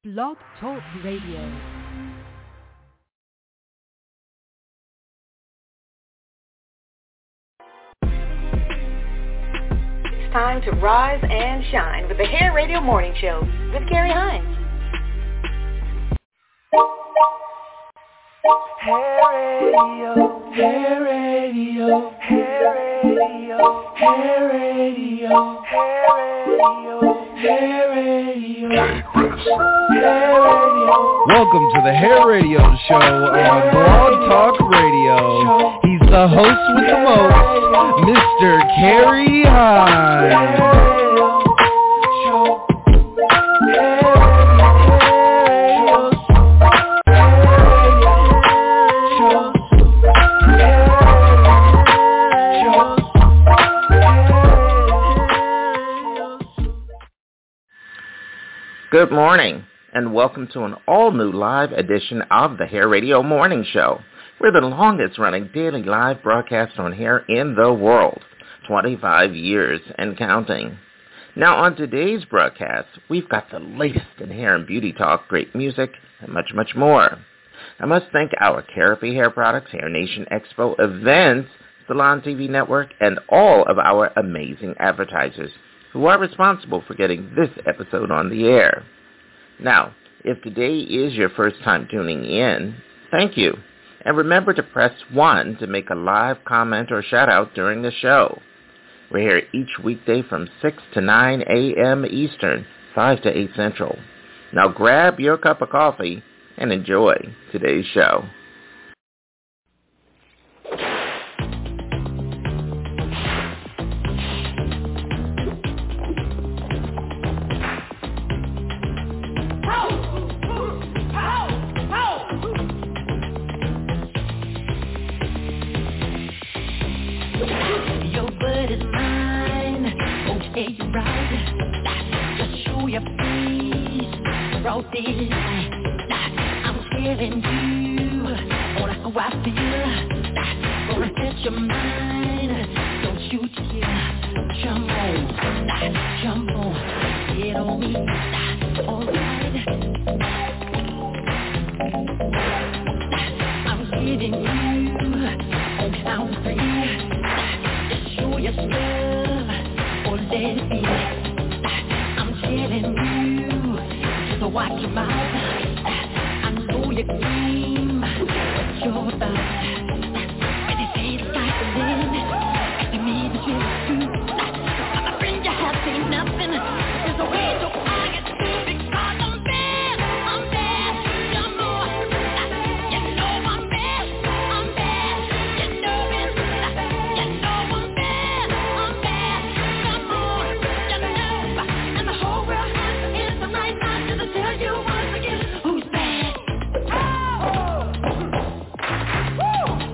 Blog Talk Radio. Time to rise and shine with the Hair Radio Morning Show with Carrie Hines. Hair Radio, Hair Radio, Hair Radio, Hair Radio, Hair Radio, Hair Radio, Hair Radio. Welcome to the Hair Radio Show on Blog Talk Radio. He's the host with the most, Mr. Carrie Hines. Good morning, and welcome to an all-new live edition of the Hair Radio Morning Show. We're the longest-running daily live broadcast on hair in the world, 25 years and counting. Now, on today's broadcast, we've got the latest in hair and beauty talk, great music, and much, much more. I must thank our Therapy Hair Products, Hair Nation Expo events, Salon TV Network, and all of our amazing advertisers who are responsible for getting this episode on the air. Now, if today is your first time tuning in, thank you. And remember to press 1 to make a live comment or shout out during the show. We're here each weekday from 6 to 9 a.m. Eastern, 5 to 8 Central. Now grab your cup of coffee and enjoy today's show. I'm telling you on how I feel. Gonna set your mind. Don't you dare jump on, get on me. Alright. I'm getting you on count 3. Just show your stuff or let it be. I'm telling you. So watch your mouth. I know you dream what you're about. When it feels like a limit, you mean that you do. I'm afraid you have seen nothing. There's a way to I get to because I'm bad. I'm bad. You're more. You know I'm bad. I'm bad. You know it. You know I'm bad. I'm bad. You're more. You know. And the whole world is the right time to tell you once again who's bad. Oh! Woo!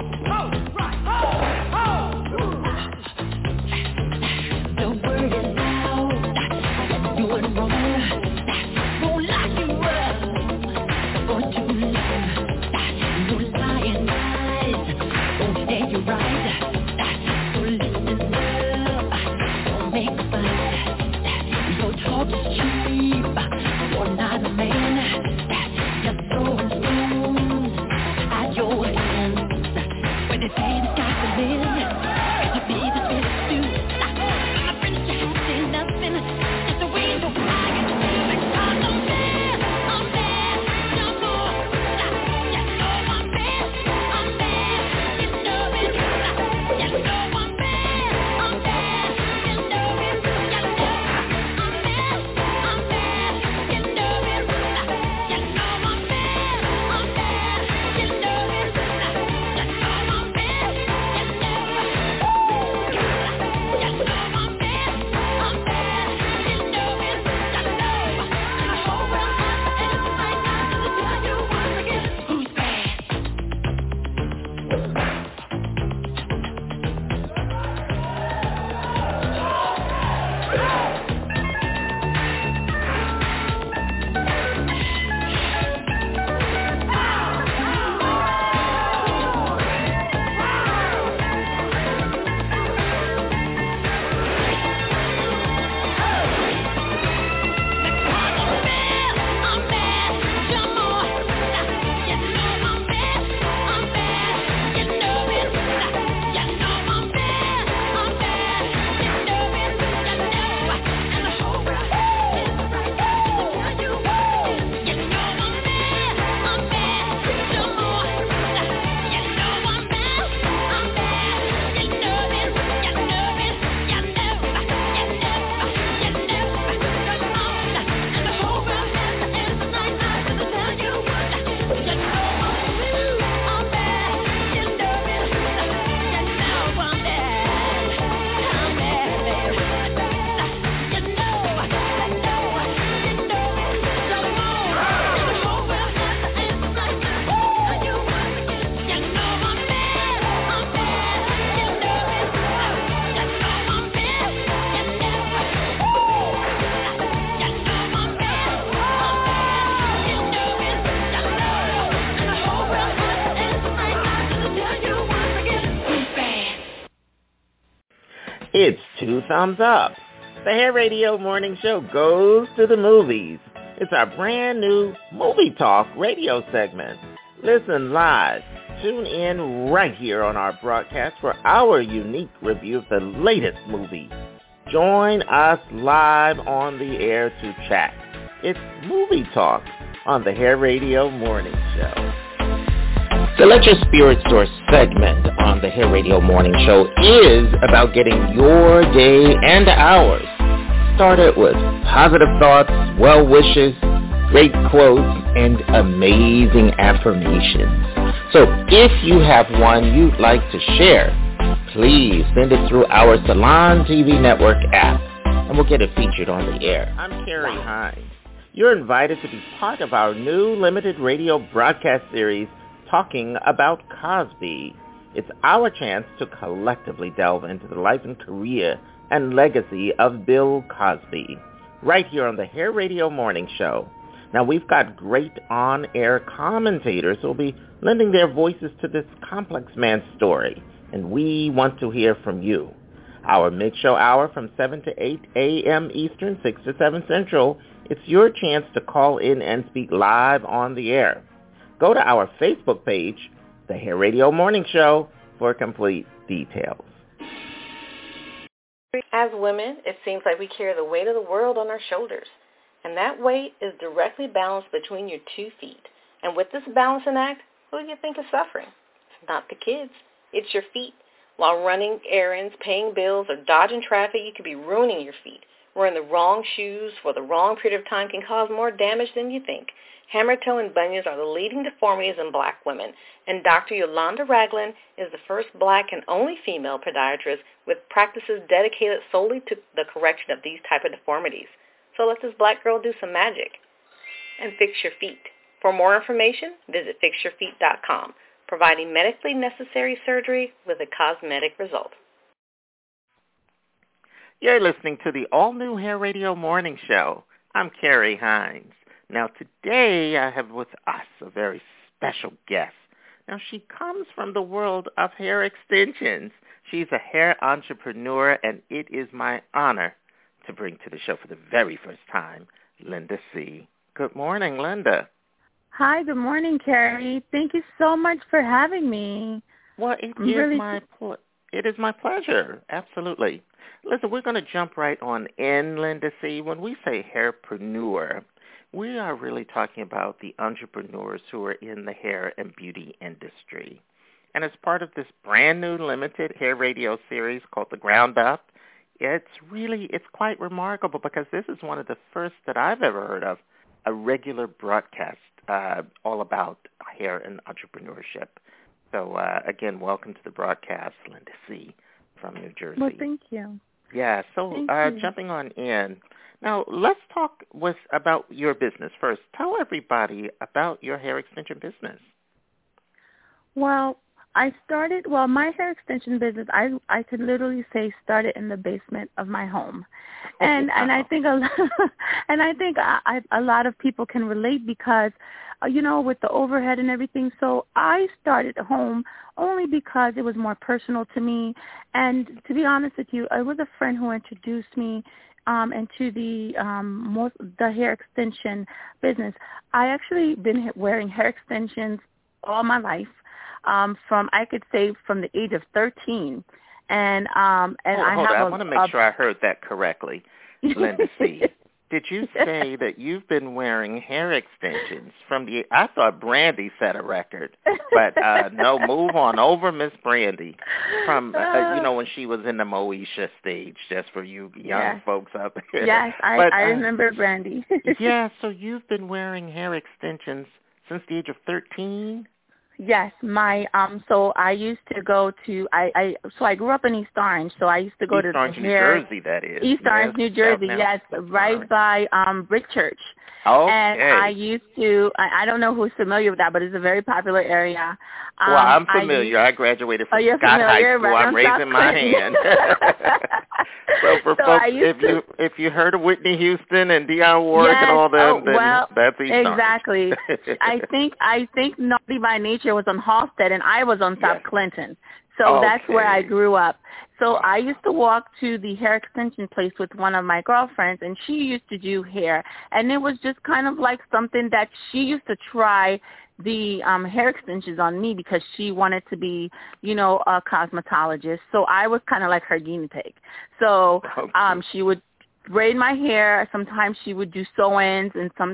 It's 2 thumbs up. The Hair Radio Morning Show goes to the movies. It's our brand new Movie Talk radio segment. Listen live. Tune in right here on our broadcast for our unique review of the latest movie. Join us live on the air to chat. It's Movie Talk on the Hair Radio Morning Show. The Let Your Spirit Soar segment on the Hair Radio Morning Show is about getting your day and ours started with positive thoughts, well wishes, great quotes, and amazing affirmations. So if you have one you'd like to share, please send it through our Salon TV Network app, and we'll get it featured on the air. I'm Carrie Hines. You're invited to be part of our new limited radio broadcast series talking about Cosby. It's our chance to collectively delve into the life and career and legacy of Bill Cosby, right here on the Hair Radio Morning Show. Now, we've got great on-air commentators who will be lending their voices to this complex man's story, and we want to hear from you. Our mid-show hour from 7 to 8 a.m. Eastern, 6 to 7 Central, it's your chance to call in and speak live on the air. Go to our Facebook page, The Hair Radio Morning Show, for complete details. As women, it seems like we carry the weight of the world on our shoulders, and that weight is directly balanced between your 2 feet. And with this balancing act, who do you think is suffering? It's not the kids. It's your feet. While running errands, paying bills, or dodging traffic, you could be ruining your feet. Wearing the wrong shoes for the wrong period of time can cause more damage than you think. Hammer toe and bunions are the leading deformities in black women, and Dr. Yolanda Ragland is the first black and only female podiatrist with practices dedicated solely to the correction of these type of deformities. So let this black girl do some magic and fix your feet. For more information, visit fixyourfeet.com, providing medically necessary surgery with a cosmetic result. You're listening to the all-new Hair Radio Morning Show. I'm Carrie Hines. Now, today I have with us a very special guest. Now, she comes from the world of hair extensions. She's a hair entrepreneur, and it is my honor to bring to the show for the very first time, Linda C. Good morning, Linda. Hi, good morning, Carrie. Thank you so much for having me. Well, it is my pleasure. Absolutely. Listen, we're going to jump right on in, Linda C. When we say hairpreneur, we are really talking about the entrepreneurs who are in the hair and beauty industry. And as part of this brand new limited hair radio series called The Ground Up, it's quite remarkable because this is one of the first that I've ever heard of, a regular broadcast all about hair and entrepreneurship. So, again, welcome to the broadcast, Linda C. from New Jersey. Well, thank you. Yeah, so jumping on in. Now, let's talk about your business first. Tell everybody about your hair extension business. Well, my hair extension business, I could literally say started in the basement of my home. And I think a lot of people can relate because, with the overhead and everything. So I started home only because it was more personal to me. And to be honest with you, it was a friend who introduced me into the hair extension business. I actually been wearing hair extensions all my life, from the age of 13, and I want to make sure I heard that correctly, Linda C. Did you say that you've been wearing hair extensions I thought Brandy set a record, but no, move on over, Miss Brandy, from, when she was in the Moesha stage, just for you young folks up here. Yes, I remember Brandy. Yeah, so you've been wearing hair extensions since the age of 13? Yes, so I used to go to I grew up in East Orange, so I used to go to East Orange, New Jersey, that is. East Orange, New Jersey, yes, right by Brick Church. Okay. And I used to, I don't know who's familiar with that, but it's a very popular area. Well, I'm familiar. I graduated from Scott High School. Right, I'm raising my hand. So for folks, if you heard of Whitney Houston and Dionne Warwick and all them, then that's East Orange. Exactly. I think Naughty by Nature was on Halsted and I was on South Clinton. So that's where I grew up. So I used to walk to the hair extension place with one of my girlfriends, and she used to do hair. And it was just kind of like something that she used to try the hair extensions on me because she wanted to be, a cosmetologist. So I was kind of like her guinea pig. So she would braid my hair. Sometimes she would do sew-ins,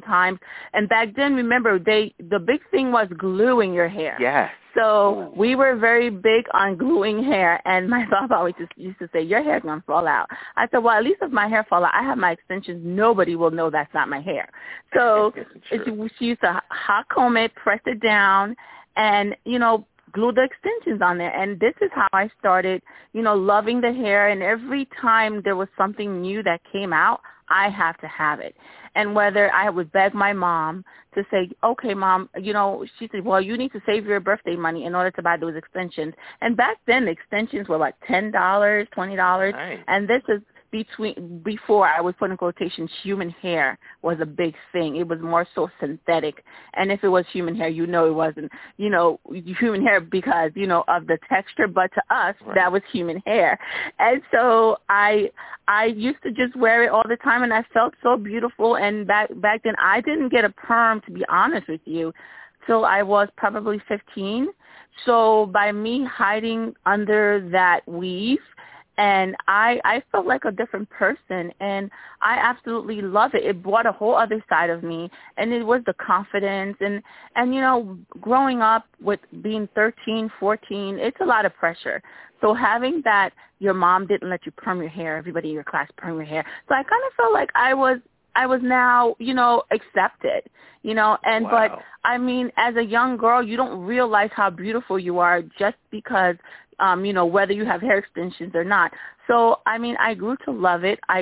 and back then, remember, the big thing was gluing your hair. Yes. So we were very big on gluing hair, and my papa always used to say, your hair's going to fall out. I said, well, at least if my hair fall out, I have my extensions. Nobody will know that's not my hair. So she used to hot comb it, press it down, and, glue the extensions on there. And this is how I started, loving the hair. And every time there was something new that came out, I have to have it. And whether I would beg my mom to say, okay, Mom, she said, well, you need to save your birthday money in order to buy those extensions. And back then, the extensions were like $10, $20. Nice. And this is before I would put in quotations, human hair was a big thing. It was more so synthetic. And if it was human hair, it wasn't, human hair because, of the texture. But to us, that was human hair. And so I used to just wear it all the time, and I felt so beautiful. And back then, I didn't get a perm, to be honest with you, till I was probably 15. So by me hiding under that weave, and I felt like a different person, and I absolutely love it. It brought a whole other side of me, and it was the confidence. And growing up with being 13, 14, it's a lot of pressure. So having that your mom didn't let you perm your hair, everybody in your class perm your hair. So I kind of felt like I was now, accepted, and wow. But I mean, as a young girl, you don't realize how beautiful you are just because whether you have hair extensions or not. So, I mean, I grew to love it. I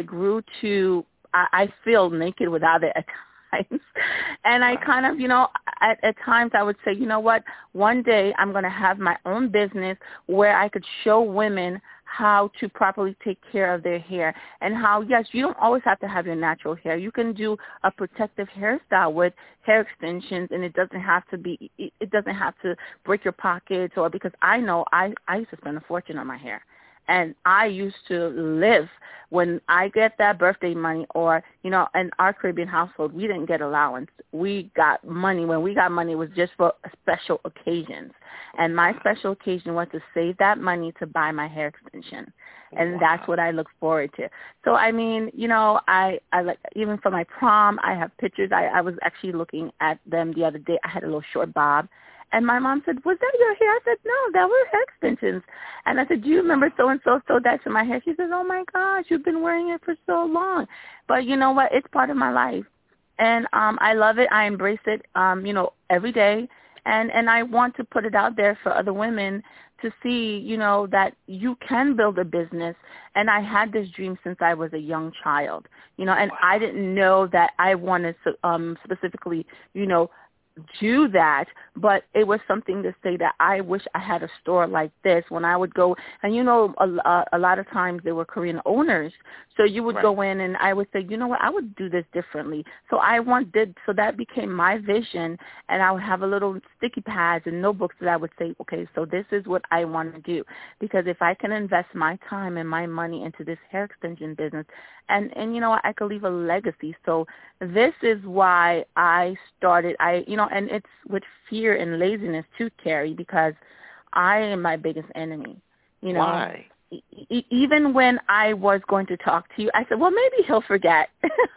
feel naked without it at times. And I kind of, at times I would say, you know what, one day I'm going to have my own business where I could show women how to properly take care of their hair, and how, yes, you don't always have to have your natural hair. You can do a protective hairstyle with hair extensions, and it doesn't have to break your pockets, or because I know I used to spend a fortune on my hair. And I used to live when I get that birthday money, or, in our Caribbean household, we didn't get allowance. We got money. When we got money, it was just for special occasions. And my special occasion was to save that money to buy my hair extension. And that's what I look forward to. So, I mean, I like, even for my prom, I have pictures. I was actually looking at them the other day. I had a little short bob. And my mom said, was that your hair? I said, no, that were hair extensions. And I said, do you remember so-and-so sewed that to my hair? She says, oh, my gosh, you've been wearing it for so long. But you know what? It's part of my life. And I love it. I embrace it, every day. And I want to put it out there for other women to see, that you can build a business. And I had this dream since I was a young child, and I didn't know that I wanted to specifically, do that, but it was something to say that I wish I had a store like this when I would go. And, a lot of times they were Korean owners. So you would go in and I would say, you know what, I would do this differently. So so that became my vision. And I would have a little sticky pads and notebooks that I would say, okay, so this is what I want to do. Because if I can invest my time and my money into this hair extension business, and I could leave a legacy. So this is why I started, and it's with fear and laziness too, Carrie, because I am my biggest enemy. Why? Even when I was going to talk to you, I said, well, maybe he'll forget.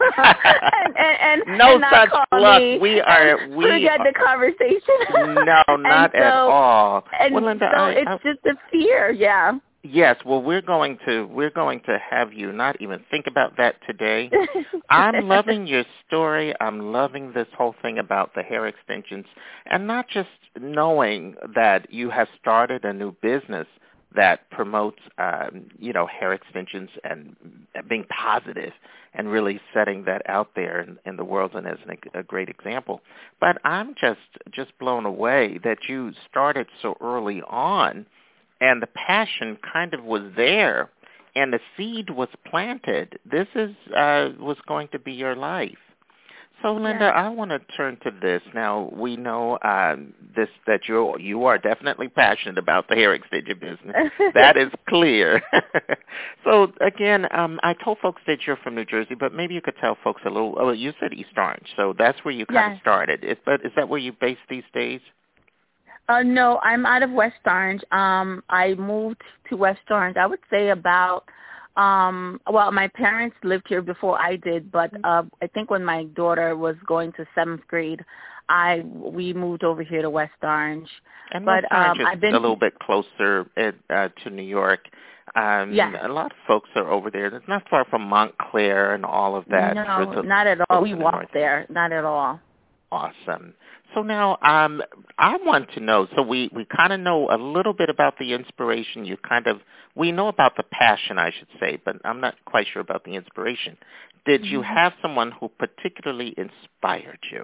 and no and such luck. We forget the conversation. No, not at all. And well, Linda, so it's just a fear, yeah. Yes, well, we're going to have you not even think about that today. I'm loving your story. I'm loving this whole thing about the hair extensions, and not just knowing that you have started a new business that promotes, hair extensions and being positive and really setting that out there in the world and as a great example. But I'm just blown away that you started so early on. And the passion kind of was there, and the seed was planted. This was going to be your life. So, Linda, I want to turn to this. Now, we know that you are definitely passionate about the hair extension business. That is clear. So, again, I told folks that you're from New Jersey, but maybe you could tell folks a little. Oh, you said East Orange, so that's where you kind of started. But is that where you're based these days? No, I'm out of West Orange. I moved to West Orange, I would say about my parents lived here before I did, but I think when my daughter was going to 7th grade, we moved over here to West Orange. And West Orange is a little bit closer to New York. A lot of folks are over there. It's not far from Montclair and all of that. No, not at all. We walked there. Not at all. Awesome. So now I want to know, so we kind of know a little bit about the inspiration. We know about the passion, I should say, but I'm not quite sure about the inspiration. Did you have someone who particularly inspired you?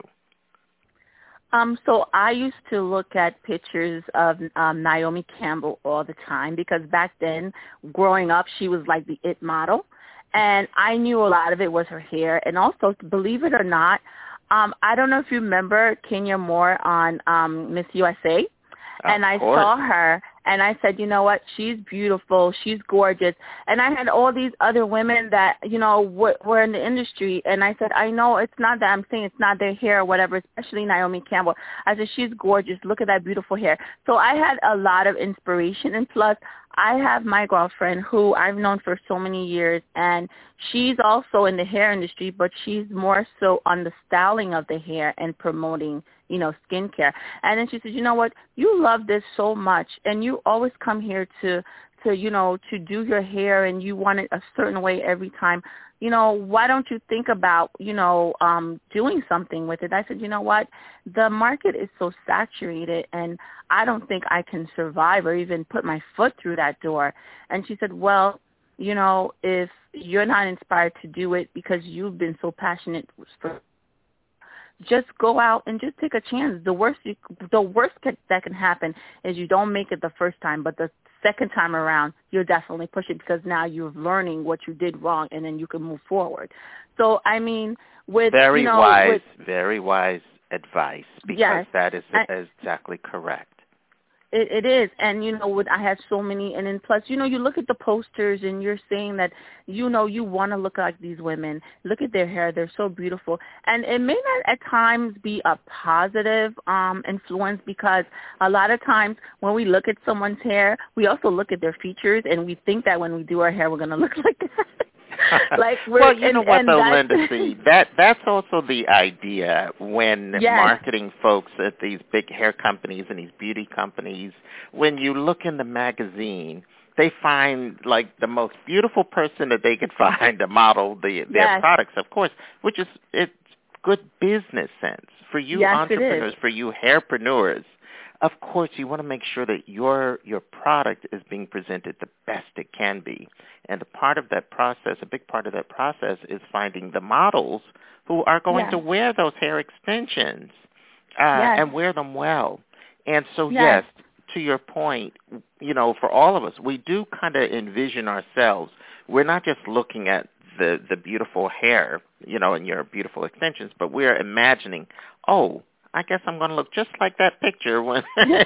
So I used to look at pictures of Naomi Campbell all the time because back then, growing up, she was like the it model. And I knew a lot of it was her hair. And also, believe it or not, I don't know if you remember Kenya Moore on Miss USA. And I saw her, and I said, you know what, she's beautiful, she's gorgeous. And I had all these other women that, were in the industry, and I said, I know it's not that I'm saying it's not their hair or whatever, especially Naomi Campbell. I said, she's gorgeous, look at that beautiful hair. So I had a lot of inspiration, and plus I have my girlfriend who I've known for so many years, and she's also in the hair industry, but she's more so on the styling of the hair and promoting, skincare. And then she said, you know what, you love this so much, and you always come here to do your hair, and you want it a certain way every time. Why don't you think about, doing something with it? I said, you know what, the market is so saturated, and I don't think I can survive or even put my foot through that door. And she said, well, if you're not inspired to do it because you've been so passionate for, just go out and just take a chance. The worst that can happen is you don't make it the first time, but the second time around, you'll definitely push it because now you're learning what you did wrong, and then you can move forward. So, I mean, with very wise advice, because that is exactly correct. It is, and I had so many, and then plus, you look at the posters, and you're saying that, you want to look like these women. Look at their hair; they're so beautiful, and it may not at times be a positive influence because a lot of times when we look at someone's hair, we also look at their features, and we think that when we do our hair, we're going to look like that. Well, you know what, though, Linda, see, that's also the idea when marketing folks at these big hair companies and these beauty companies, when you look in the magazine, they find, like, the most beautiful person that they could find to model their products, of course, which is it's good business sense for you entrepreneurs, for you hairpreneurs. Of course, you want to make sure that your product is being presented the best it can be. And a big part of that process is finding the models who are going to wear those hair extensions and wear them well. And so, yes, to your point, for all of us, we do kind of envision ourselves. We're not just looking at the beautiful hair, and your beautiful extensions, but we're imagining, I guess I'm going to look just like that picture when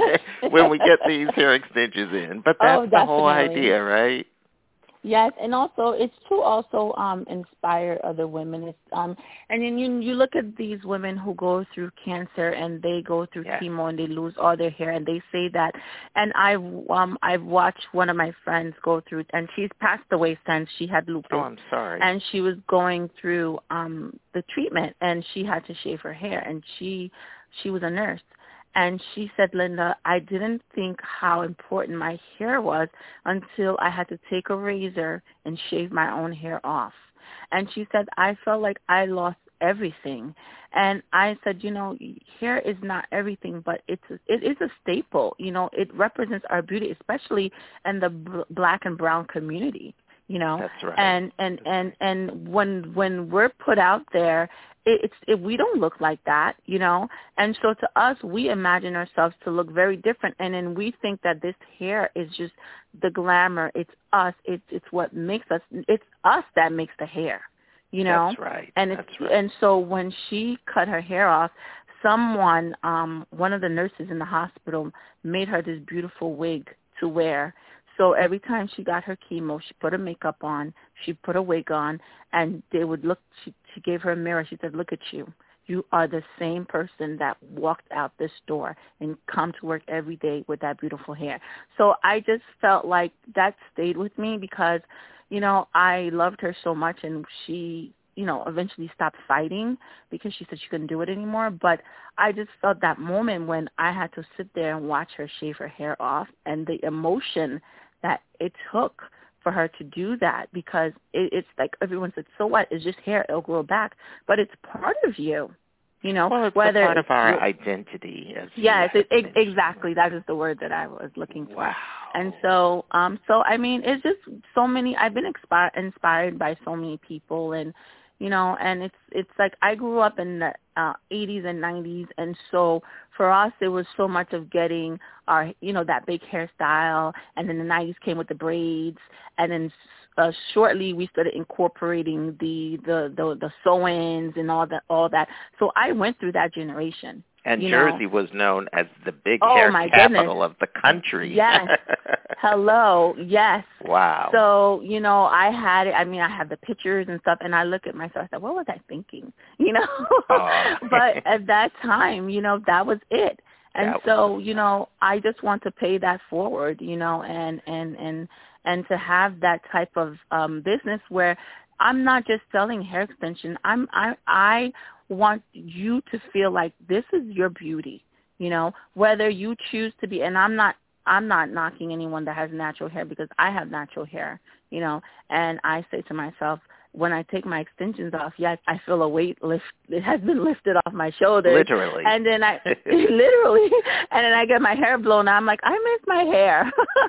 we get these hair extensions in. But that's the whole idea, right? Yes, and also it's to also inspire other women. It's, and then you look at these women who go through cancer and they go through chemo and they lose all their hair, and they say that. And I've watched one of my friends go through, and she's passed away since. She had lupus. Oh, I'm sorry. And she was going through the treatment, and she had to shave her hair, and she was a nurse. And she said, Linda, I didn't think how important my hair was until I had to take a razor and shave my own hair off. And she said, I felt like I lost everything. And I said, hair is not everything, but it is a staple. It represents our beauty, especially in the black and brown community. That's right. And when we're put out there, we don't look like that, And so to us, we imagine ourselves to look very different, and then we think that this hair is just the glamour. It's us. It's what makes us. It's us that makes the hair, you know. That's right. And and so when she cut her hair off, someone, one of the nurses in the hospital, made her this beautiful wig to wear. So every time she got her chemo, she put her makeup on, she put a wig on, and they would look. She gave her a mirror. She said, "Look at you. You are the same person that walked out this door and come to work every day with that beautiful hair." So I just felt like that stayed with me because, you know, I loved her so much, and she, you know, eventually stopped fighting because she said she couldn't do it anymore. But I just felt that moment when I had to sit there and watch her shave her hair off, and the emotion that it took for her to do that, because it's like everyone said, so what? It's just hair. It'll grow back. But it's part of you, you know. Well, it's whether a part of our identity. Yes, exactly. That is the word that I was looking for. Wow. And so, I mean, it's just so many. I've been inspired by so many people, and you know, and it's like I grew up in the 80s and 90s, and so for us it was so much of getting our, you know, that big hairstyle, and then the 90s came with the braids, and then shortly we started incorporating the sew-ins and all that. So I went through that generation. And Jersey was known as the big hair capital of the country. Yes. Hello. Yes. Wow. So, you know, I have the pictures and stuff, and I look at myself, I said, what was I thinking? You know? But at that time, you know, that was it. And so, you know, I just want to pay that forward, you know, and to have that type of business where I'm not just selling hair extension. I want you to feel like this is your beauty, you know, whether you choose to be, and I'm not knocking anyone that has natural hair, because I have natural hair, you know, and I say to myself, when I take my extensions off, yes, I feel a weight lift. It has been lifted off my shoulders. Literally. And then literally, and then I get my hair blown out. I'm like, I miss my hair.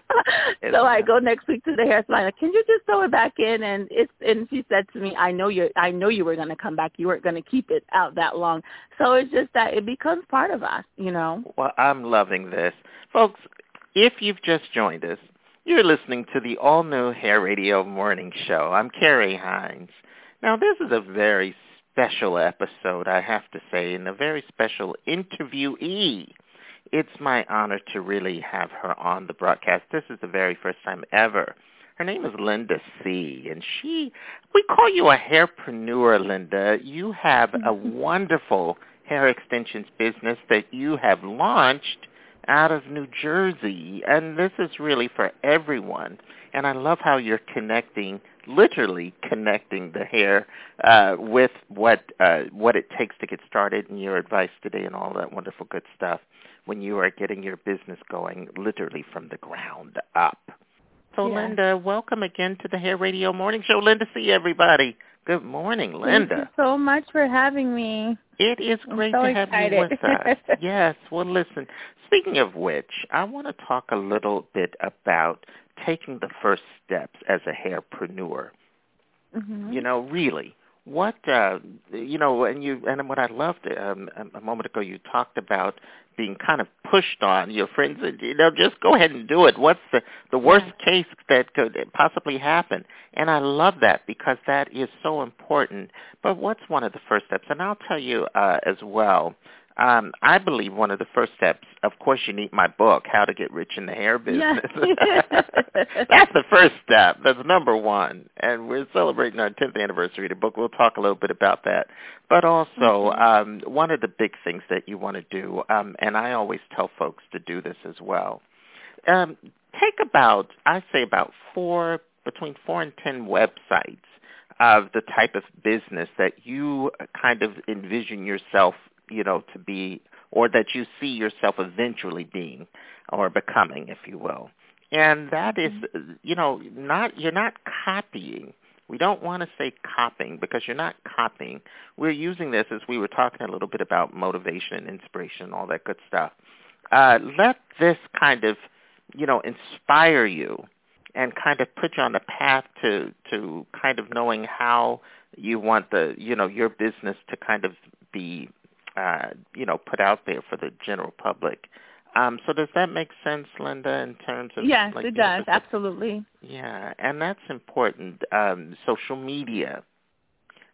So I go next week to the hair salon. Like, can you just throw it back in? And she said to me, I know you were going to come back. You weren't going to keep it out that long. So it's just that it becomes part of us, you know. Well, I'm loving this. Folks, if you've just joined us, you're listening to the all-new Hair Radio Morning Show. I'm Carrie Hines. Now, this is a very special episode, I have to say, and a very special interviewee. It's my honor to really have her on the broadcast. This is the very first time ever. Her name is Linda C., and we call you a hairpreneur, Linda. You have a wonderful hair extensions business that you have launched out of New Jersey, and this is really for everyone. And I love how you're literally connecting the hair with what it takes to get started, and your advice today and all that wonderful good stuff when you are getting your business going literally from the ground up. So, yeah. Linda, welcome again to the Hair Radio Morning Show. Linda C., everybody. Good morning, Linda. Thank you so much for having me. It is great to have you with us. Yes. Well, listen, speaking of which, I want to talk a little bit about taking the first steps as a hairpreneur. Mm-hmm. You know, really, what, you know, and what I loved a moment ago, you talked about being kind of pushed on. Your friends said, you know, just go ahead and do it. What's the worst case that could possibly happen? And I love that, because that is so important. But what's one of the first steps? And I'll tell you as well, I believe one of the first steps, of course, you need my book, How to Get Rich in the Hair Business. Yeah. That's the first step. That's number one. And we're celebrating our 10th anniversary of the book. We'll talk a little bit about that. But also, one of the big things that you want to do, and I always tell folks to do this as well, take about between 4 and 10 websites of the type of business that you kind of envision yourself, you know, to be, or that you see yourself eventually being or becoming, if you will. And that is, you know, you're not copying. We don't want to say copying, because you're not copying. We're using this, as we were talking a little bit about motivation and inspiration and all that good stuff. Let this kind of, you know, inspire you and kind of put you on the path to kind of knowing how you want your business to kind of be, you know, put out there for the general public. So does that make sense, Linda, in terms of... Yes, it does, absolutely. Yeah, and that's important. Social media.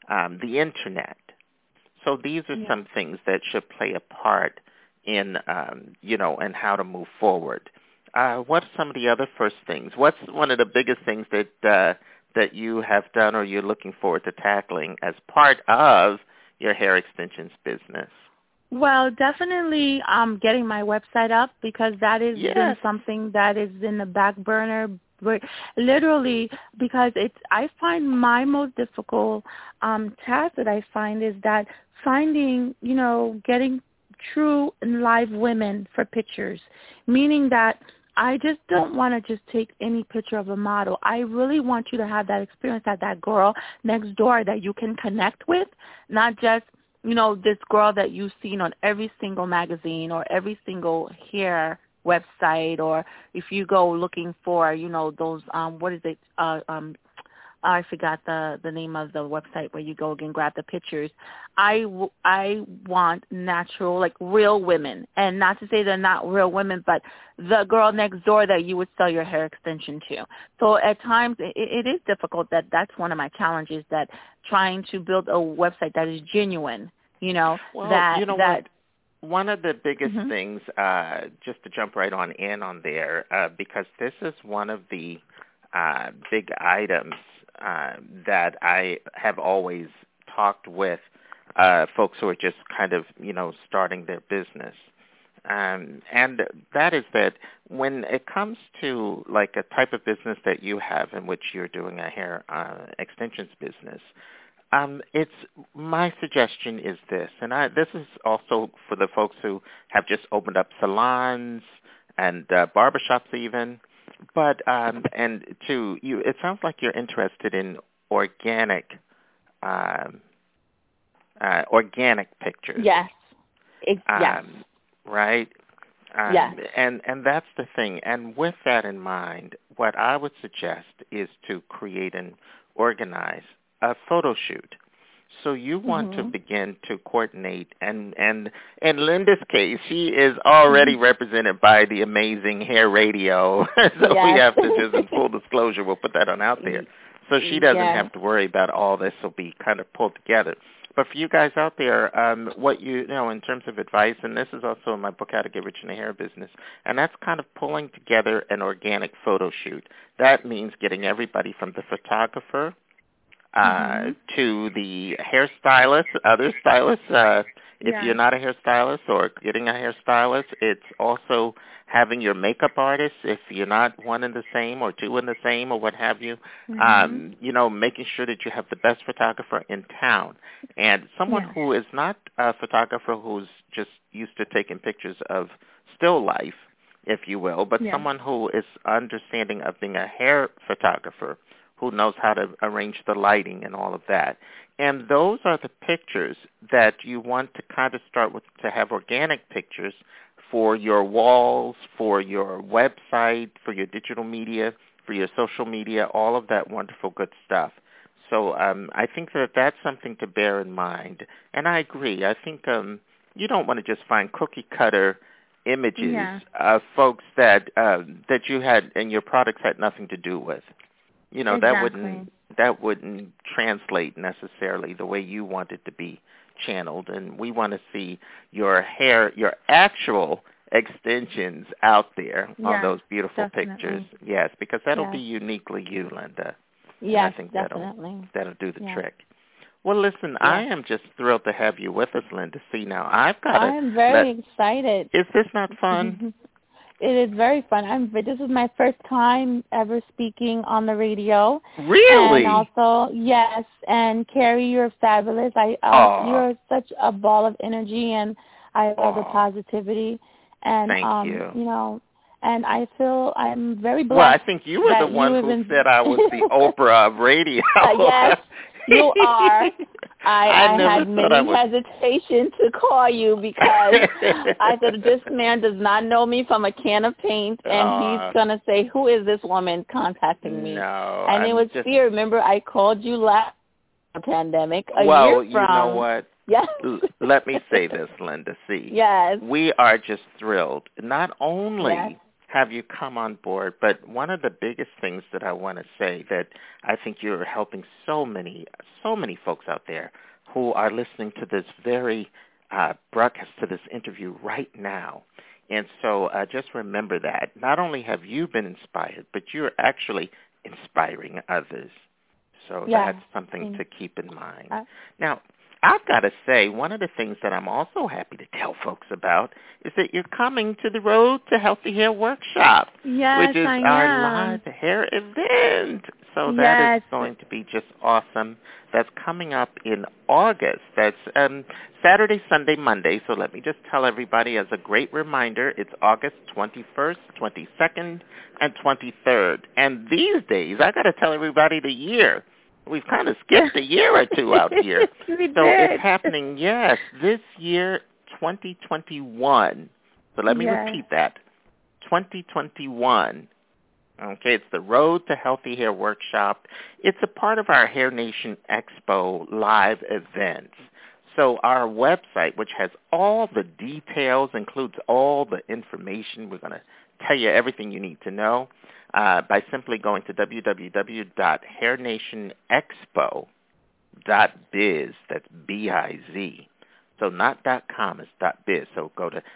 the Internet. So these are some things that should play a part in, and how to move forward. What are some of the other first things? What's one of the biggest things that you have done or you're looking forward to tackling as part of your hair extensions business? Well, definitely getting my website up, because that is been something that is in the back burner. Literally, because I find my most difficult task that I find is that finding, getting true and live women for pictures, meaning that I just don't want to just take any picture of a model. I really want you to have that experience at that girl next door that you can connect with, not just, this girl that you've seen on every single magazine or every single hair website, or if you go looking for, those, what is it, I forgot the name of the website where you go and grab the pictures. I want natural, like real women, and not to say they're not real women, but the girl next door that you would sell your hair extension to. So at times it is difficult. That's one of my challenges, that trying to build a website that is genuine, One of the biggest things, just to jump right on in on there, because this is one of the big items that I have always talked with folks who are just kind of, starting their business. And that is that when it comes to like a type of business that you have in which you're doing a hair extensions business, it's my suggestion is this, and this is also for the folks who have just opened up salons and barbershops even. But it sounds like you're interested in organic pictures. Yes. Yes. Right. Yes. And that's the thing. And with that in mind, what I would suggest is to create and organize a photo shoot. So you want to begin to coordinate, and in Linda's case, she is already represented by the amazing Hair Radio. So we have to just, in full disclosure, we'll put that on out there. So she doesn't have to worry about all this will be kind of pulled together. But for you guys out there, what you know in terms of advice, and this is also in my book, How to Get Rich in the Hair Business, and that's kind of pulling together an organic photo shoot. That means getting everybody from the photographer to the hairstylist, other stylists. If you're not a hairstylist, or getting a hairstylist, it's also having your makeup artist, if you're not one and the same or two and the same or what have you, making sure that you have the best photographer in town. And someone who is not a photographer who's just used to taking pictures of still life, if you will, but someone who is understanding of being a hair photographer, who knows how to arrange the lighting and all of that. And those are the pictures that you want to kind of start with, to have organic pictures for your walls, for your website, for your digital media, for your social media, all of that wonderful good stuff. So I think that that's something to bear in mind. And I agree. I think you don't want to just find cookie-cutter images of folks that you had and your products had nothing to do with. That wouldn't translate necessarily the way you want it to be channeled. And we want to see your hair, your actual extensions out there on those beautiful pictures. Yes, because that'll be uniquely you, Linda. Yes, I think definitely. that'll do the trick. Well, listen, I am just thrilled to have you with us, Linda. See, now I've got I am very excited. Is this not fun? It is very fun. This is my first time ever speaking on the radio. Really? And also, yes. And Carrie, you're fabulous. You're such a ball of energy, and I love the positivity. And thank you. And I feel I'm very blessed. Well, I think you were the one who said I was the Oprah of radio. Yes, you are. I had many hesitation to call you because I said, this man does not know me from a can of paint, and he's going to say, who is this woman contacting me? No. And it was fear. Remember, I called you last pandemic, a year from. Well, you know what? Yes. Let me say this, Linda. See, yes. we are just thrilled. Not only have you come on board. But one of the biggest things that I want to say that I think you're helping so many folks out there who are listening to this very broadcast, to this interview right now. And so just remember that. Not only have you been inspired, but you're actually inspiring others. So that's something to keep in mind. Now, I've got to say, one of the things that I'm also happy to tell folks about is that you're coming to the Road to Healthy Hair Workshop, which is our live hair event. So that is going to be just awesome. That's coming up in August. That's Saturday, Sunday, Monday. So let me just tell everybody as a great reminder, it's August 21st, 22nd, and 23rd. And these days, I got to tell everybody the year. We've kind of skipped a year or two out here. It's happening, this year, 2021. So let me repeat that. 2021. Okay, it's the Road to Healthy Hair Workshop. It's a part of our Hair Nation Expo live events. So our website, which has all the details, includes all the information. We're going to tell you everything you need to know. By simply going to www.hairnationexpo.biz. That's B-I-Z. So not .com, it's .biz. So go to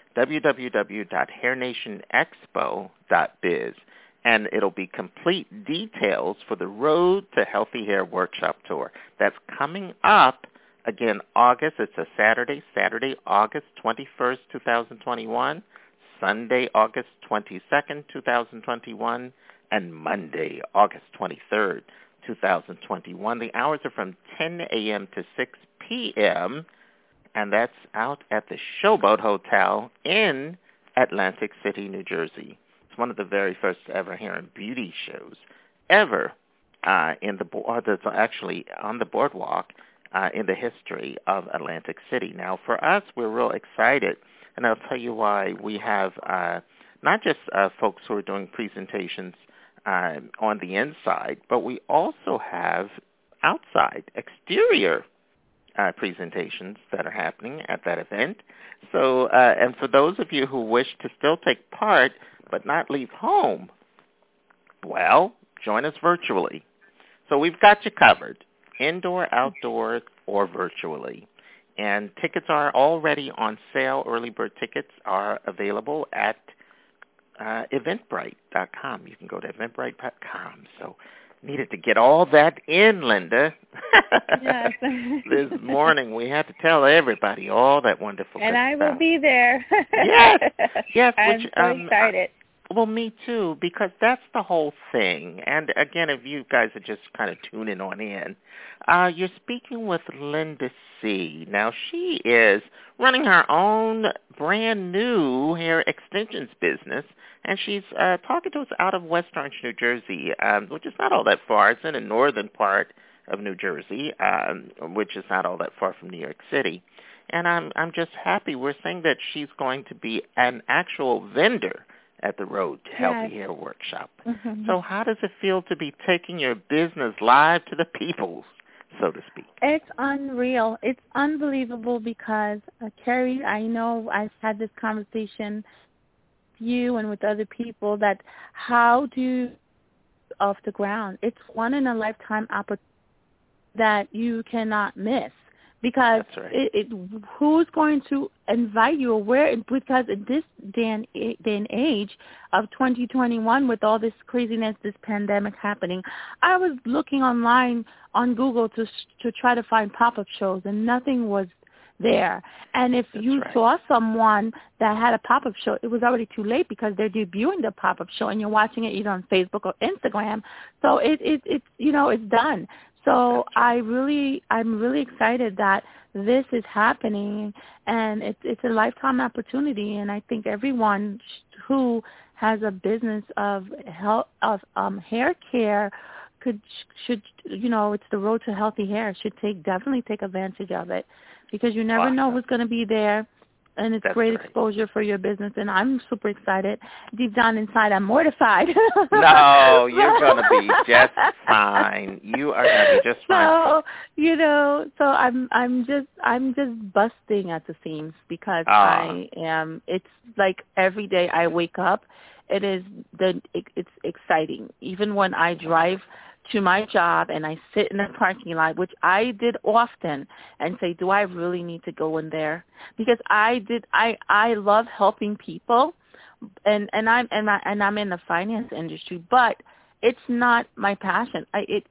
www.hairnationexpo.biz, and it'll be complete details for the Road to Healthy Hair Workshop Tour. That's coming up, again, August. It's a Saturday, August 21st, 2021. Sunday, August 22nd, 2021, and Monday, August 23rd, 2021. The hours are from 10 a.m. to 6 p.m., and that's out at the Showboat Hotel in Atlantic City, New Jersey. It's one of the very first ever hair and beauty shows ever that's actually on the boardwalk in the history of Atlantic City. Now, for us, we're real excited. And I'll tell you why. We have not just folks who are doing presentations on the inside, but we also have outside, exterior presentations that are happening at that event. So, and for those of you who wish to still take part but not leave home, well, join us virtually. So we've got you covered, indoor, outdoors, or virtually. And tickets are already on sale. Early bird tickets are available at Eventbrite.com. You can go to Eventbrite.com. So needed to get all that in, Linda. Yes. This morning we had to tell everybody all that wonderful and I stuff. will be there. Yes. I'm so excited. Well, me too, because that's the whole thing. And again, if you guys are just kind of tuning on in, you're speaking with Linda C. Now, she is running her own brand new hair extensions business, and she's talking to us out of West Orange, New Jersey, which is not all that far. It's in the northern part of New Jersey, which is not all that far from New York City. And I'm just happy. We're saying that she's going to be an actual vendor at the Road to Healthy Hair Workshop. Mm-hmm. So how does it feel to be taking your business live to the people, so to speak? It's unreal. It's unbelievable because, Carrie, I know I've had this conversation with you and with other people that how do off the ground. It's one in a lifetime opportunity that you cannot miss. Because who's going to invite you or where? Because in this day and age of 2021, with all this craziness, this pandemic happening, I was looking online on Google to try to find pop-up shows, and nothing was there. And if you saw someone that had a pop-up show, it was already too late because they're debuting the pop-up show, and you're watching it either on Facebook or Instagram. So it's done. So I'm really excited that this is happening, and it's a lifetime opportunity. And I think everyone who has a business of hair care should it's the Road to Healthy Hair, should definitely take advantage of it, because you never know who's going to be there And it's That's great right. exposure for your business, and I'm super excited. Deep down inside, I'm mortified. No, you're going to be just fine. You are going to be just fine. So I'm just busting at the seams because it's like every day I wake up, it's exciting. Even when I drive to my job and I sit in the parking lot, which I did often, and say, do I really need to go in there? Because I love helping people, and I'm in the finance industry, but it's not my passion.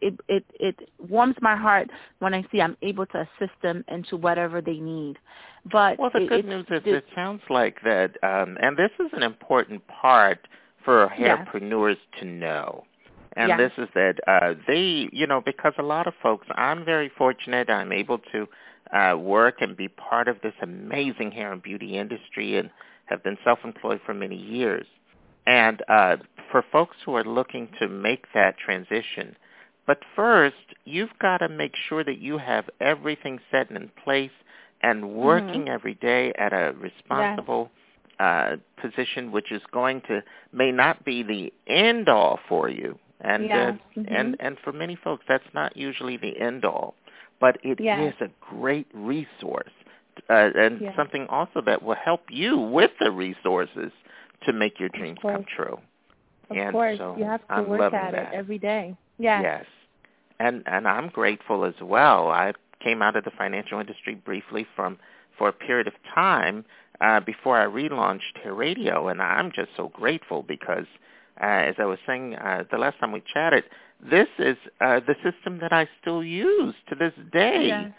It warms my heart when I see I'm able to assist them into whatever they need. But the good news is it sounds like that, and this is an important part for hairpreneurs to know. And this is that they, because a lot of folks, I'm very fortunate. I'm able to work and be part of this amazing hair and beauty industry and have been self-employed for many years. And for folks who are looking to make that transition, but first, you've got to make sure that you have everything set in place and working every day at a responsible position, which is may not be the end all for you. And and for many folks, that's not usually the end all, but it is a great resource and something also that will help you with the resources to make your dreams come true. Of course, so you have to I'm work at that. it every day. Yes, and I'm grateful as well. I came out of the financial industry briefly for a period of time before I relaunched Hair Radio, and I'm just so grateful because. As I was saying the last time we chatted, this is the system that I still use to this day.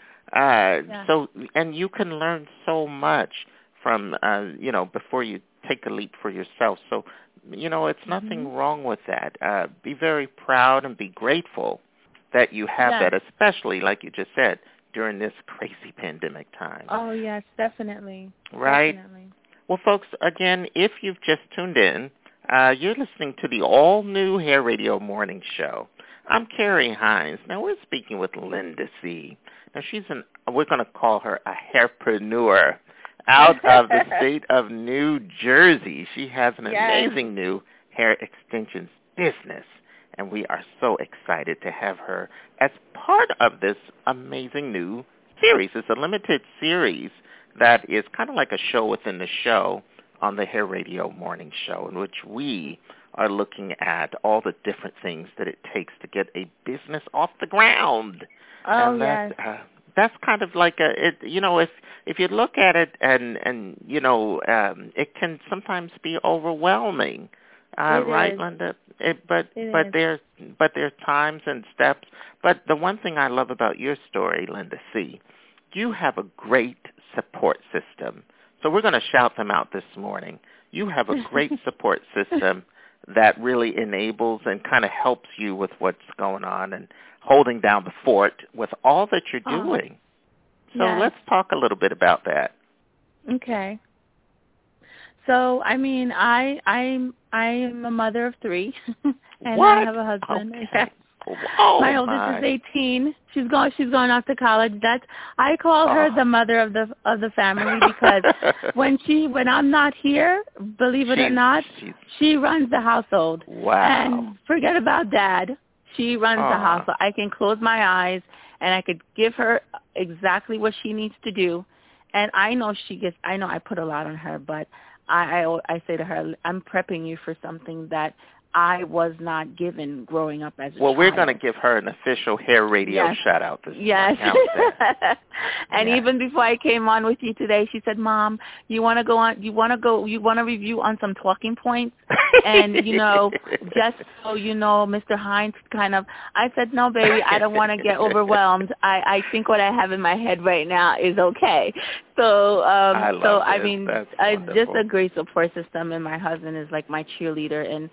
So, and you can learn so much from, before you take a leap for yourself. So, it's nothing wrong with that. Be very proud and be grateful that you have that, especially, like you just said, during this crazy pandemic time. Oh, yes, definitely. Right? Definitely. Well, folks, again, if you've just tuned in, you're listening to the all-new Hair Radio Morning Show. I'm Carrie Hines. Now, we're speaking with Linda C. Now, we're going to call her a hairpreneur out of the state of New Jersey. She has an amazing new hair extensions business, and we are so excited to have her as part of this amazing new series. It's a limited series that is kind of like a show within the show on the Hair Radio Morning Show, in which we are looking at all the different things that it takes to get a business off the ground. Oh, and that's kind of like if you look at it and it can sometimes be overwhelming, right, Linda? But there's times and steps. But the one thing I love about your story, Linda C., you have a great support system. So we're going to shout them out this morning. You have a great support system that really enables and kind of helps you with what's going on and holding down the fort with all that you're doing. So let's talk a little bit about that. Okay. So, I'm a mother of 3, and what? I have a husband. Okay. My oldest is 18. She's going off to college. I call her the mother of the family because when I'm not here, believe it or not, she runs the household. Wow. And forget about Dad. She runs the household. I can close my eyes and I could give her exactly what she needs to do. And I know I put a lot on her, but I say to her, I'm prepping you for something that I was not given growing up as a child. Well, we're going to give her an official Hair Radio shout-out this morning. And even before I came on with you today, she said, Mom, you want to review on some talking points? And, just so you know, Mr. Hines I said, no, baby, I don't want to get overwhelmed. I think what I have in my head right now is okay. So, just a great support system, and my husband is like my cheerleader, and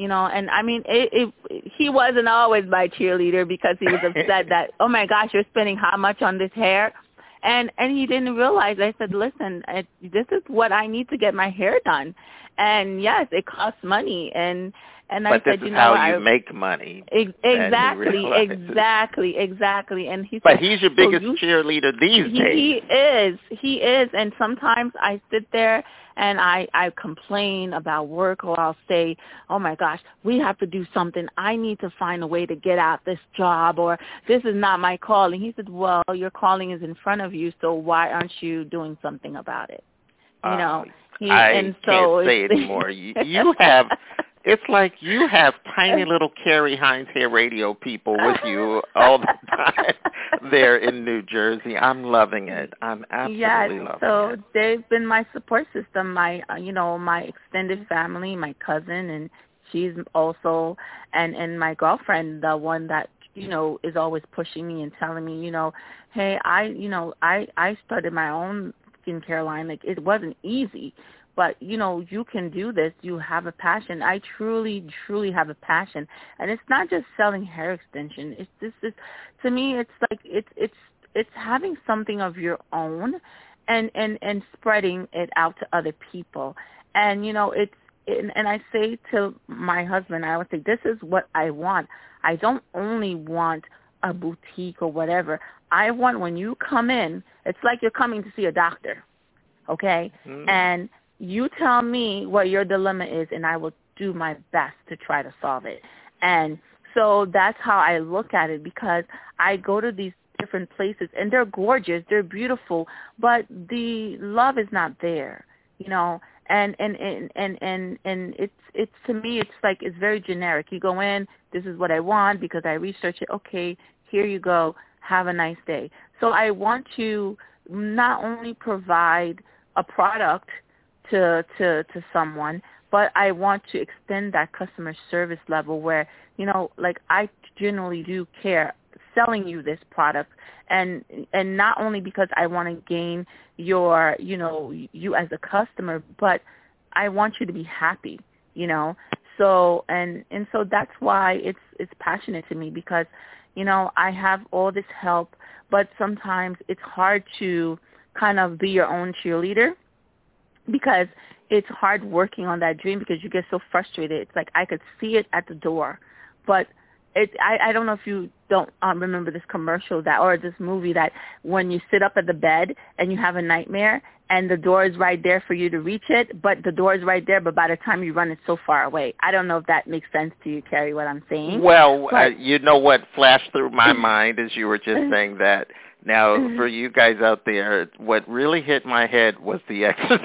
he wasn't always my cheerleader because he was upset that, oh my gosh, you're spending how much on this hair? And he didn't realize. I said, listen, this is what I need to get my hair done. And yes, it costs money. And And but I said, this is you know, how you make money. Exactly. And he said, but he's your biggest cheerleader these days. He is. And sometimes I sit there and I complain about work, or I'll say, oh my gosh, we have to do something. I need to find a way to get out this job, or this is not my calling. He said, well, your calling is in front of you, so why aren't you doing something about it? You know, I can't say anymore. You have, it's like you have tiny little Carrie Hines Hair Radio people with you all the time there in New Jersey. I'm loving it. I'm absolutely loving it. So they've been my support system, my extended family, my cousin, and she's also, and my girlfriend, the one that, is always pushing me and telling me, hey, I started my own skincare line. Like, it wasn't easy, but you can do this. You have a passion. I truly have a passion, and it's not just selling hair extension. To me, it's like it's having something of your own, and spreading it out to other people. And and I say to my husband, I would say, this is what I want. I don't only want a boutique or whatever. I want, when you come in, it's like you're coming to see a doctor, okay? And you tell me what your dilemma is, and I will do my best to try to solve it. And so that's how I look at it, because I go to these different places, and they're gorgeous, they're beautiful, but the love is not there, And it's to me, it's like, it's very generic. You go in, this is what I want because I researched it. Okay, here you go. Have a nice day. So I want to not only provide a product to someone, but I want to extend that customer service level where, like, I genuinely do care selling you this product, and not only because I want to gain your, you as a customer, but I want you to be happy, So and so that's why it's passionate to me, because I have all this help, but sometimes it's hard to kind of be your own cheerleader, because it's hard working on that dream, because you get so frustrated. It's like I could see it at the door, but I don't know if you don't remember this commercial or this movie, that when you sit up at the bed and you have a nightmare and the door is right there for you to reach it, but the door is right there, but by the time you run, it's so far away. I don't know if that makes sense to you, Carrie, what I'm saying. Well, you know what flashed through my mind as you were just saying that. Now, for you guys out there, what really hit my head was The Exorcist.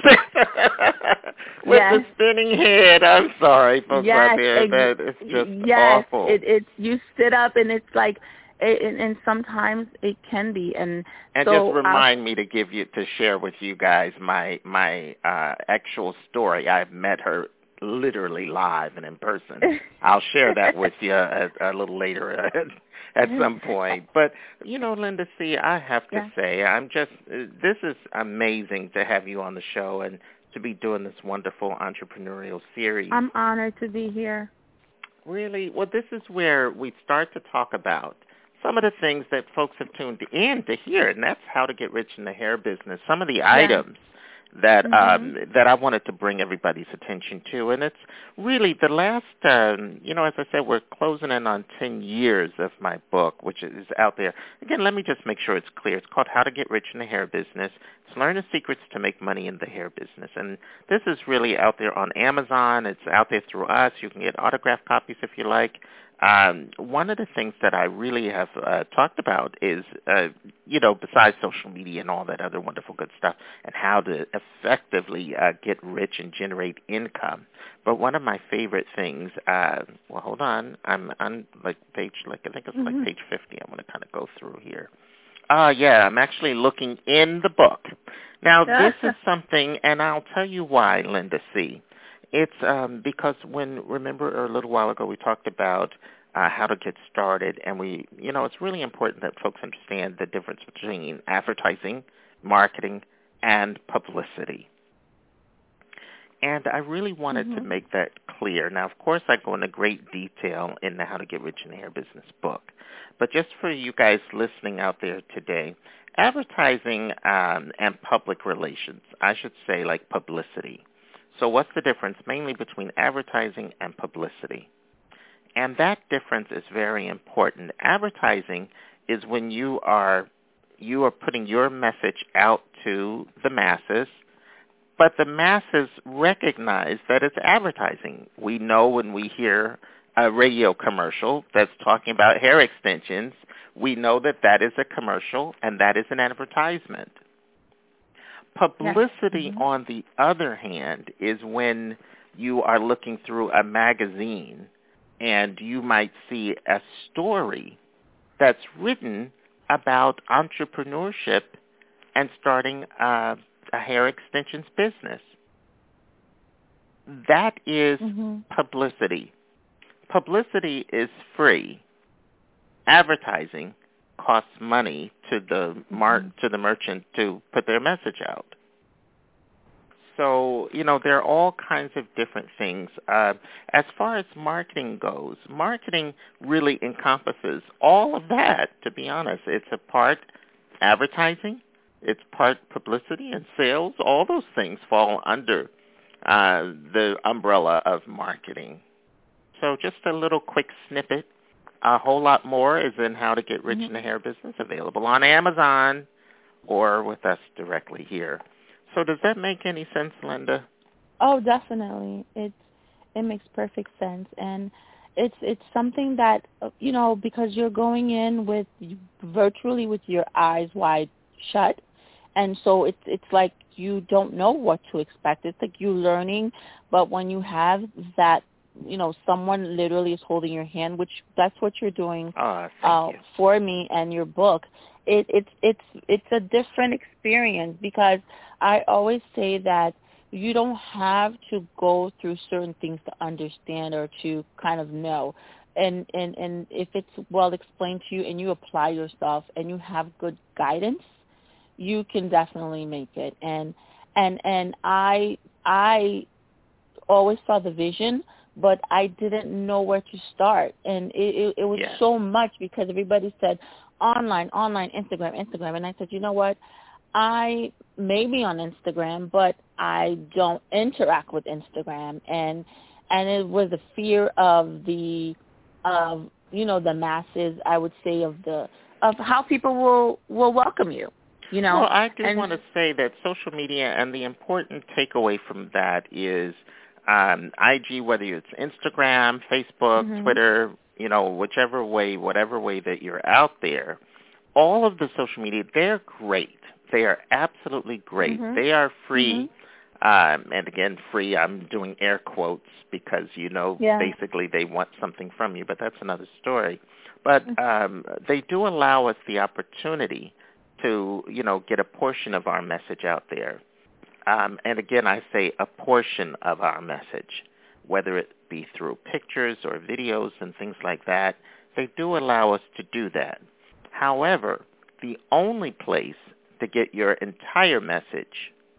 With the spinning head. I'm sorry, folks out there. That is just awful. It's you sit up, and it's like, and sometimes it can be. And so just remind me to share with you guys my actual story. I've met her literally live and in person. I'll share that with you a little later at some point. But, Linda C., I have to say, this is amazing to have you on the show and to be doing this wonderful entrepreneurial series. I'm honored to be here. Really? Well, this is where we start to talk about some of the things that folks have tuned in to hear, and that's how to get rich in the hair business. Some of the items that I wanted to bring everybody's attention to. And it's really the last, as I said, we're closing in on 10 years of my book, which is out there. Again, let me just make sure it's clear. It's called How to Get Rich in the Hair Business. It's Learn the Secrets to Make Money in the Hair Business. And this is really out there on Amazon. It's out there through us. You can get autographed copies if you like. One of the things that I really have talked about is, besides social media and all that other wonderful good stuff, and how to effectively get rich and generate income. But one of my favorite things, hold on, I'm on page, I think it's like page 50. I'm going to kind of go through here. I'm actually looking in the book. Now, this is something, and I'll tell you why, Linda C. It's because remember a little while ago we talked about how to get started, and it's really important that folks understand the difference between advertising, marketing, and publicity. And I really wanted to make that clear. Now, of course, I go into great detail in the How to Get Rich in the Hair Business book. But just for you guys listening out there today, advertising and public relations, I should say like publicity. So what's the difference mainly between advertising and publicity? And that difference is very important. Advertising is when you are putting your message out to the masses, but the masses recognize that it's advertising. We know when we hear a radio commercial that's talking about hair extensions, we know that that is a commercial and that is an advertisement. Publicity, on the other hand, is when you are looking through a magazine and you might see a story that's written about entrepreneurship and starting a hair extensions business. That is publicity. Publicity is free. Advertising costs money to the merchant to put their message out. So, there are all kinds of different things. As far as marketing goes, marketing really encompasses all of that, to be honest. It's a part advertising, it's part publicity and sales. All those things fall under the umbrella of marketing. So just a little quick snippet. A whole lot more is in How to Get Rich in the Hair Business, available on Amazon or with us directly here. So does that make any sense, Linda? Oh, definitely. It makes perfect sense, and it's something that because you're going in with virtually with your eyes wide shut, and so it's like you don't know what to expect. It's like you're learning, but when you have that, someone literally is holding your hand, which that's what you're doing for me and your book. It's a different experience, because I always say that you don't have to go through certain things to understand or to kind of know. And if it's well explained to you and you apply yourself and you have good guidance, you can definitely make it. And I always saw the vision, but I didn't know where to start. And it was so much, because everybody said online, Instagram. And I said, you know what? I may be on Instagram, but I don't interact with Instagram. And it was the fear of the masses, I would say, of how people will welcome you. Well, I do want to say that social media, and the important takeaway from that is IG, whether it's Instagram, Facebook, Twitter, whatever way that you're out there, all of the social media, they're great. They are absolutely great. They are free. And again, free, I'm doing air quotes because, basically they want something from you, but that's another story. But they do allow us the opportunity to, get a portion of our message out there. And again, I say a portion of our message, whether it be through pictures or videos and things like that. They do allow us to do that. However, the only place to get your entire message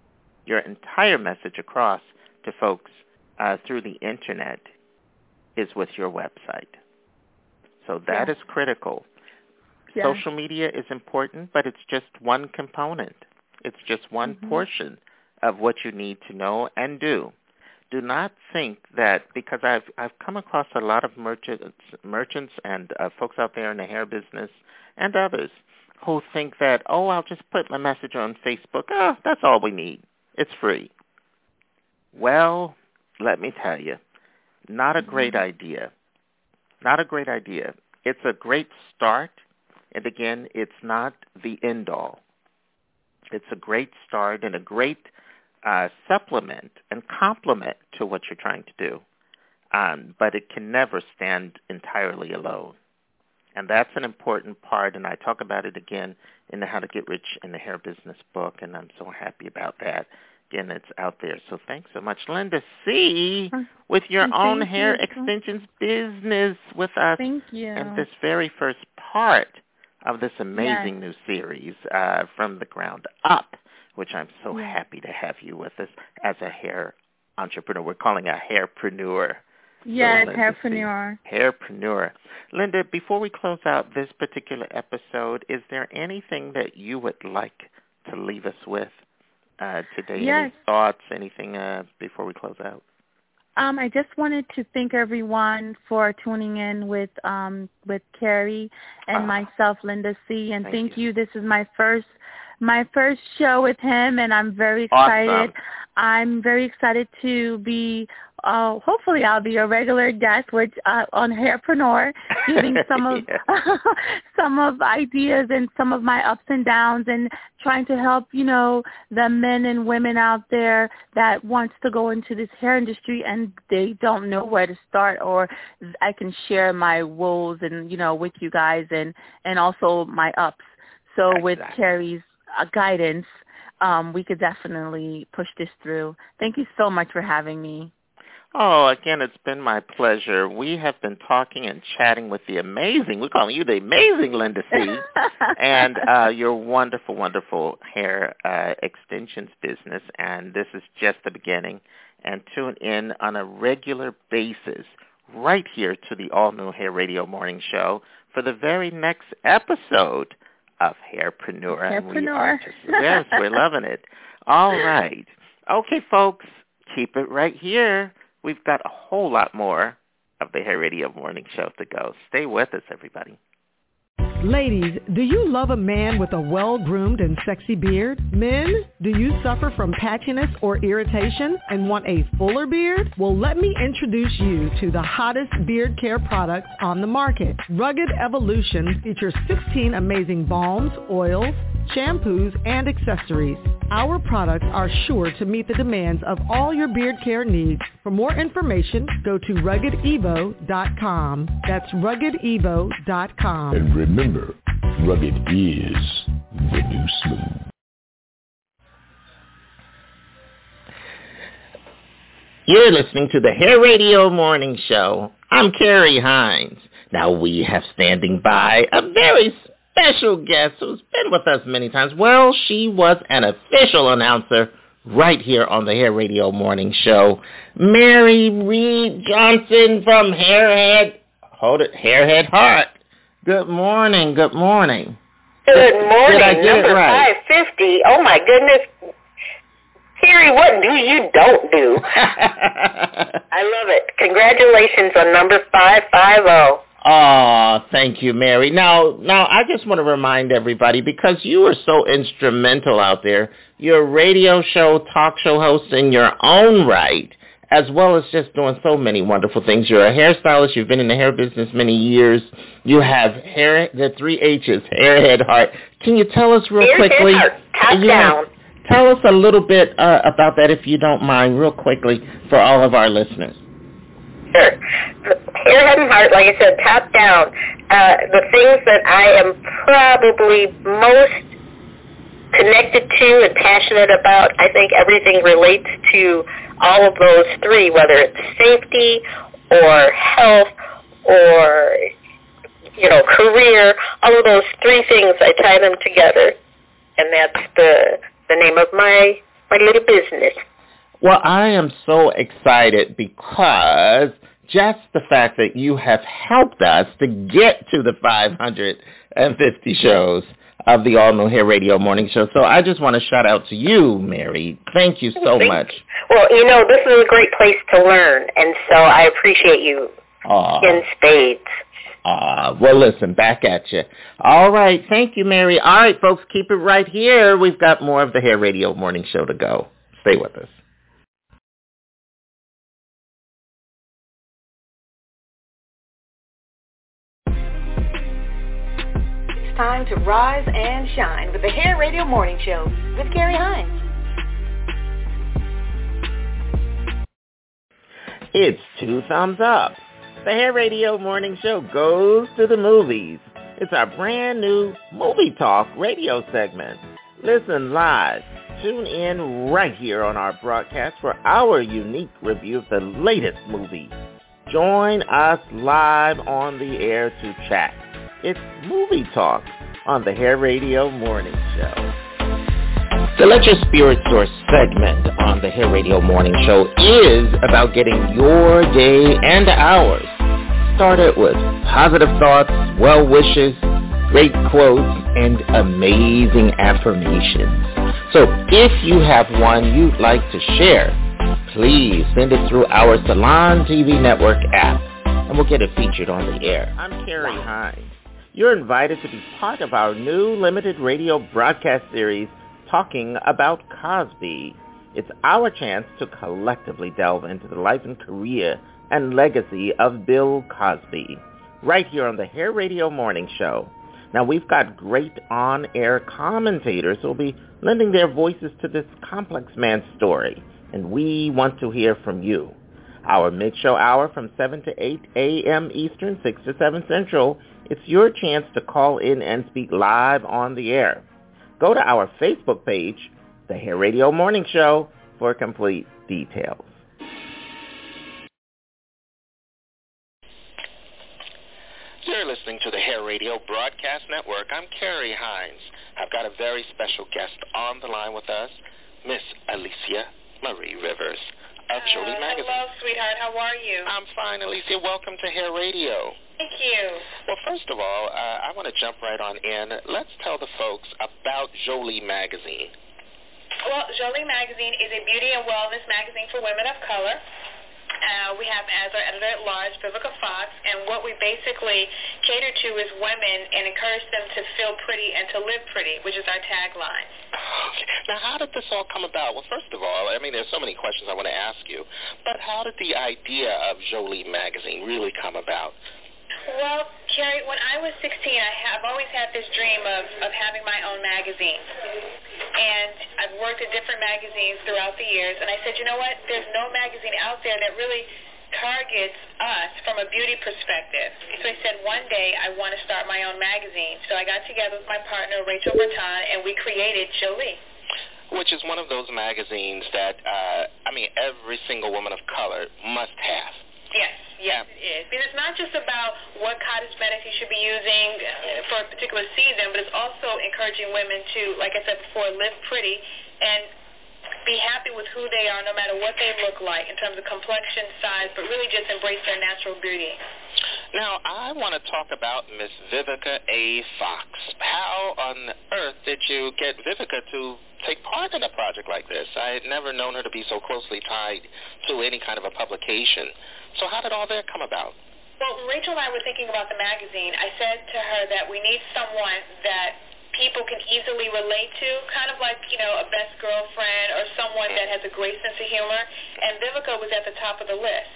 across to folks through the Internet is with your website. So that is critical. Social media is important, but it's just one component. It's just one portion of what you need to know and do. Do not think that, because I've come across a lot of merchants and folks out there in the hair business and others who think that, I'll just put my message on Facebook. That's all we need. It's free. Well, let me tell you, not a great idea. Not a great idea. It's a great start, and again, it's not the end-all. It's a great start and a great supplement and complement to what you're trying to do, but it can never stand entirely alone. And that's an important part, and I talk about it again in the How to Get Rich in the Hair Business book, and I'm so happy about that. Again, it's out there. So thanks so much, Linda C., with your own hair extensions business with us. Thank you. And this very first part of this amazing new series, From the Ground Up, which I'm so happy to have you with us as a hair entrepreneur. We're calling a hairpreneur. Yes, hairpreneur. Hairpreneur. Linda, before we close out this particular episode, is there anything that you would like to leave us with today? Yes. Any thoughts, anything before we close out? I just wanted to thank everyone for tuning in with Carrie and myself, Linda C. And thank you. This is my first show with him, and I'm very excited. Awesome. I'm very excited to be. Hopefully, I'll be a regular guest, on Hairpreneur, giving some of some of ideas and some of my ups and downs, and trying to help the men and women out there that wants to go into this hair industry and they don't know where to start. Or I can share my woes and with you guys, and also my ups. So with Carrie's guidance, we could definitely push this through. Thank you so much for having me. Oh, again, it's been my pleasure. We have been talking and chatting with the amazing, we're calling you the amazing Linda C. and your wonderful, wonderful hair extensions business. And this is just the beginning. And tune in on a regular basis right here to the all-new Hair Radio Morning Show for the very next episode of Hairpreneur. Hairpreneur. Yes, we're loving it. All right. Okay, folks, keep it right here. We've got a whole lot more of the Hair Radio Morning Show to go. Stay with us, everybody. Ladies, do you love a man with a well-groomed and sexy beard? Men, do you suffer from patchiness or irritation and want a fuller beard? Well, let me introduce you to the hottest beard care products on the market. Rugged Evolution features 16 amazing balms, oils, shampoos, and accessories. Our products are sure to meet the demands of all your beard care needs. For more information, go to RuggedEvo.com. That's RuggedEvo.com. And remember, rugged is the new smooth. You're listening to the Hair Radio Morning Show. I'm Carrie Hines. Now we have standing by a very special guest who's been with us many times. Well, she was an official announcer right here on the Hair Radio Morning Show. Mary Reed Johnson from Hairhead Heart. Good morning. Good morning. Number 550. Oh, my goodness. Carrie, what do you don't do? I love it. Congratulations on number 550. Oh, thank you, Mary. Now, I just want to remind everybody, because you are so instrumental out there, you're a radio show, talk show host in your own right, as well as just doing so many wonderful things. You're a hairstylist. You've been in the hair business many years. You have hair, the 3 H's, Hairhead Heart. Can you tell us real quickly? Top down. Tell us a little bit about that, if you don't mind, real quickly, for all of our listeners. Sure. Hairhead and Heart, like I said, top down. The things that I am probably most connected to and passionate about, I think everything relates to all of those three, whether it's safety or health or, career. All of those three things, I tie them together. And that's the name of my little business. Well, I am so excited because just the fact that you have helped us to get to the 550 shows of the All New Hair Radio Morning Show. So I just want to shout out to you, Mary. Thank you so much. Well, this is a great place to learn, and so I appreciate you in spades. Well, listen, back at you. All right. Thank you, Mary. All right, folks, keep it right here. We've got more of the Hair Radio Morning Show to go. Stay with us. Time to rise and shine with the Hair Radio Morning Show with Carrie Hines. It's 2 thumbs up. The Hair Radio Morning Show goes to the movies. It's our brand new Movie Talk radio segment. Listen live. Tune in right here on our broadcast for our unique review of the latest movie. Join us live on the air to chat. It's Movie Talk on the Hair Radio Morning Show. The Let Your Spirit Soar segment on the Hair Radio Morning Show is about getting your day and ours started with positive thoughts, well wishes, great quotes, and amazing affirmations. So if you have one you'd like to share, please send it through our Salon TV Network app, and we'll get it featured on the air. I'm Carrie Hines. You're invited to be part of our new limited radio broadcast series, Talking About Cosby. It's our chance to collectively delve into the life and career and legacy of Bill Cosby, right here on the Hair Radio Morning Show. Now, we've got great on-air commentators who will be lending their voices to this complex man's story, and we want to hear from you. Our mid-show hour from 7 to 8 a.m. Eastern, 6 to 7 Central, it's your chance to call in and speak live on the air. Go to our Facebook page, The Hair Radio Morning Show, for complete details. You're listening to the Hair Radio Broadcast Network. I'm Carrie Hines. I've got a very special guest on the line with us, Miss Alicia Marie Rivers of Jolie Magazine. Hello, sweetheart. How are you? I'm fine, Alicia. Welcome to Hair Radio. Thank you. Well, first of all, I want to jump right on in. Let's tell the folks about Jolie Magazine. Well, Jolie Magazine is a beauty and wellness magazine for women of color. We have as our editor-at-large Vivica Fox, and what we basically cater to is women and encourage them to feel pretty and to live pretty, which is our tagline. Okay. Now, how did this all come about? Well, first of all, I mean, there's so many questions I want to ask you, but how did the idea of Jolie Magazine really come about? Well, Carrie, when I was 16, I've always had this dream of having my own magazine. And I've worked at different magazines throughout the years, and I said, you know what, there's no magazine out there that really targets us from a beauty perspective. So I said, one day I want to start my own magazine. So I got together with my partner, Rachel Berton, and we created Jolie. Which is one of those magazines that, every single woman of color must have. Yes, it is. But it's not just about what cosmetics you should be using for a particular season, but it's also encouraging women to, like I said before, live pretty and be happy with who they are no matter what they look like in terms of complexion, size, but really just embrace their natural beauty. Now, I want to talk about Miss Vivica A. Fox. How on earth did you get Vivica to take part in a project like this? I had never known her to be so closely tied to any kind of a publication. So how did all that come about? Well, Rachel and I were thinking about the magazine. I said to her that we need someone that people can easily relate to, kind of like, a best girlfriend or someone that has a great sense of humor. And Vivica was at the top of the list.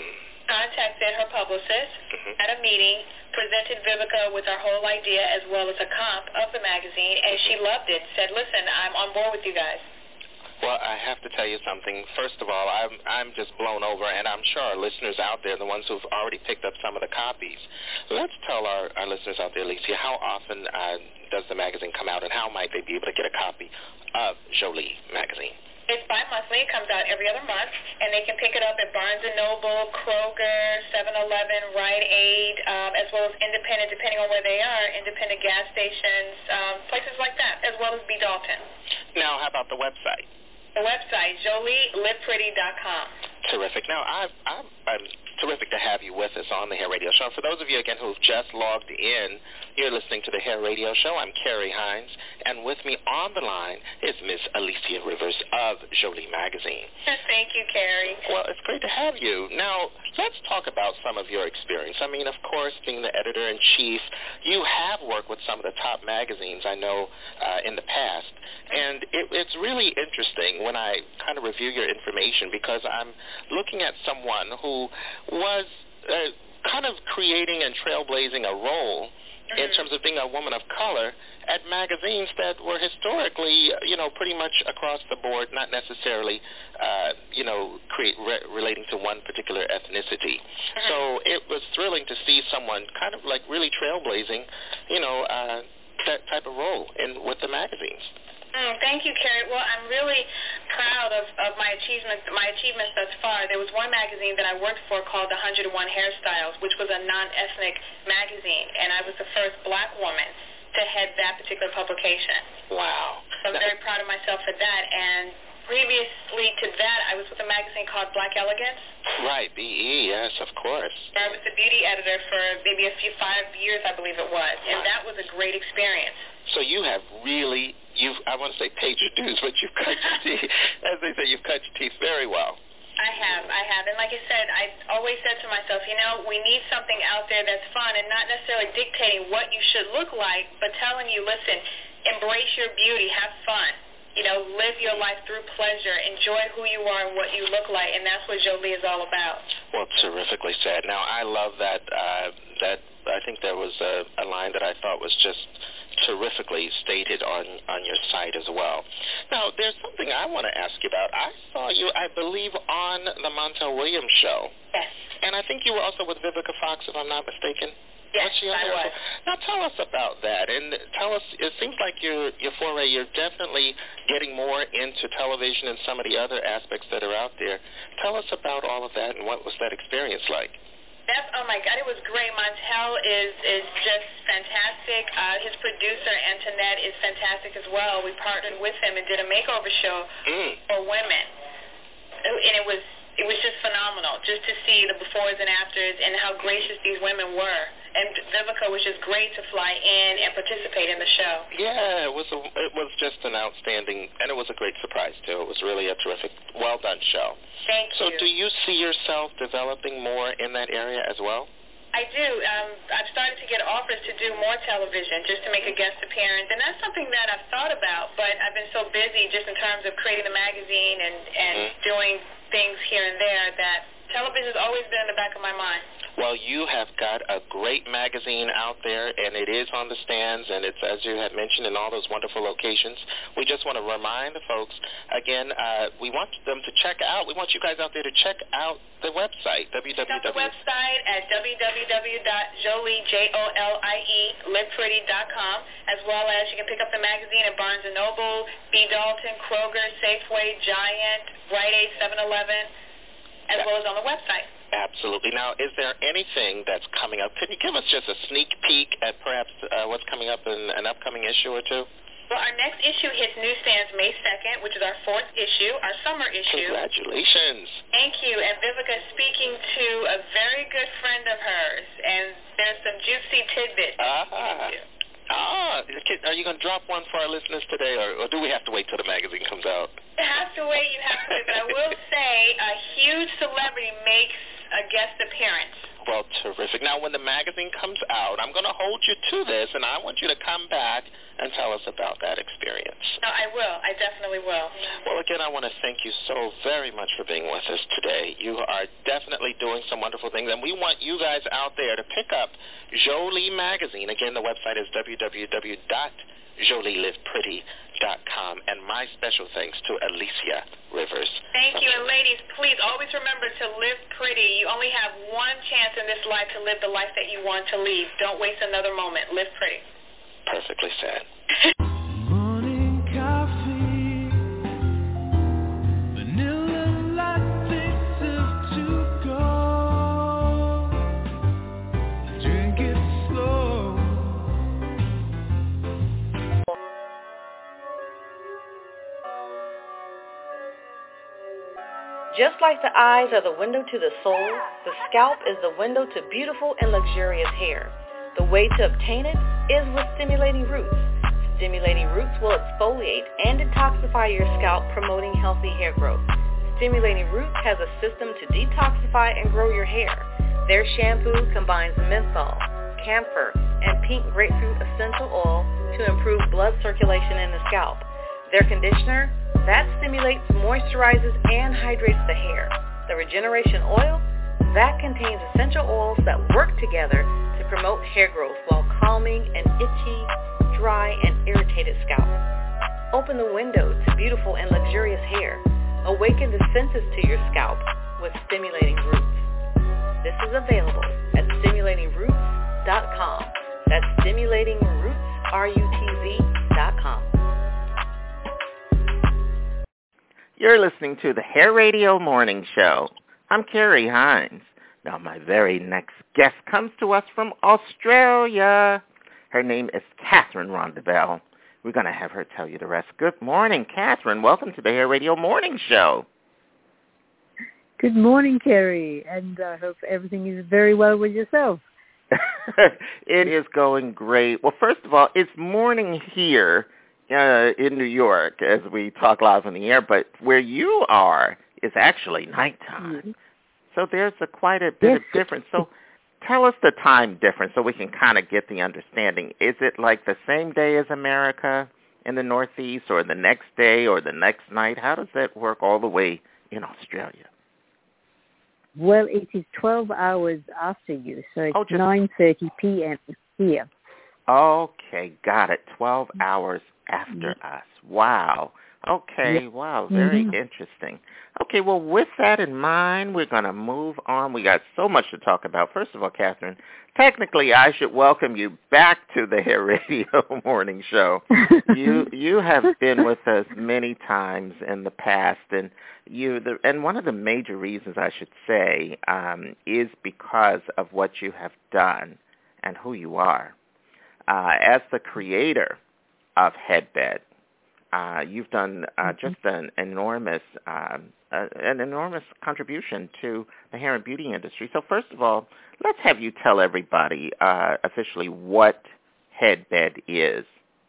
Contacted her publicist at a meeting, presented Vivica with our whole idea as well as a comp of the magazine, and she loved it, said, listen, I'm on board with you guys. Well, I have to tell you something. First of all, I'm just blown over, and I'm sure our listeners out there, the ones who've already picked up some of the copies. Let's tell our listeners out there, Alicia, how often does the magazine come out, and how might they be able to get a copy of Jolie Magazine? It's bi-monthly. It comes out every other month, and they can pick it up at Barnes & Noble, Kroger, 7-Eleven, Rite Aid, as well as independent, depending on where they are, independent gas stations, places like that, as well as B. Dalton. Now, how about the website? The website, JolieLivePretty.com. Terrific. Now, I'm terrific to have you with us on the Hair Radio Show. For those of you, again, who've just logged in, you're listening to the Hair Radio Show. I'm Carrie Hines, and with me on the line is Miss Alicia Rivers of Jolie Magazine. Thank you, Carrie. Well, it's great to have you. Now, let's talk about some of your experience. I mean, of course, being the editor-in-chief, you have worked with some of the top magazines I know in the past, and it's really interesting when I kind of review your information because I'm looking at someone who was kind of creating and trailblazing a role in terms of being a woman of color at magazines that were historically, pretty much across the board, not necessarily, relating to one particular ethnicity. So it was thrilling to see someone kind of like really trailblazing, that type of role with the magazines. Thank you, Carrie. Well, I'm really proud of my achievements thus far. There was one magazine that I worked for called 101 Hairstyles, which was a non-ethnic magazine, and I was the first black woman to head that particular publication. Wow. So I'm very proud of myself for that. And previously to that, I was with a magazine called Black Elegance. Right, B.E., yes, of course. I was the beauty editor for maybe 5 years, I believe it was, and that was a great experience. So you have I want to say paid your dues, but you've cut your teeth, as they say, you've cut your teeth very well. I have. And like I said, I always said to myself, we need something out there that's fun and not necessarily dictating what you should look like, but telling you, listen, embrace your beauty, have fun. Live your life through pleasure, enjoy who you are and what you look like, and that's what Jolie is all about. Well, terrifically said. Now, I love that, I think there was a line that I thought was just terrifically stated on your site as well. Now, there's something I want to ask you about. I saw you, I believe, on the Montel Williams show. Yes. And I think you were also with Vivica Fox, if I'm not mistaken. Yes, I was. Now, tell us about that, and tell us, it seems like your foray, you're definitely getting more into television and some of the other aspects that are out there. Tell us about all of that, and what was that experience like? Oh my God, it was great. Montel is just fantastic. His producer, Antoinette, is fantastic as well. We partnered with him and did a makeover show for women. And it was just phenomenal just to see the befores and afters and how gracious these women were. And Vivica was just great to fly in and participate in the show. Yeah, it was just an outstanding, and it was a great surprise too. It was really a terrific, well done show. Thank you. So do you see yourself developing more in that area as well? I do. I've started to get offers to do more television, just to make a guest appearance, and that's something that I've thought about, but I've been so busy just in terms of creating a magazine and doing things here and there that television has always been in the back of my mind. Well, you have got a great magazine out there, and it is on the stands, and it's, as you had mentioned, in all those wonderful locations. We just want to remind the folks, again, we want them to check out, we want you guys out there to check out the website, Check out the website at www.jolieLivepretty.com, as well as you can pick up the magazine at Barnes & Noble, B. Dalton, Kroger, Safeway, Giant, Rite Aid, 7-Eleven, as well as on the website. Absolutely. Now, is there anything that's coming up? Can you give us just a sneak peek at perhaps what's coming up in an upcoming issue or two? Well, our next issue hits newsstands May 2nd, which is our 4th issue, our summer issue. Congratulations. Thank you. And Vivica is speaking to a very good friend of hers, and there's some juicy tidbits. Are you going to drop one for our listeners today, or do we have to wait till the magazine comes out? You have to wait. But I will say a huge celebrity makes a guest appearance. Well, terrific. Now, when the magazine comes out, I'm going to hold you to this, and I want you to come back and tell us about that experience. No, I will. I definitely will. Well, again, I want to thank you so very much for being with us today. You are definitely doing some wonderful things, and we want you guys out there to pick up Jolie Magazine. Again, the website is www.jolielivepretty.com, and my special thanks to Alicia Rivers. Thank you, and ladies, please always remember to live pretty. You only have one chance in this life to live the life that you want to lead. Don't waste another moment. Live pretty. Perfectly said. Morning coffee, vanilla lattes of to go. Drink it slow. Just like the eyes are the window to the soul, the scalp is the window to beautiful and luxurious hair. The way to obtain it is with Stimulating Roots. Stimulating Roots will exfoliate and detoxify your scalp, promoting healthy hair growth. Stimulating Roots has a system to detoxify and grow your hair. Their shampoo combines menthol, camphor, and pink grapefruit essential oil to improve blood circulation in the scalp. Their conditioner, that stimulates, moisturizes, and hydrates the hair. The Regeneration Oil, that contains essential oils that work together to promote hair growth while calming an itchy, dry, and irritated scalp. Open the window to beautiful and luxurious hair. Awaken the senses to your scalp with Stimulating Roots. This is available at StimulatingRoots.com. That's StimulatingRoots.com. You're listening to the Hair Radio Morning Show. I'm Carrie Hines. Now, my very next guest comes to us from Australia. Her name is Catherine Rondevelle. We're going to have her tell you the rest. Good morning, Catherine. Welcome to the Hair Radio Morning Show. Good morning, Carrie, and I hope everything is very well with yourself. It is going great. Well, first of all, it's morning here in New York as we talk live on the air, but where you are, is actually nighttime. Mm-hmm. So there's quite a bit of difference. So tell us the time difference so we can kind of get the understanding. Is it like the same day as America in the Northeast, or the next day, or the next night? How does that work all the way in Australia? Well, it is 12 hours after you, so it's 9:30 p.m. here. Okay, got it. 12 hours after us. Wow. Okay, wow, very interesting. Okay, well, with that in mind, we're going to move on. We got so much to talk about. First of all, Catherine, technically I should welcome you back to the Hair Radio Morning Show. You have been with us many times in the past, and and one of the major reasons, I should say, is because of what you have done and who you are. As the creator of Headbed, you've done just an enormous contribution to the hair and beauty industry. So first of all, let's have you tell everybody officially what Headbed is.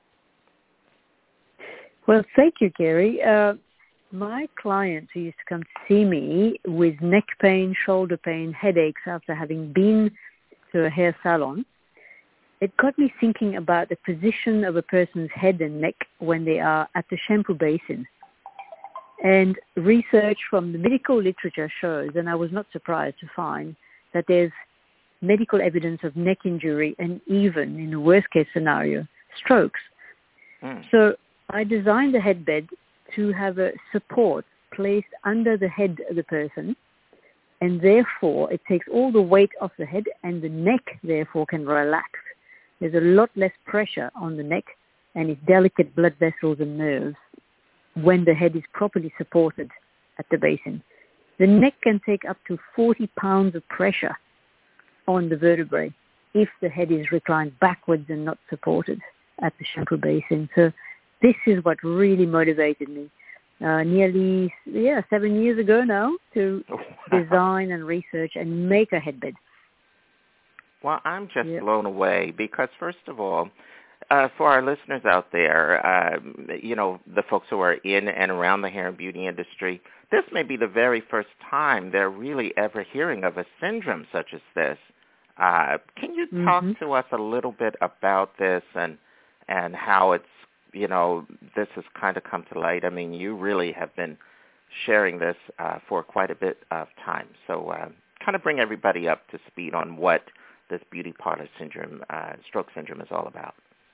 Well, thank you, Gary. My clients who used to come to see me with neck pain, shoulder pain, headaches after having been to a hair salon, it got me thinking about the position of a person's head and neck when they are at the shampoo basin. And research from the medical literature shows, and I was not surprised to find, that there's medical evidence of neck injury and even, in a worst-case scenario, strokes. So I designed the headbed to have a support placed under the head of the person, and therefore it takes all the weight off the head, and the neck, therefore, can relax. There's a lot less pressure on the neck and its delicate blood vessels and nerves when the head is properly supported at the basin. The neck can take up to 40 pounds of pressure on the vertebrae if the head is reclined backwards and not supported at the shampoo basin. So this is what really motivated me nearly 7 years ago now to design and research and make a headbed. Well, I'm just blown away because, first of all, for our listeners out there, the folks who are in and around the hair and beauty industry, this may be the very first time they're really ever hearing of a syndrome such as this. Can you talk to us a little bit about this and how it's, this has kind of come to light? I mean, you really have been sharing this for quite a bit of time. So kind of bring everybody up to speed on what this beauty parlor syndrome, stroke syndrome, is all about.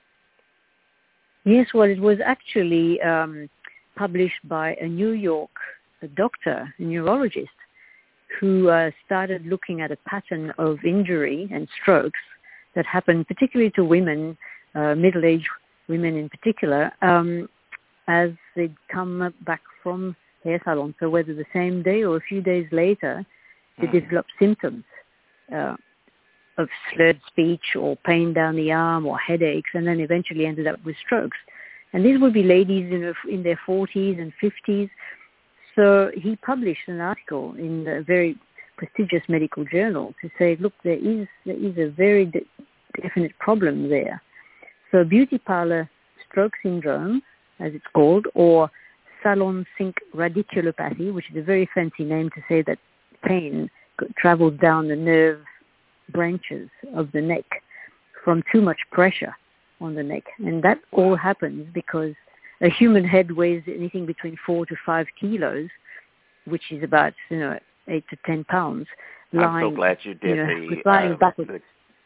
Yes, well, it was actually published by a New York doctor, a neurologist, who started looking at a pattern of injury and strokes that happen particularly to women, middle-aged women in particular, as they come back from hair salon. So whether the same day or a few days later, they develop symptoms of slurred speech or pain down the arm or headaches, and then eventually ended up with strokes. And these would be ladies in their 40s and 50s. So he published an article in a very prestigious medical journal to say, look, there is a very definite problem there. So beauty parlor stroke syndrome, as it's called, or salon sink radiculopathy, which is a very fancy name to say that pain travels down the nerve branches of the neck from too much pressure on the neck. And that all happens because a human head weighs anything between 4 to 5 kilos, which is about 8 to 10 pounds. I'm so glad you did lying backwards.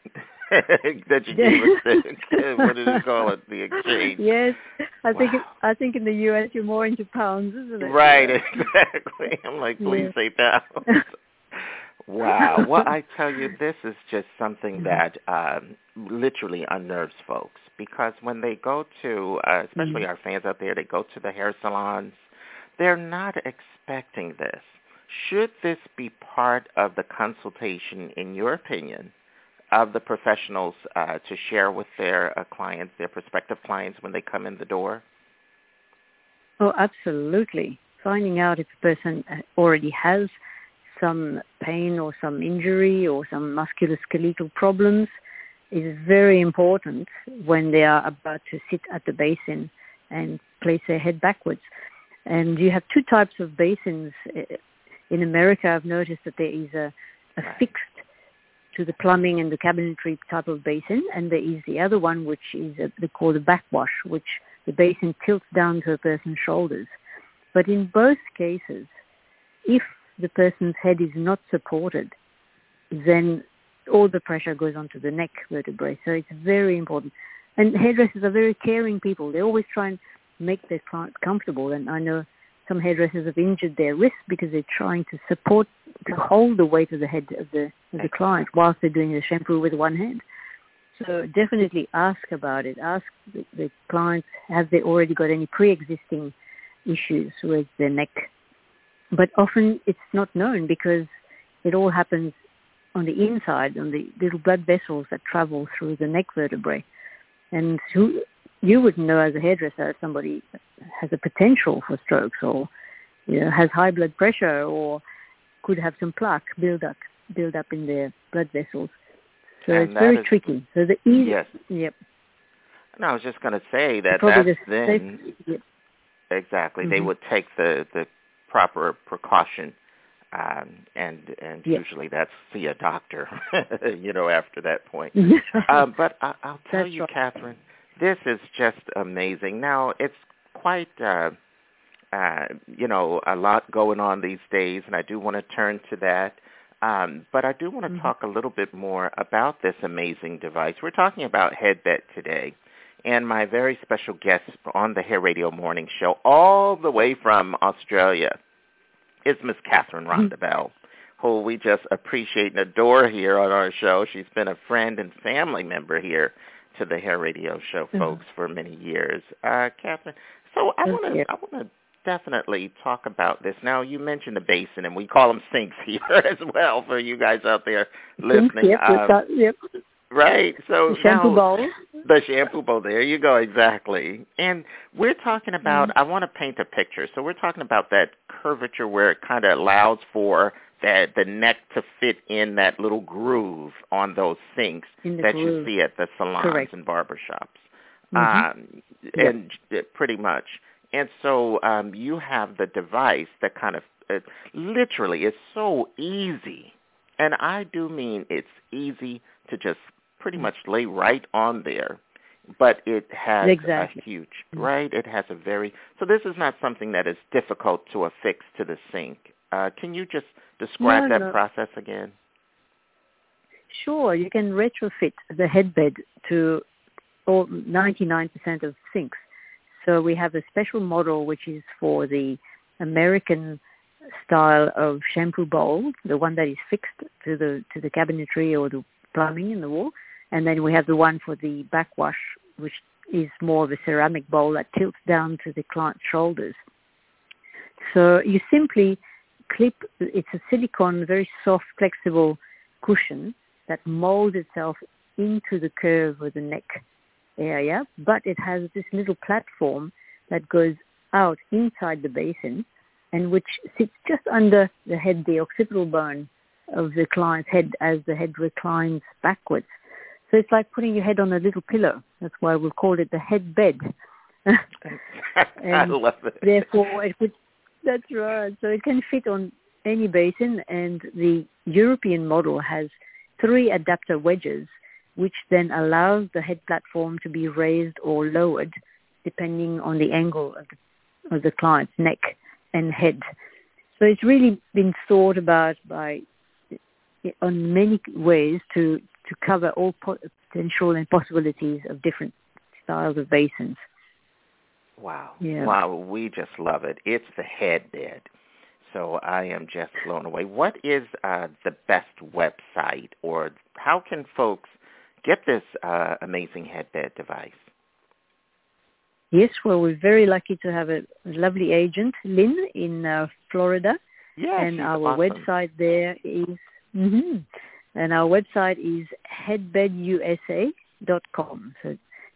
that you gave us what did you call it? The exchange. Yes, I think in the U.S. you're more into pounds, isn't it? Right, exactly. I'm like, please say pounds. Wow. Well, I tell you, this is just something that literally unnerves folks, because when they go to, especially our fans out there, they go to the hair salons, they're not expecting this. Should this be part of the consultation, in your opinion, of the professionals to share with their clients, their prospective clients, when they come in the door? Oh, absolutely. Finding out if a person already has some pain or some injury or some musculoskeletal problems is very important when they are about to sit at the basin and place their head backwards. And you have two types of basins. In America, I've noticed that there is a fixed to the plumbing and the cabinetry type of basin, and there is the other one, which is they call the backwash, which the basin tilts down to a person's shoulders. But in both cases, if the person's head is not supported, then all the pressure goes onto the neck vertebrae. So it's very important. And hairdressers are very caring people. They always try and make their client comfortable. And I know some hairdressers have injured their wrists because they're trying to support, to hold the weight of the head of the client whilst they're doing the shampoo with one hand. So definitely ask about it. Ask the clients, have they already got any pre-existing issues with their neck? But often it's not known because it all happens on the inside, on the little blood vessels that travel through the neck vertebrae. And you would know as a hairdresser if somebody has a potential for strokes or has high blood pressure or could have some plaque build up in their blood vessels. So it's very tricky. So the easy, yes. Yep. And I was just going to say that probably that's then exactly they would take the proper precaution, and usually that's see a doctor, after that point. But I'll tell you, right, Catherine, this is just amazing. Now it's quite a lot going on these days, and I do want to turn to that. But I do want to talk a little bit more about this amazing device. We're talking about Headbed today, and my very special guest on the Hair Radio Morning Show, all the way from Australia, is Miss Catherine Rondabelle, who we just appreciate and adore here on our show. She's been a friend and family member here to the Hair Radio Show, folks, for many years. Catherine, so I want to definitely talk about this. Now, you mentioned the basin, and we call them sinks here as well for you guys out there listening. Yep. Right. So the shampoo bowl. The shampoo bowl. There you go. Exactly. And we're talking about, I want to paint a picture. So we're talking about that curvature where it kind of allows for the neck to fit in that little groove on those sinks that you see at the salons and barbershops. And pretty much. And so you have the device that kind of literally is so easy. And I do mean it's easy to just pretty much lay right on there. But it has a huge, right? It has a so this is not something that is difficult to affix to the sink. Can you just describe that process again? Sure. You can retrofit the headbed to 99% of sinks. So we have a special model which is for the American style of shampoo bowl, the one that is fixed to the cabinetry or the plumbing in the wall. And then we have the one for the backwash, which is more of a ceramic bowl that tilts down to the client's shoulders. So you simply clip, it's a silicone, very soft, flexible cushion that molds itself into the curve of the neck area, but it has this little platform that goes out inside the basin and which sits just under the head, the occipital bone of the client's head as the head reclines backwards. So it's like putting your head on a little pillow. That's why we'll call it the head bed. I love it. Therefore, that's right. So it can fit on any basin, and the European model has 3 adapter wedges, which then allows the head platform to be raised or lowered depending on the angle of the client's neck and head. So it's really been thought about on many ways to cover all potential and possibilities of different styles of basins. Wow. Yeah. Wow, we just love it. It's the headbed. So I am just blown away. What is the best website, or how can folks get this amazing headbed device? Yes, well, we're very lucky to have a lovely agent, Lynn, in Florida. Yeah, and our awesome. website there is, and our website is headbedusa.com. So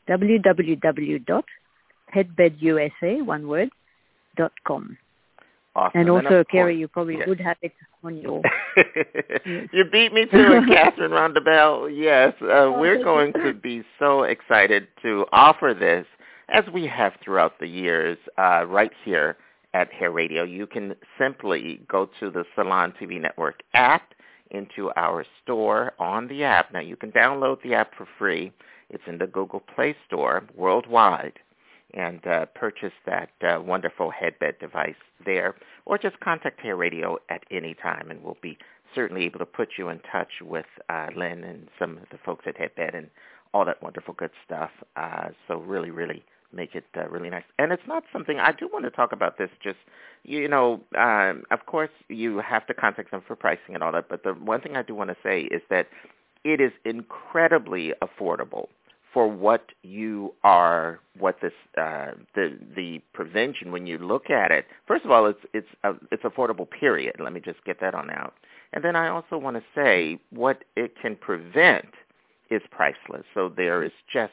www.headbedusa.com. Awesome. And also, and Kerry, you probably would have it on your... You beat me to it, Catherine Rondabelle. Yes, we're going to be so excited to offer this, as we have throughout the years, right here at Hair Radio. You can simply go to the Salon TV Network app, into our store on the app. Now, you can download the app for free. It's in the Google Play Store worldwide, and purchase that wonderful headbed device there, or just contact Hair Radio at any time, and we'll be certainly able to put you in touch with Lynn and some of the folks at Headbed and all that wonderful good stuff. So really, really make it really nice. And it's not something, I do want to talk about this, just, of course you have to contact them for pricing and all that, but the one thing I do want to say is that it is incredibly affordable for what you are, what this, the prevention, when you look at it. First of all, it's affordable, period. Let me just get that on out. And then I also want to say what it can prevent is priceless. So there is just,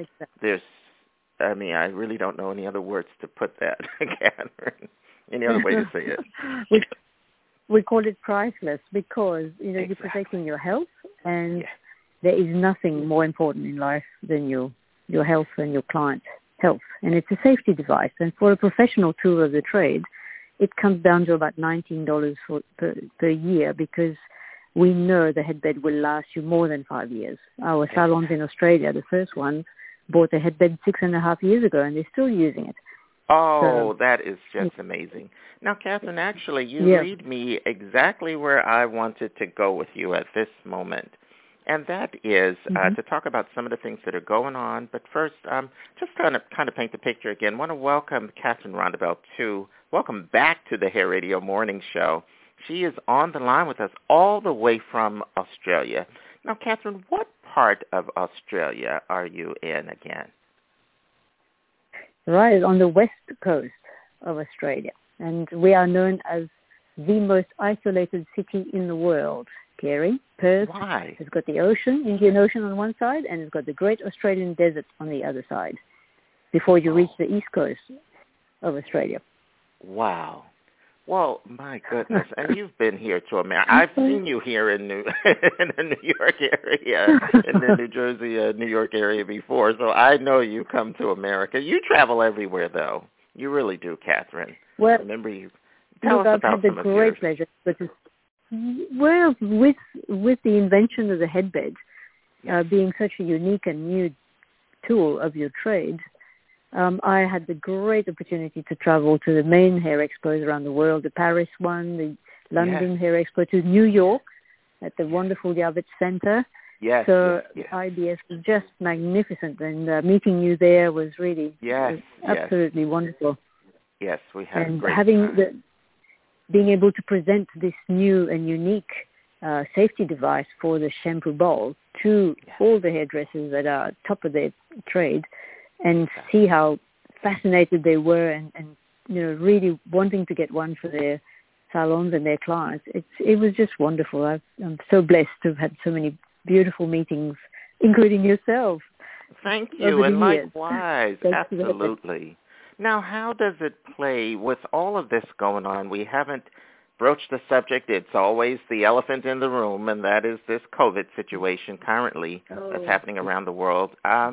I really don't know any other words to put that, Catherine. Any other way to say it? We call it priceless because, you're protecting your health, and there is nothing more important in life than your health and your client's health. And it's a safety device. And for a professional tool of the trade, it comes down to about $19 per year, because we know the headbed will last you more than 5 years. Our salons in Australia, the first one, bought a headbed 6.5 years ago, and they're still using it. Oh, that is just amazing. Now, Catherine, actually, you lead me exactly where I wanted to go with you at this moment, and that is to talk about some of the things that are going on. But first, just kind of paint the picture again. I want to welcome Catherine Rondabelle welcome back to the Hair Radio Morning Show. She is on the line with us all the way from Australia. Now, Catherine, what part of Australia are you in again? Right, on the west coast of Australia. And we are known as the most isolated city in the world, Kerry. Perth has got the ocean, Indian Ocean on one side, and it's got the Great Australian Desert on the other side, before you reach the east coast of Australia. Wow. Well, my goodness. And you've been here to America. I've seen you here in the New York area, in the New Jersey, New York area before, so I know you come to America. You travel everywhere, though. You really do, Catherine. Well, remember you. Tell us about I've had the great pleasure. Well, with the invention of the headbed being such a unique and new tool of your trade, I had the great opportunity to travel to the main hair expos around the world, the Paris one, the London Hair Expo, to New York at the wonderful Javits Center. IBS was just magnificent, and meeting you there was really absolutely wonderful. Yes, we had and a great having time. Being able to present this new and unique safety device for the shampoo bowl to all the hairdressers that are top of their trade, and see how fascinated they were and really wanting to get one for their salons and their clients. It was just wonderful. I'm so blessed to have had so many beautiful meetings, including yourself. Thank you, and likewise, absolutely. Now, how does it play with all of this going on? We haven't broached the subject. It's always the elephant in the room, and that is this COVID situation currently that's happening around the world.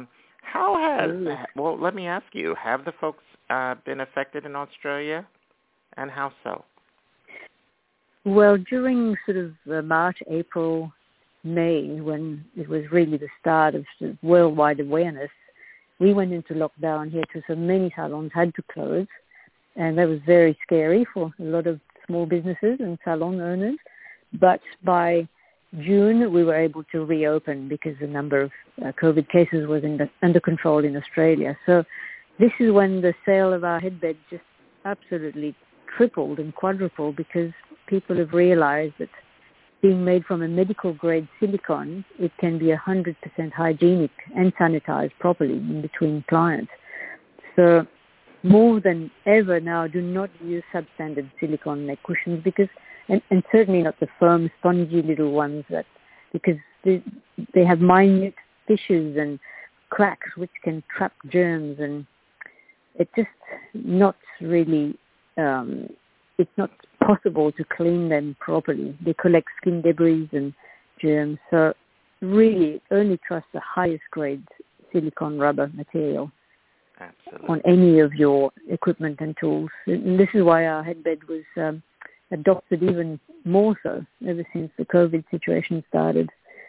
Well, let me ask you, have the folks been affected in Australia, and how so? Well, during sort of March, April, May, when it was really the start of sort of worldwide awareness, we went into lockdown here too, so many salons had to close, and that was very scary for a lot of small businesses and salon owners. But by June, we were able to reopen because the number of COVID cases was under control in Australia. So this is when the sale of our headbed just absolutely tripled and quadrupled, because people have realized that being made from a medical-grade silicone, it can be 100% hygienic and sanitized properly in between clients. So more than ever now, do not use substandard silicone neck cushions, because and certainly not the firm, spongy little ones, because they have minute fissures and cracks which can trap germs, and it's just not really, it's not possible to clean them properly. They collect skin debris and germs, so really only trust the highest grade silicone rubber material. on any of your equipment and tools. And this is why our headbed was adopted even more so ever since the COVID situation started.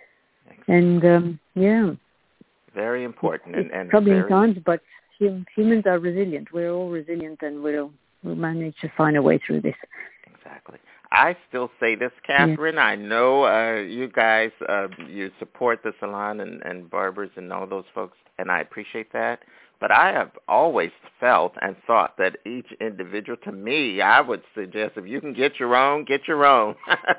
And, very important. And troubling times, but humans are resilient. We're all resilient, and we'll manage to find a way through this. Exactly. I still say this, Catherine. I know you guys, you support the salon and barbers and all those folks, and I appreciate that. But I have always felt and thought that each individual, to me, I would suggest if you can get your own, get your own.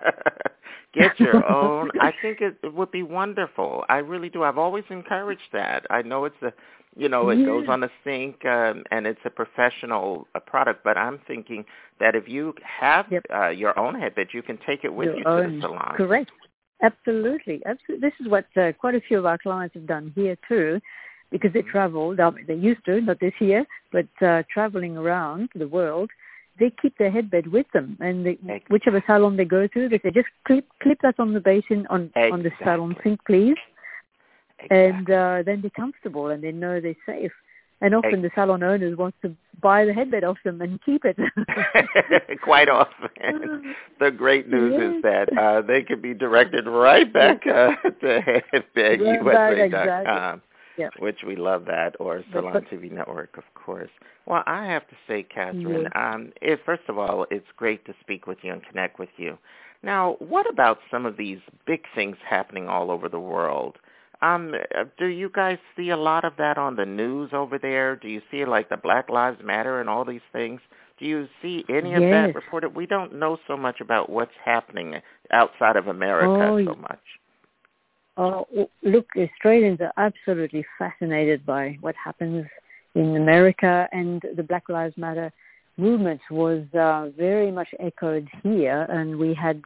Get your own. I think it would be wonderful. I really do. I've always encouraged that. I know it's it goes on a sink and it's a professional product, but I'm thinking that if you have your own headbed, you can take it with you to the salon. Correct. Absolutely. This is what quite a few of our clients have done here too, because they traveled. They used to, not this year, but traveling around the world, they keep their headbed with them, and whichever salon they go to, they say, just clip that on the basin on the salon sink, please. And then they're comfortable and they know they're safe. And often the salon owners want to buy the headbed off them and keep it. Quite often. The great news is that they can be directed right back to headbedusa.com, which we love that, or Salon TV Network, of course. Well, I have to say, Catherine, first of all, it's great to speak with you and connect with you. Now, what about some of these big things happening all over the world? Do you guys see a lot of that on the news over there? Do you see like the Black Lives Matter and all these things? Do you see any of that reported? We don't know so much about what's happening outside of America so much. Oh, look, Australians are absolutely fascinated by what happens in America, and the Black Lives Matter movement was very much echoed here, and we had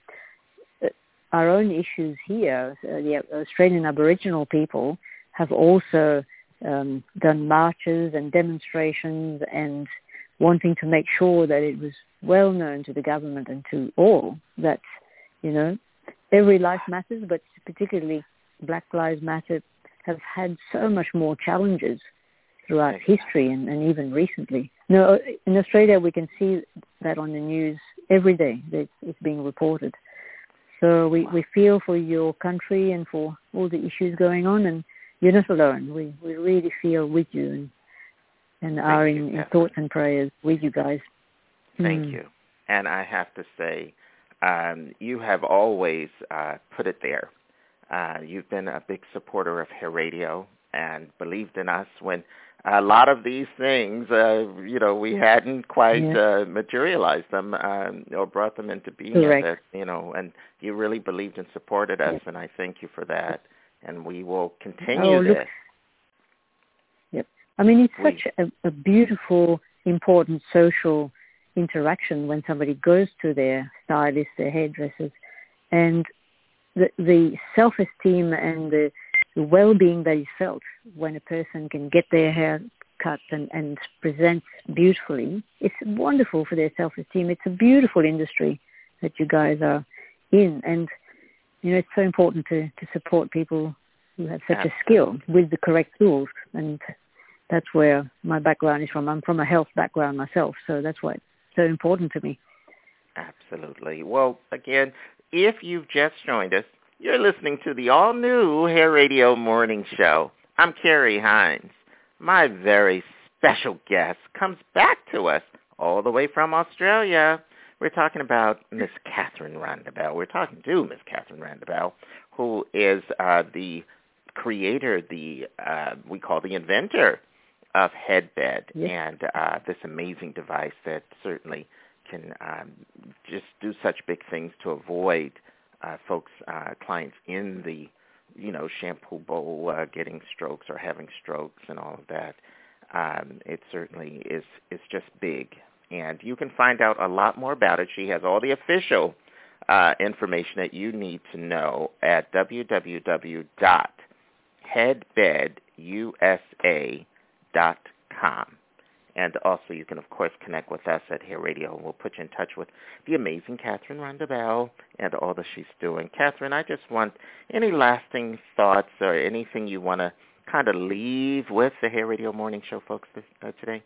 our own issues here. The Australian Aboriginal people have also done marches and demonstrations and wanting to make sure that it was well known to the government and to all that, every life matters, but particularly Black Lives Matter have had so much more challenges throughout history and even recently. No, in Australia we can see that on the news every day. It's being reported. So we feel for your country and for all the issues going on, and you're not alone. We really feel with you and are in thoughts and prayers with you guys. Thank you. And I have to say, you have always put it there. You've been a big supporter of Hair Radio and believed in us when a lot of these things, we hadn't quite materialized them or brought them into being. Correct. And you really believed and supported us, and I thank you for that. And we will continue this. Yep. I mean, it's such a beautiful, important social interaction when somebody goes to their stylist, their hairdressers, and the self-esteem and the well-being that is felt when a person can get their hair cut and present beautifully. It's wonderful for their self-esteem. It's a beautiful industry that you guys are in. And, it's so important to support people who have such a skill with the correct tools. And that's where my background is from. I'm from a health background myself, so that's why it's so important to me. Absolutely. Well, again, if you've just joined us, you're listening to the all-new Hair Radio Morning Show. I'm Carrie Hines. My very special guest comes back to us all the way from Australia. We're talking about Miss Catherine Randabell. We're talking to Miss Catherine Randabell, who is the creator, we call the inventor of Headbed, and this amazing device that certainly can just do such big things to avoid clients in the, shampoo bowl getting strokes or having strokes and all of that. It certainly is just big. And you can find out a lot more about it. She has all the official information that you need to know at www.headbedusa.com. And also you can, of course, connect with us at Hair Radio, and we'll put you in touch with the amazing Catherine Randabell and all that she's doing. Catherine, I just want any lasting thoughts or anything you want to kind of leave with the Hair Radio Morning Show folks today?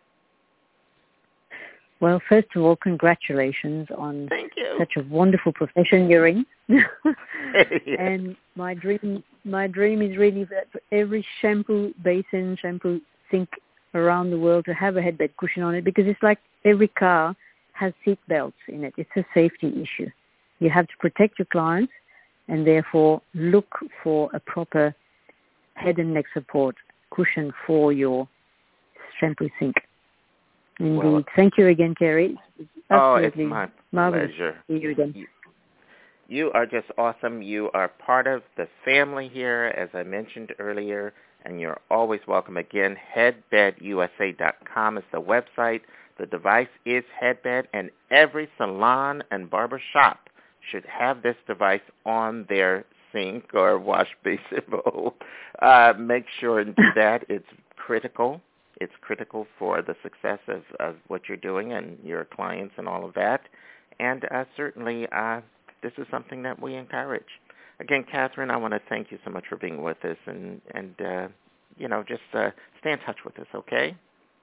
Well, first of all, congratulations on Thank you. Such a wonderful profession you're in. Yes. And my dream is really that for every shampoo basin, shampoo sink around the world to have a headbed cushion on it, because it's like every car has seat belts in it. It's a safety issue. You have to protect your clients and therefore look for a proper head and neck support cushion for your shampoo sink. Indeed. Well, thank you again, Kerry. It's my pleasure. To see you again. You are just awesome. You are part of the family here, as I mentioned earlier, and you're always welcome. Again, headbedusa.com is the website. The device is Headbed, and every salon and barber shop should have this device on their sink or wash basin bowl. Make sure and do that. It's critical. It's critical for the success of what you're doing and your clients and all of that. And certainly this is something that we encourage. Again, Catherine, I want to thank you so much for being with us and just stay in touch with us, okay?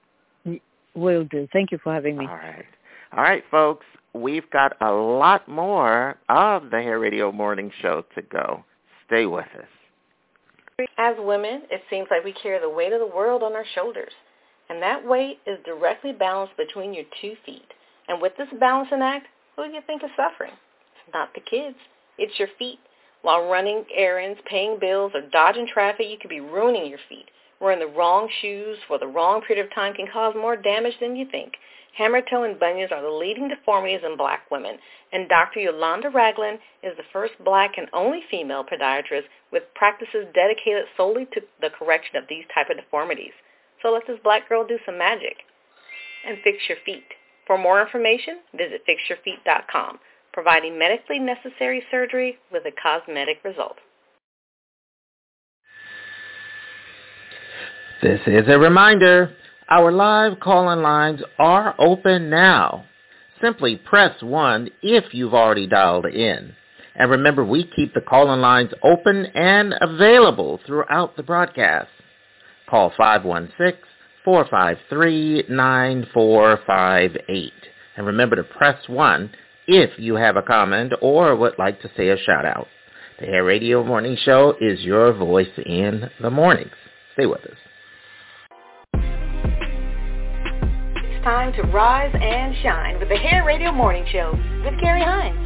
Will do. Thank you for having me. All right, folks. We've got a lot more of the Hair Radio Morning Show to go. Stay with us. As women, it seems like we carry the weight of the world on our shoulders, and that weight is directly balanced between your 2 feet. And with this balancing act, who do you think is suffering? It's not the kids. It's your feet. While running errands, paying bills, or dodging traffic, you could be ruining your feet. Wearing the wrong shoes for the wrong period of time can cause more damage than you think. Hammer toe and bunions are the leading deformities in black women, and Dr. Yolanda Ragland is the first black and only female podiatrist with practices dedicated solely to the correction of these type of deformities. So let this black girl do some magic and fix your feet. For more information, visit fixyourfeet.com, providing medically necessary surgery with a cosmetic result. This is a reminder. Our live call-in lines are open now. Simply press 1 if you've already dialed in. And remember, we keep the call-in lines open and available throughout the broadcast. Call 516-453-9458. And remember to press 1 if you have a comment or would like to say a shout-out. The Hair Radio Morning Show is your voice in the mornings. Stay with us. Time to rise and shine with the Hair Radio Morning Show with Carrie Hines.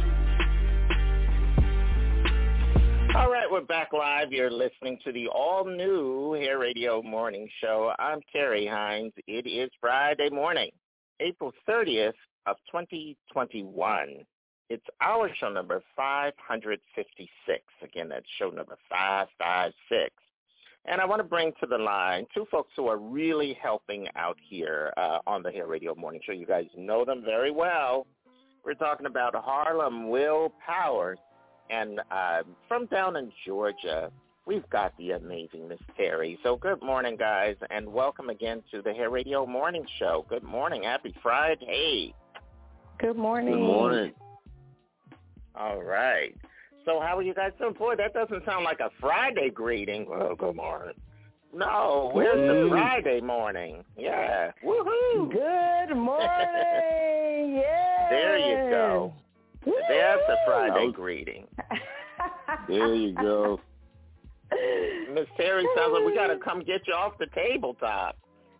All right, we're back live. You're listening to the all-new Hair Radio Morning Show. I'm Carrie Hines. It is Friday morning, April 30th of 2021. It's our show number 556. Again, that's show number 556. And I want to bring to the line 2 folks who are really helping out here on the Hair Radio Morning Show. You guys know them very well. We're talking about Harlem Will Powers. And from down in Georgia, we've got the amazing Miss Terry. So good morning, guys, and welcome again to the Hair Radio Morning Show. Good morning. Happy Friday. Good morning. Good morning. All right. So how are you guys doing? Boy, that doesn't sound like a Friday greeting. Well, good morning. No, where's the Friday morning? Yeah. Woohoo. Good morning. Yeah. There you go. Woo-hoo. There's the Friday greeting. There you go. Miss Terry, sounds like we got to come get you off the tabletop.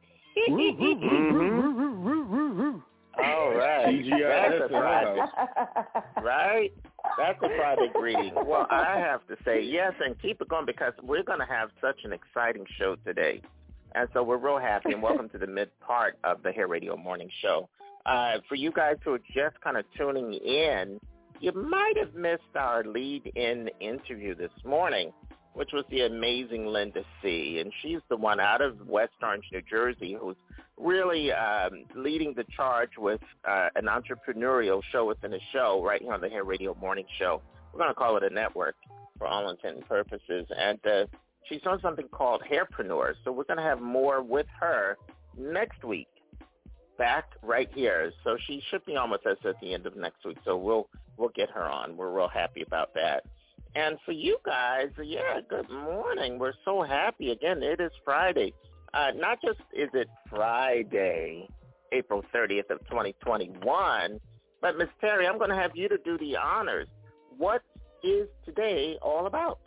All right. That's a Friday. Right? That's a Friday greeting. Well, I have to say yes and keep it going because we're going to have such an exciting show today. And so we're real happy and welcome to the mid part of the Hair Radio Morning Show. For you guys who are just kind of tuning in, you might have missed our lead-in interview this morning, which was the amazing Linda C. And she's the one out of West Orange, New Jersey, who's really leading the charge with an entrepreneurial show within a show right here on the Hair Radio Morning Show. We're going to call it a network for all intent and purposes. And she's on something called Hairpreneur. So we're going to have more with her next week, back right here. So she should be on with us at the end of next week. So we'll get her on. We're real happy about that. And for you guys, good morning. We're so happy. Again, it is Friday. Not just is it Friday, April 30th of 2021, but Miss Terry, I'm going to have you to do the honors. What is today all about?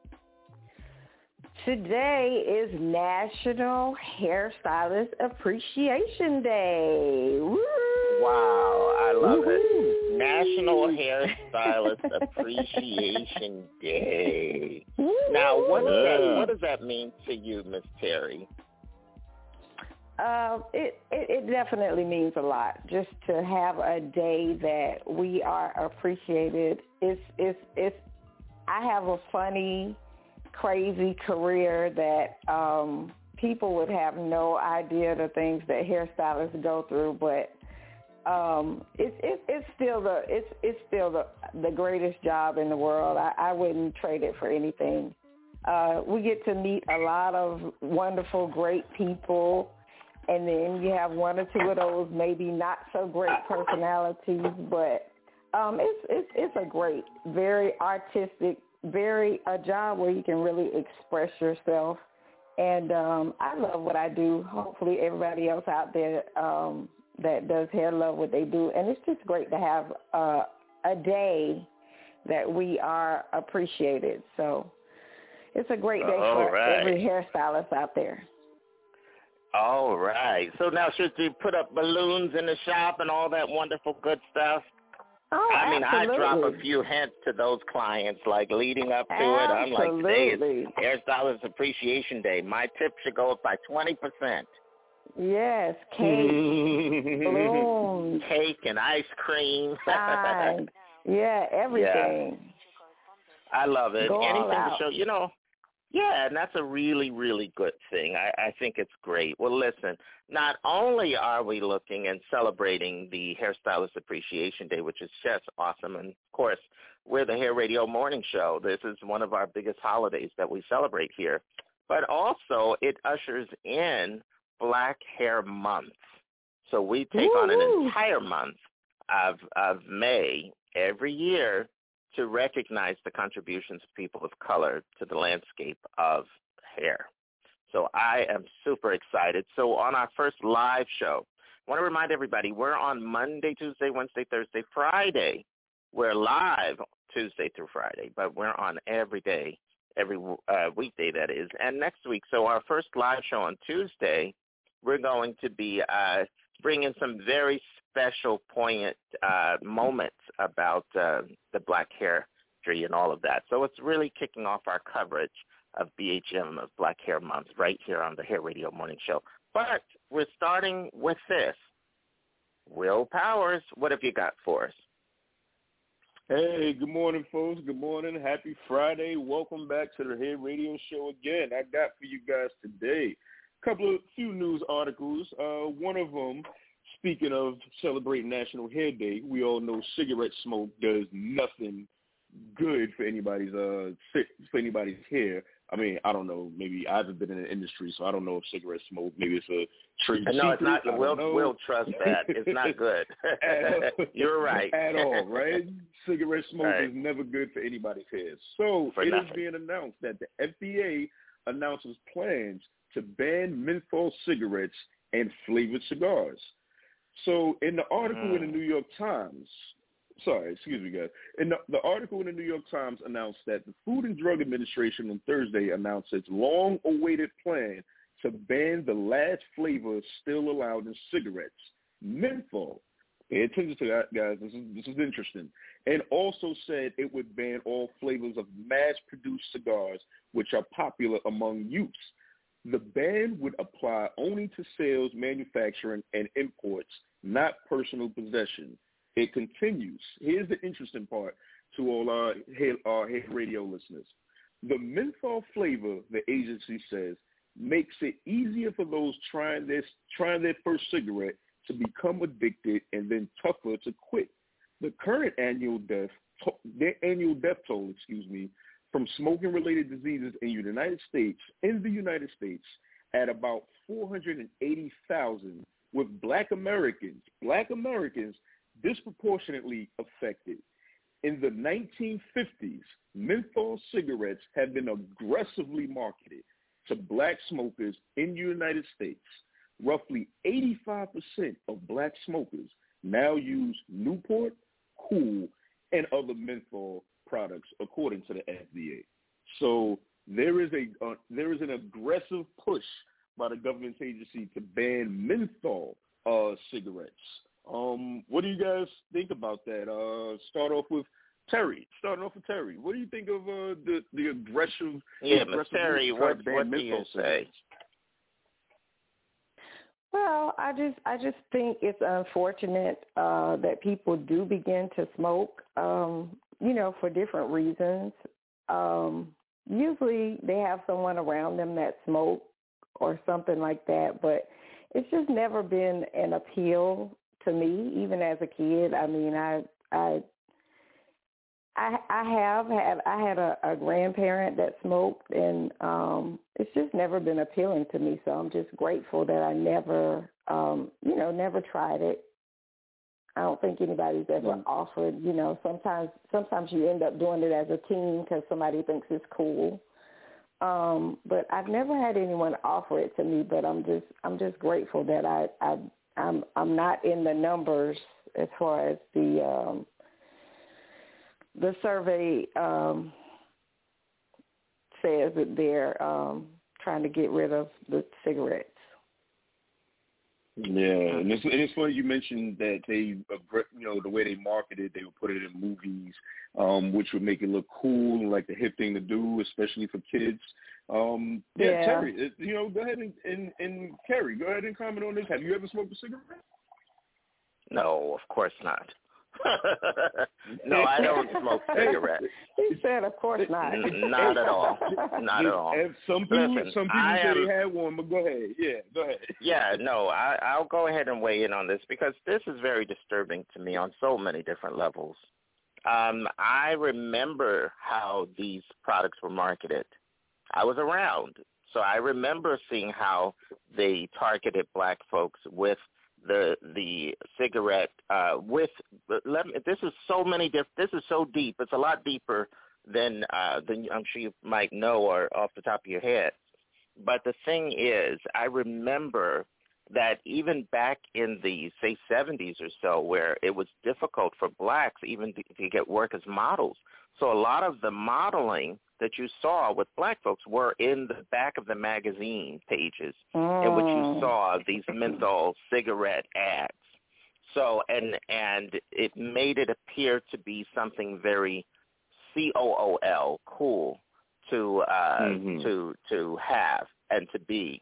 Today is National Hairstylist Appreciation Day. Woo! Wow, I love it. National Hairstylist Appreciation Day. Now, what does that mean to you, Miss Terry? It definitely means a lot. Just to have a day that we are appreciated. I have a funny, crazy career that people would have no idea the things that hairstylists go through, but it's still the greatest job in the world. I wouldn't trade it for anything. We get to meet a lot of wonderful, great people, and then you have one or two of those maybe not so great personalities, but it's a great, very artistic, a job where you can really express yourself. And I love what I do. Hopefully everybody else out there that does hair love what they do. And it's just great to have a day that we are appreciated. So it's a great day for every hairstylist out there. All right. So now should you put up balloons in the shop and all that wonderful good stuff? Oh, I mean, absolutely. I drop a few hints to those clients, like leading up to it. I'm like, today is Hairstylist Appreciation Day. My tip should go up by 20%. Yes, cake, balloons. Cake and ice cream. Signs. Yeah, everything. Yeah. I love it. Go Anything to out. show, yeah, and that's a really, really good thing. I think it's great. Well, listen, not only are we looking and celebrating the Hairstylist Appreciation Day, which is just awesome, and, of course, we're the Hair Radio Morning Show. This is one of our biggest holidays that we celebrate here. But also it ushers in Black Hair Month. So we take on an entire month of May every year to recognize the contributions of people of color to the landscape of hair. So I am super excited. So on our first live show, I want to remind everybody, we're on Monday, Tuesday, Wednesday, Thursday, Friday. We're live Tuesday through Friday, but we're on every day, every weekday, that is. And next week, so our first live show on Tuesday, we're going to be bringing some very special, poignant moments about the black hair tree and all of that. So it's really kicking off our coverage of BHM, of Black Hair Month, right here on the Hair Radio Morning Show. But we're starting with this. Will Powers, what have you got for us? Hey, good morning, folks. Good morning. Happy Friday. Welcome back to the Hair Radio Show again. I got for you guys today a few news articles. One of them, speaking of celebrating National Hair Day, we all know cigarette smoke does nothing good for anybody's hair. I mean, I don't know. Maybe I haven't been in the industry, so I don't know if cigarette smoke, maybe it's a trade secret. No, it's not. We'll trust that. It's not good. You're right. At all, right? Cigarette smoke is never good for anybody's hair. So it is being announced that the FDA announces plans to ban menthol cigarettes and flavored cigars. So in the article in the New York Times, the article in the New York Times announced that the Food and Drug Administration on Thursday announced its long-awaited plan to ban the last flavor still allowed in cigarettes, menthol. Pay attention to that, guys. This is interesting. And also said it would ban all flavors of mass-produced cigars, which are popular among youths. The ban would apply only to sales, manufacturing, and imports, not personal possession. It continues. Here's the interesting part to all our hair radio listeners. The menthol flavor, the agency says, makes it easier for those trying their first cigarette to become addicted and then tougher to quit. The current annual death toll, from smoking-related diseases in the United States, at about 480,000, with Black Americans disproportionately affected. In the 1950s, menthol cigarettes had been aggressively marketed to black smokers in the United States. Roughly 85% of black smokers now use Newport, Kool, and other menthol products, according to the FDA. So there is an aggressive push by the government agency to ban menthol cigarettes. What do you guys think about that? Starting off with Terry. What do you think of the aggressive? Yeah, but Terry, what do you say? Well, I just think it's unfortunate that people do begin to smoke, for different reasons. Usually they have someone around them that smoke or something like that, but it's just never been an appeal to me, even as a kid. I mean, I had a grandparent that smoked, and it's just never been appealing to me. So I'm just grateful that I never tried it. I don't think anybody's ever offered. Sometimes you end up doing it as a teen because somebody thinks it's cool. But I've never had anyone offer it to me. But I'm just grateful that I'm not in the numbers as far as the survey says that they're trying to get rid of the cigarettes. Yeah, and it's funny you mentioned that they, the way they marketed, they would put it in movies, which would make it look cool and like the hip thing to do, especially for kids. Terry, go ahead and Carrie, go ahead and comment on this. Have you ever smoked a cigarette? No, of course not. No, I don't smoke cigarettes. He said, "Of course not." Not at all. Not at all. And some people say they had one, but go ahead. Yeah, go ahead. Yeah, no, I'll go ahead and weigh in on this because this is very disturbing to me on so many different levels. I remember how these products were marketed. I was around, so I remember seeing how they targeted black folks with the cigarette this is so deep. It's a lot deeper than I'm sure you might know or off the top of your head. But the thing is, I remember that even back in the, say, 70s or so, where it was difficult for blacks even to get work as models. So a lot of the modeling that you saw with black folks were in the back of the magazine pages in which you saw these menthol cigarette ads. So, and it made it appear to be something very cool to have and to be.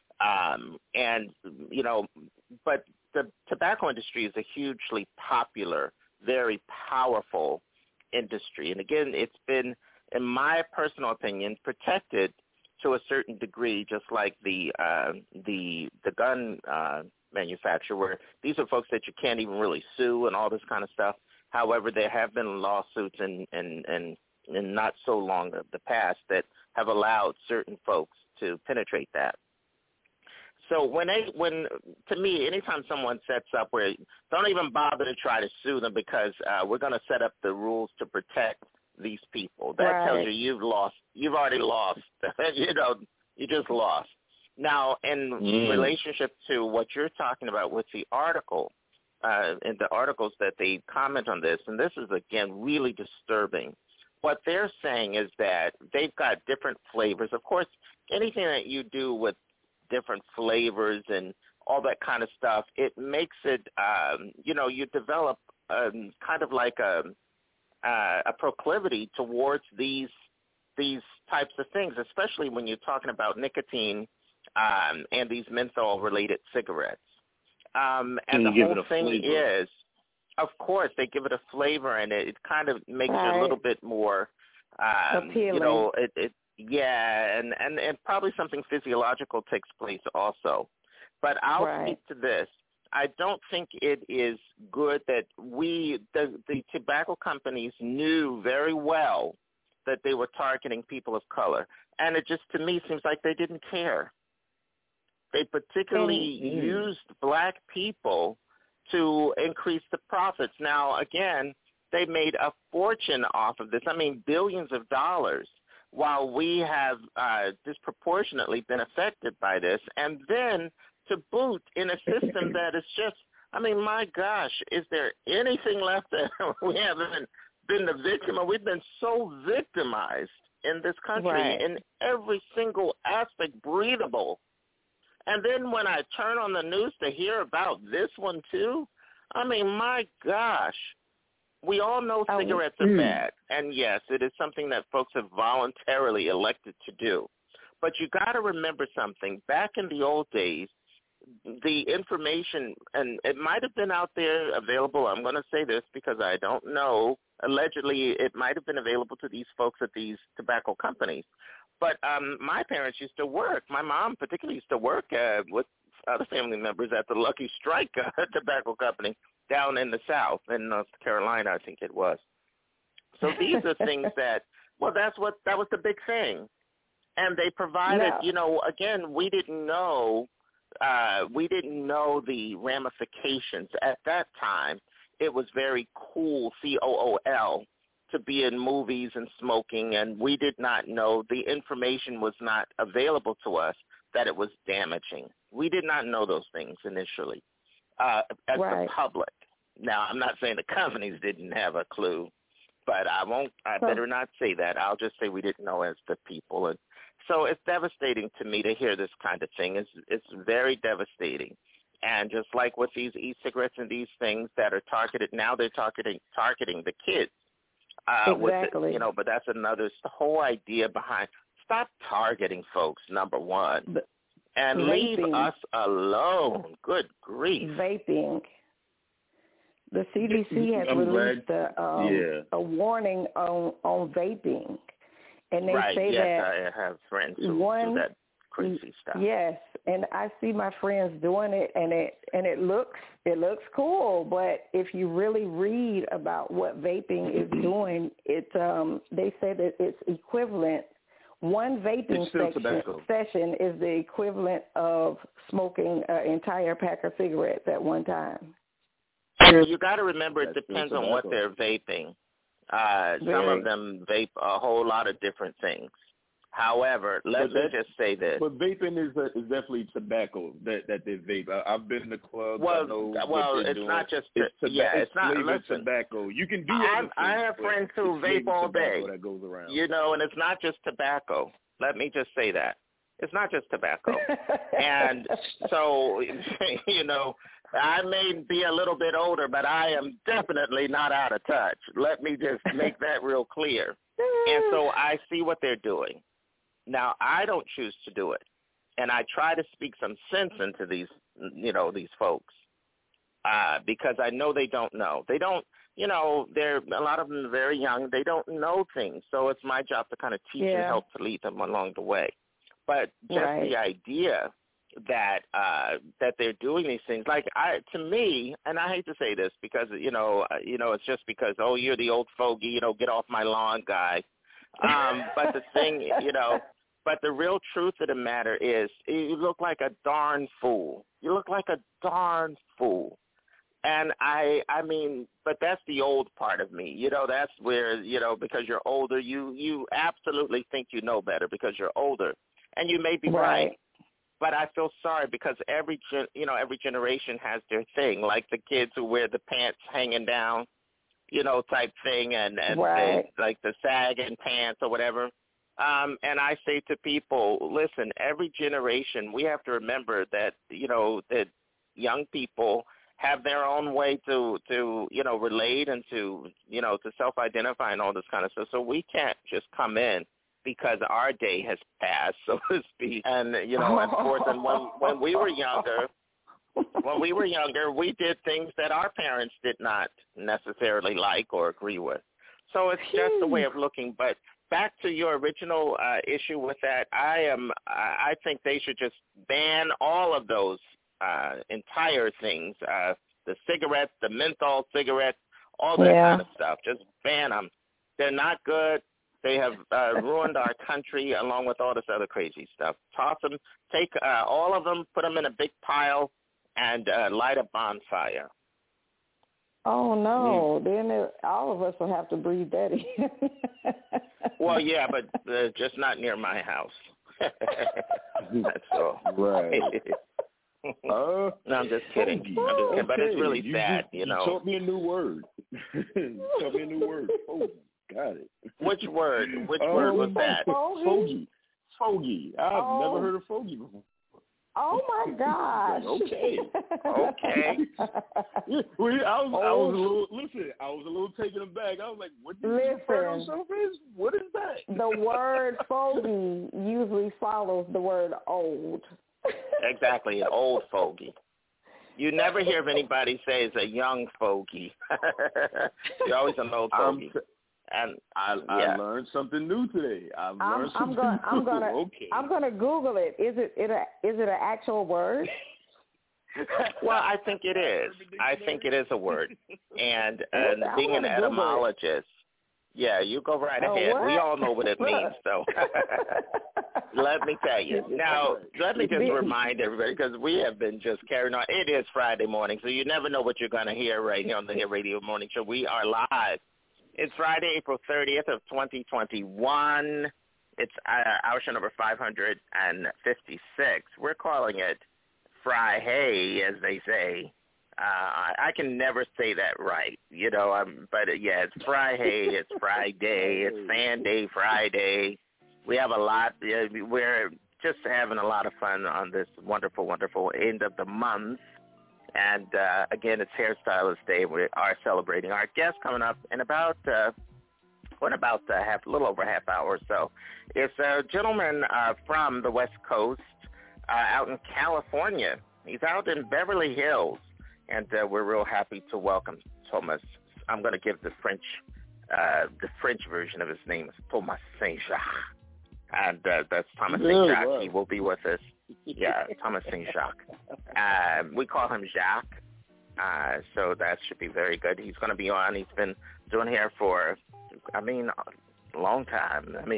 But the tobacco industry is a hugely popular, very powerful industry. And again, it's been, in my personal opinion, protected to a certain degree, just like the gun manufacturer, where these are folks that you can't even really sue and all this kind of stuff. However, there have been lawsuits in not so long of the past that have allowed certain folks to penetrate that. So when to me, anytime someone sets up where, don't even bother to try to sue them because we're going to set up the rules to protect these people. That tells you you've lost. You've already lost. You just lost. Now, in relationship to what you're talking about with the article, in the articles that they comment on this, and this is, again, really disturbing. What they're saying is that they've got different flavors. Of course, anything that you do with different flavors and all that kind of stuff, it makes it, you develop kind of like a proclivity towards these types of things, especially when you're talking about nicotine and these menthol-related cigarettes. And the whole thing is, of course, they give it a flavor, and it kind of makes it a little bit more, appealing. And probably something physiological takes place also. But I'll speak to this. I don't think it is good that the tobacco companies knew very well that they were targeting people of color. And it just, to me, seems like they didn't care. They particularly used black people to increase the profits. Now, again, They made a fortune off of this. I mean, billions of dollars, while we have disproportionately been affected by this. And then to boot in a system that is just, I mean, my gosh, is there anything left that we haven't been the victim of? We've been so victimized in this country in every single aspect breathable. And then when I turn on the news to hear about this one too, I mean, my gosh, we all know cigarettes are bad. And yes, it is something that folks have voluntarily elected to do. But you got to remember something. Back in the old days, the information, and it might have been out there available. I'm going to say this because I don't know. Allegedly, it might have been available to these folks at these tobacco companies. But my parents used to work. My mom particularly used to work with other family members at the Lucky Strike tobacco company down in the South, in North Carolina, I think it was. So these are things that, well, that was the big thing. And they provided, you know, again, we didn't know the ramifications. At that time, it was very cool, COOL, to be in movies and smoking, and we did not know, the information was not available to us that it was damaging. We did not know those things initially as the public. Now, I'm not saying the companies didn't have a clue, but I better not say that. I'll just say we didn't know as the people. And so it's devastating to me to hear this kind of thing. It's very devastating. And just like with these e-cigarettes and these things that are targeted, now they're targeting the kids. Exactly. You know, but that's the whole idea behind, stop targeting folks, number one, and leave us alone. Good grief. Vaping. The CDC has released a warning on vaping. And they say that I have friends who do that crazy stuff. Yes, and I see my friends doing it, and it looks cool. But if you really read about what vaping is doing, they say that it's equivalent. One vaping session is the equivalent of smoking an entire pack of cigarettes at one time. You got to remember, it depends on what they're vaping. Some of them vape a whole lot of different things. However, let me just say this. But vaping is definitely tobacco that they vape. I've been in the clubs. Well, I know it's doing. not just it's not listen, tobacco. You can do I have friends who vape all day. That goes around. You know, and it's not just tobacco. Let me just say that. It's not just tobacco. And so, you know, I may be a little bit older, but I am definitely not out of touch. Let me just make that real clear. And so I see what they're doing. Now, I don't choose to do it. And I try to speak some sense into these, you know, these folks because I know they don't know. They don't, you know, a lot of them are very young. They don't know things. So it's my job to kind of teach and help to lead them along the way. But just the idea that they're doing these things, like to me, and I hate to say this because you know it's just because you're the old fogey, you know, get off my lawn guy. But the thing, you know, but the real truth of the matter is, you look like a darn fool. You look like a darn fool. And I mean, but that's the old part of me. You know, that's where, you know, because you're older, you absolutely think you know better because you're older. And you may be right. But I feel sorry because every generation has their thing, like the kids who wear the pants hanging down, you know, type thing, and they, like the sagging pants or whatever. And I say to people, listen, every generation, we have to remember that, you know, that young people have their own way to you know, relate and to, you know, to self-identify and all this kind of stuff. So we can't just come in because our day has passed, so to speak. And, you know, and forth. And when we were younger, we did things that our parents did not necessarily like or agree with. So it's just a way of looking. But back to your original issue with that, I think they should just ban all of those entire things, the cigarettes, the menthol cigarettes, all that kind of stuff. Just ban them. They're not good. They have ruined our country along with all this other crazy stuff. Toss them, take all of them, put them in a big pile, and light a bonfire. Oh, no. Then all of us will have to breathe that in. Well, yeah, but just not near my house. That's all. Right. No, I'm just kidding. Okay. But it's really sad, you know. You taught me a new word. Fogey. Got it. Which word? Which word was that? Fogey. I've never heard of fogey before. Oh, my gosh. Okay. I was a little taken aback. I was like, what did you refer to yourself as? What is that? The word fogey usually follows the word old. Exactly, an old fogey. You never hear of anybody say it's a young fogey. You're always an old fogey. And I learned something new today. I'm gonna Google it. Is it an actual word? Well, I think it is. I think it is a word. And being an etymologist, yeah, you go right ahead. What? We all know what it means, so let me tell you. Now, let me just remind everybody, because we have been just carrying on. It is Friday morning, so you never know what you're going to hear right here on the Hair Radio Morning Show. We are live. It's Friday, April 30th of 2021. It's our show number 556. We're calling it Fry-Hey, as they say. I can never say that right, you know. But yeah, it's Fry-Hey, it's Friday, it's Sanday, Friday. We have a lot. We're just having a lot of fun on this wonderful, wonderful end of the month. And again, it's Hairstylist Day. We are celebrating our guest coming up in about a little over a half hour or so. It's a gentleman from the West Coast, out in California. He's out in Beverly Hills, and we're real happy to welcome Thomas. I'm going to give the French version of his name is Thomas Saint-Jacques, and that's Thomas Saint-Jacques. Wow. He will be with us. Yeah, Thomas Saint-Jacques. We call him Jacques, so that should be very good. He's going to be on. He's been doing hair for, a long time. A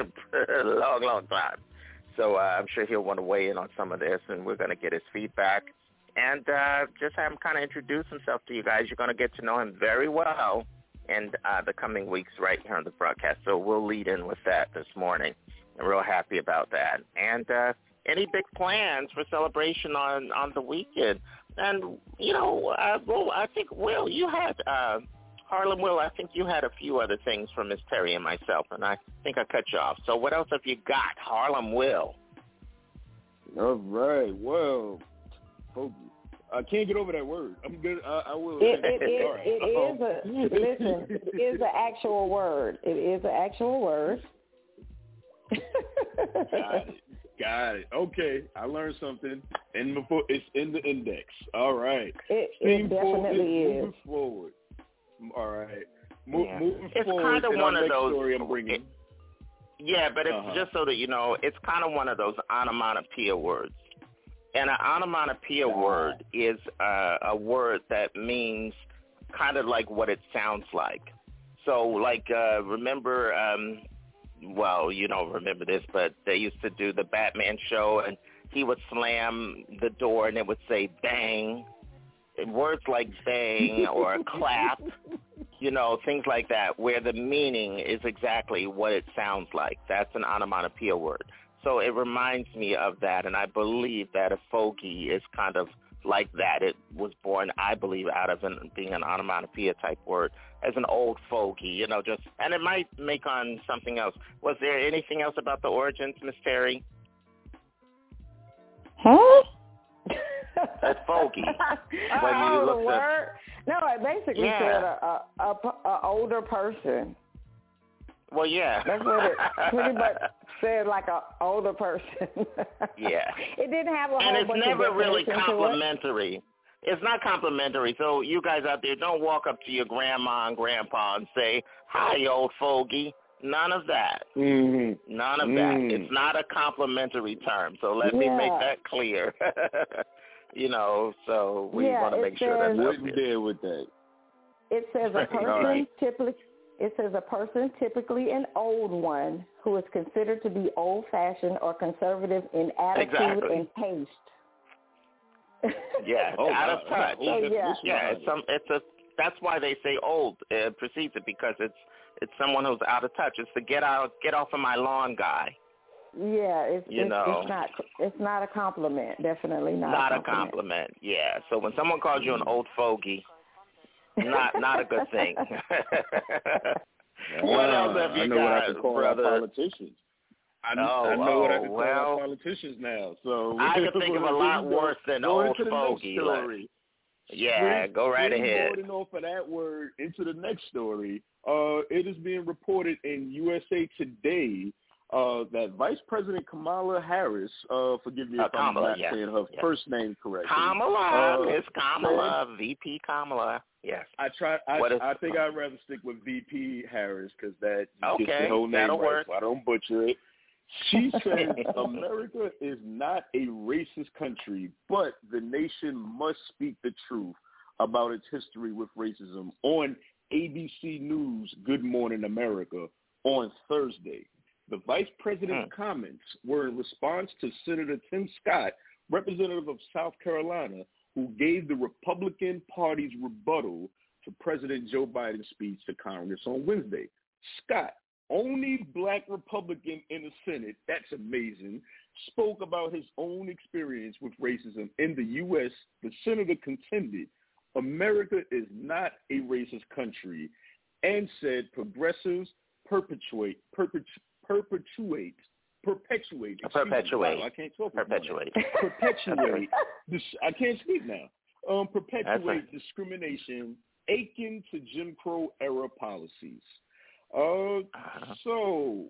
long time. So I'm sure he'll want to weigh in on some of this, and we're going to get his feedback and just have him kind of introduce himself to you guys. You're going to get to know him very well in the coming weeks right here on the broadcast. So we'll lead in with that this morning. I'm real happy about that. And any big plans for celebration on the weekend? And, you know, I think, Will, you had, Harlem Will, I think you had a few other things from Miss Terry and myself, and I think I cut you off. So what else have you got, Harlem Will? All right. Well, I can't get over that word. I'm good. I will. It is an actual word. It is an actual word. Got it. Okay, I learned something. It's in the index. All right. It definitely is. Moving forward. All right. Moving it's forward. Kind of one of those. Story I'm bringing. But it's just so that you know, it's kind of one of those onomatopoeia words. And an onomatopoeia word is a word that means kind of like what it sounds like. So, like, remember. Well, you don't remember this, but they used to do the Batman show, and he would slam the door, and it would say bang. And words like bang or clap, you know, things like that, where the meaning is exactly what it sounds like. That's an onomatopoeia word. So it reminds me of that, and I believe that a fogey is kind of like that. It was born, I believe, out of being an onomatopoeia type word as an old fogey, you know, and it might make on something else. Was there anything else about the origins, Miss Terry? Huh? That fogey. When you the word? No, it basically said a older person. Well, yeah. That's what it pretty much said, like an older person. Yeah. It didn't have a whole and it's bunch never of really definition complimentary. It's not complimentary. So you guys out there, don't walk up to your grandma and grandpa and say, "Hi, old fogey." None of that. Mm-hmm. None of that. It's not a complimentary term. So let me make that clear. You know, so we want to make sure that's wouldn't deal with that. It says a person typically. It says a person, typically an old one, who is considered to be old-fashioned or conservative in attitude and taste. Yeah, out of touch. So, it's That's why they say old precedes it, because it's someone who's out of touch. It's the get off of my lawn guy. Yeah, it's not a compliment. Definitely not a compliment. Yeah. So when someone calls you an old fogey, not a good thing. What else have you I know got, what I can call brother? our politicians. I know what I can call our politicians now. So I can think of a lot worse than old fogey. Yeah, go right ahead. Going off of that word into the next story, it is being reported in USA Today that Vice President Kamala Harris, forgive me if I'm not saying her first name correctly. Kamala, Miss Kamala, VP Kamala. Yes. I think I'd rather stick with VP Harris because that gets the whole name that'll right, work. so I don't butcher it. She says America is not a racist country, but the nation must speak the truth about its history with racism on ABC News Good Morning America on Thursday. The vice president's comments were in response to Senator Tim Scott, representative of South Carolina, who gave the Republican Party's rebuttal to President Joe Biden's speech to Congress on Wednesday. Scott, only black Republican in the Senate, that's amazing, spoke about his own experience with racism in the U.S. The senator contended America is not a racist country and said progressives perpetuate. I can't talk. Perpetuate. I can't speak now. Perpetuate discrimination akin to Jim Crow era policies. So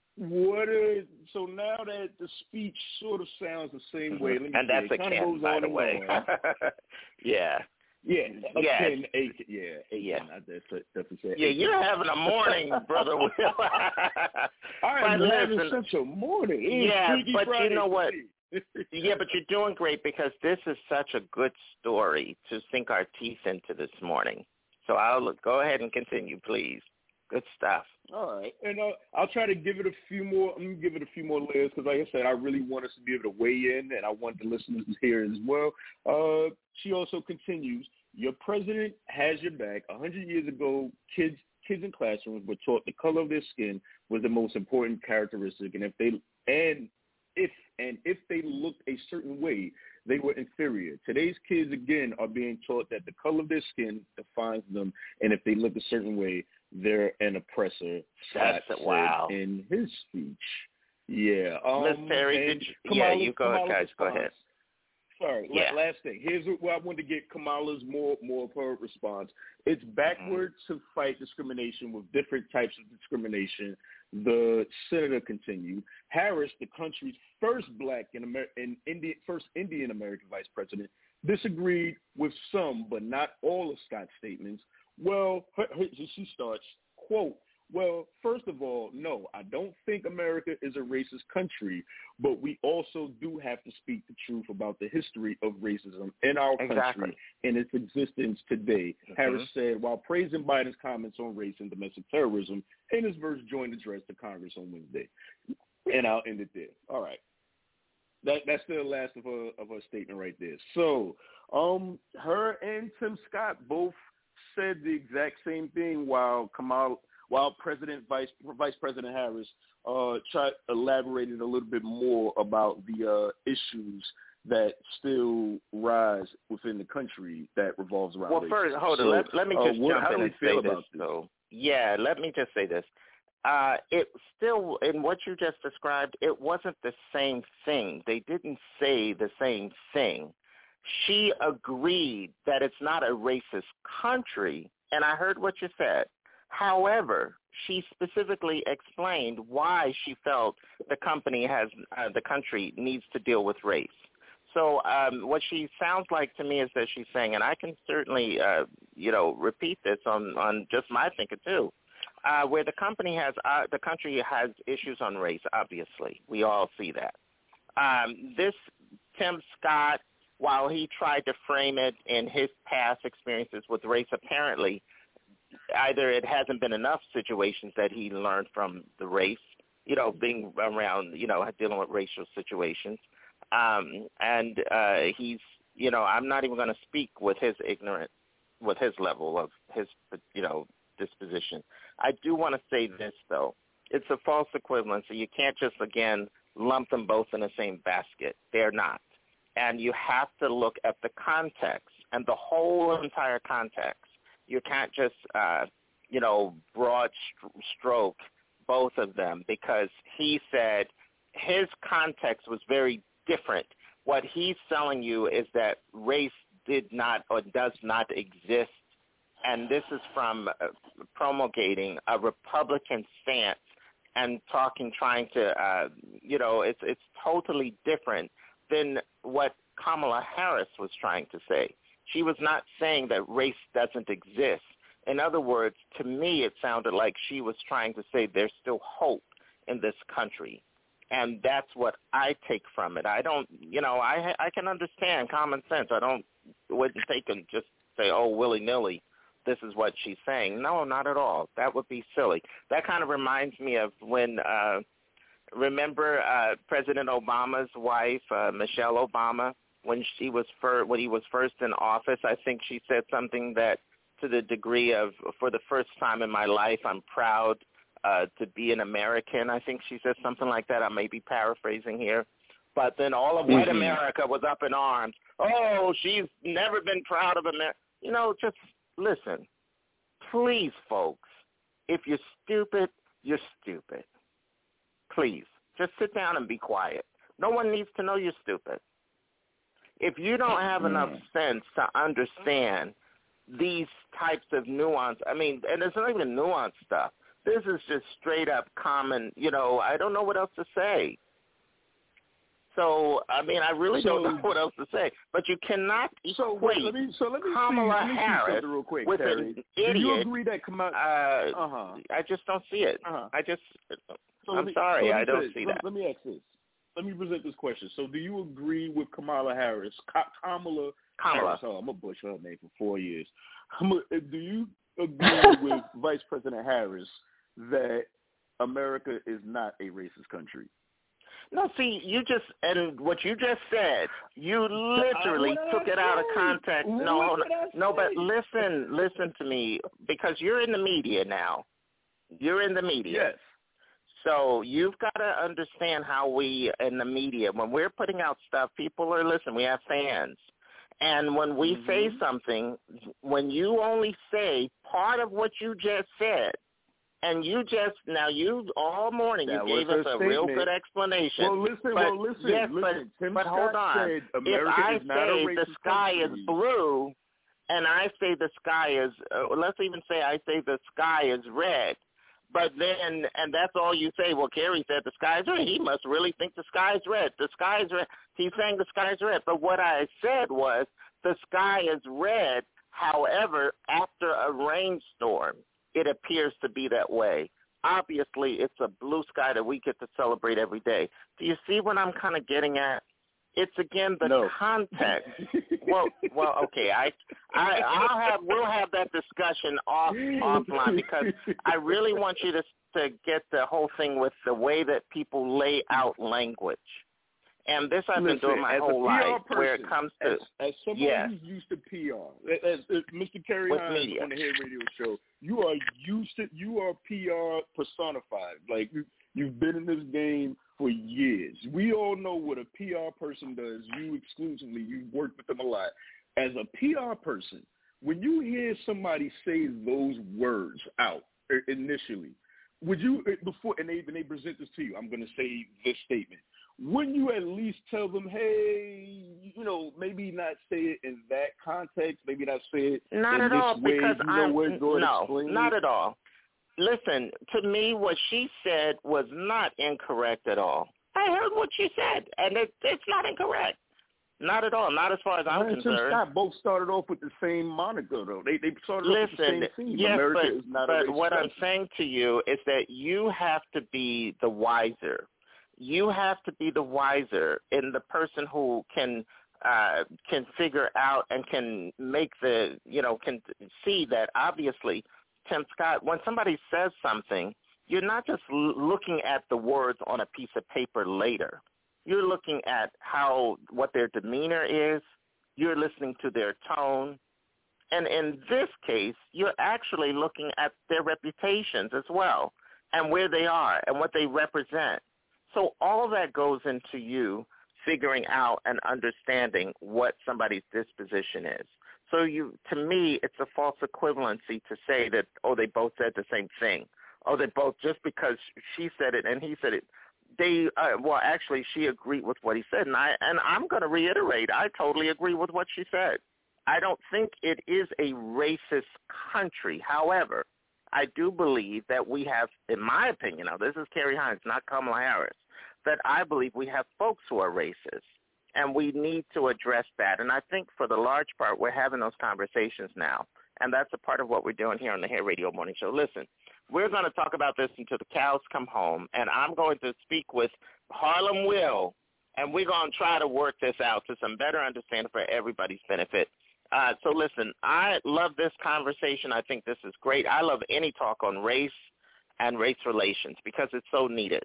now that the speech sort of sounds the same way, and that's a Ken, by the way. Yeah. Yeah, Ken, you're having a morning, brother Will. I'm having such a morning. Yeah, but Friday, you know what? Yeah, but you're doing great because this is such a good story to sink our teeth into this morning. So go ahead and continue, please. Good stuff. All right, and I'll try to give it a few more. I'm gonna give it a few more layers because, like I said, I really want us to be able to weigh in, and I want the listeners to hear it as well. She also continues: "Your president has your back. 100 years ago, kids in classrooms were taught the color of their skin was the most important characteristic, and if they looked a certain way, they were inferior. Today's kids again are being taught that the color of their skin defines them, and if they look a certain way, they're an oppressor." Scott said in his speech. Yeah. Miss Perry, you go ahead, guys. Go ahead. Sorry, last thing. Here's where I wanted to get Kamala's more of her response. It's backward to fight discrimination with different types of discrimination. The senator continued. Harris, the country's first black first Indian American vice president, disagreed with some but not all of Scott's statements. Well, she starts, quote, "Well, first of all, no, I don't think America is a racist country, but we also do have to speak the truth about the history of racism in our country and its existence today," Harris said while praising Biden's comments on race and domestic terrorism in his first joint address to Congress on Wednesday. And I'll end it there. All right. That's the last of her statement right there. So her and Tim Scott both said the exact same thing while Vice President Harris elaborated a little bit more about the issues that still rise within the country that revolves around race. First, hold on. Let me just jump in and say this, though. Yeah, let me just say this. It still, in what you just described, it wasn't the same thing. They didn't say the same thing. She agreed that it's not a racist country, and I heard what you said. However, she specifically explained why she felt the country needs to deal with race. So what she sounds like to me is that she's saying, and I can certainly, repeat this on just my thinking too, where the country has issues on race. Obviously, we all see that. This Tim Scott, while he tried to frame it in his past experiences with race, apparently either it hasn't been enough situations that he learned from the race, being around, dealing with racial situations. He's, I'm not even going to speak with his level of his disposition. I do want to say this, though. It's a false equivalency. You can't just, again, lump them both in the same basket. They're not. And you have to look at the context and the whole entire context. You can't just, broad stroke both of them, because he said his context was very different. What he's telling you is that race did not or does not exist, and this is from promulgating a Republican stance and trying to, it's totally different than what Kamala Harris was trying to say. She was not saying that race doesn't exist. In other words, to me, it sounded like she was trying to say there's still hope in this country. And that's what I take from it. I don't, I can understand common sense. Wouldn't take and just say, oh, willy-nilly, this is what she's saying. No, not at all. That would be silly. That kind of reminds me of when, remember President Obama's wife, Michelle Obama, when he was first in office, I think she said something that, to the degree of, for the first time in my life, I'm proud to be an American. I think she said something like that. I may be paraphrasing here. But then all of white America was up in arms. Oh, she's never been proud of America. Just listen. Please, folks, if you're stupid, you're stupid. Please, just sit down and be quiet. No one needs to know you're stupid. If you don't have enough sense to understand these types of nuance, and it's not even nuanced stuff. This is just straight up common, I don't know what else to say. So, I really don't know what else to say. But you cannot equate Kamala Harris real quick, with Terry. an idiot. Do you agree that Kamala... I just don't see it. I'm sorry, I don't see that. Let me ask this. Let me present this question. So do you agree with Kamala Harris? Kamala. Harris, I'm going to butcher her name for 4 years. Do you agree with Vice President Harris that America is not a racist country? No, see, what you just said, you literally took it out of context. No, but listen to me, because you're in the media now. You're in the media. Yes. So you've got to understand how we, in the media, when we're putting out stuff, people are listening. We have fans. And when we say something, when you only say part of what you just said, and you all morning you gave us a real good explanation. Well, listen. Tim but hold Scott on. said America If is not I a say racist the sky country. is blue, and I say the sky is, let's even say I say the sky is red, but then, and that's all you say, well, Kerry said the sky is red. He must really think the sky is red. The sky is red. He's saying the sky is red. But what I said was the sky is red. However, after a rainstorm, it appears to be that way. Obviously, it's a blue sky that we get to celebrate every day. Do you see what I'm kind of getting at? It's again the context. Well, okay. We'll have that discussion offline, because I really want you to get the whole thing with the way that people lay out language. And this I've been doing my whole life, where it comes to as someone who's used to PR, as Mr. Kerry Hines on the Hair Radio Show, you are PR personified. Like you've been in this game for years. We all know what a PR person does. You exclusively, you've worked with them a lot. As a PR person, when you hear somebody say those words out initially, would you, before, and they present this to you, I'm going to say this statement, wouldn't you at least tell them, hey, maybe not say it in that context, maybe not say it not in at this all, way, because not at all. Listen, to me, what she said was not incorrect at all. I heard what she said, and it's not incorrect. Not at all. Not as far as I'm concerned. Tim Scott both started off with the same moniker, though. They started off with the same theme. Yes, America is not a racist what country. I'm saying to you is that you have to be the wiser. You have to be the wiser in the person who can figure out and can make can see that obviously, Tim Scott, when somebody says something, you're not just looking at the words on a piece of paper later. You're looking at what their demeanor is. You're listening to their tone. And in this case, you're actually looking at their reputations as well and where they are and what they represent. So all that goes into you figuring out and understanding what somebody's disposition is. So to me, it's a false equivalency to say that, oh, they both said the same thing. Oh, they both, just because she said it and he said it, actually, she agreed with what he said. And I'm going to reiterate, I totally agree with what she said. I don't think it is a racist country. However, I do believe that we have, in my opinion, now this is Kerry Hines, not Kamala Harris, that I believe we have folks who are racist, and we need to address that. And I think for the large part, we're having those conversations now, and that's a part of what we're doing here on the Hair Radio Morning Show. Listen, we're going to talk about this until the cows come home, and I'm going to speak with Harlem Will, and we're going to try to work this out to some better understanding for everybody's benefit. So listen, I love this conversation. I think this is great. I love any talk on race and race relations because it's so needed.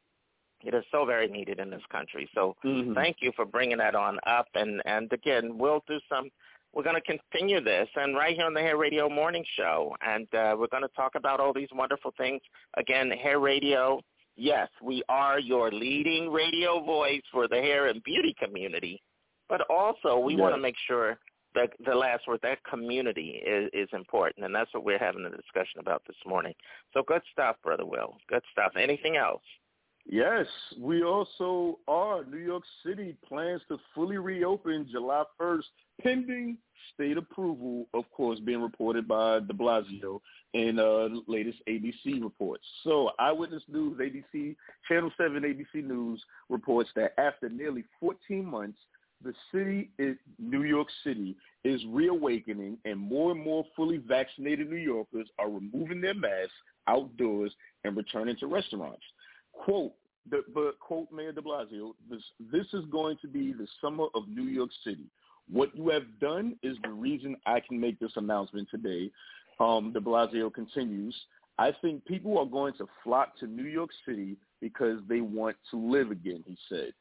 It is so very needed in this country. So thank you for bringing that on up. And again, we're going to continue this and right here on the Hair Radio Morning Show. And we're going to talk about all these wonderful things. Again, Hair Radio, yes, we are your leading radio voice for the hair and beauty community. But also we want to make sure that the last word, that community is important. And that's what we're having a discussion about this morning. So good stuff, Brother Will. Good stuff. Anything else? Yes, we also are. New York City plans to fully reopen July 1st, pending state approval, of course, being reported by de Blasio in latest ABC reports. So Eyewitness News, ABC, Channel 7 ABC News reports that after nearly 14 months, the city, New York City, is reawakening, and more fully vaccinated New Yorkers are removing their masks outdoors and returning to restaurants. Quote Mayor de Blasio, this is going to be the summer of New York City. What you have done is the reason I can make this announcement today. De Blasio continues, I think people are going to flock to New York City because they want to live again, he said.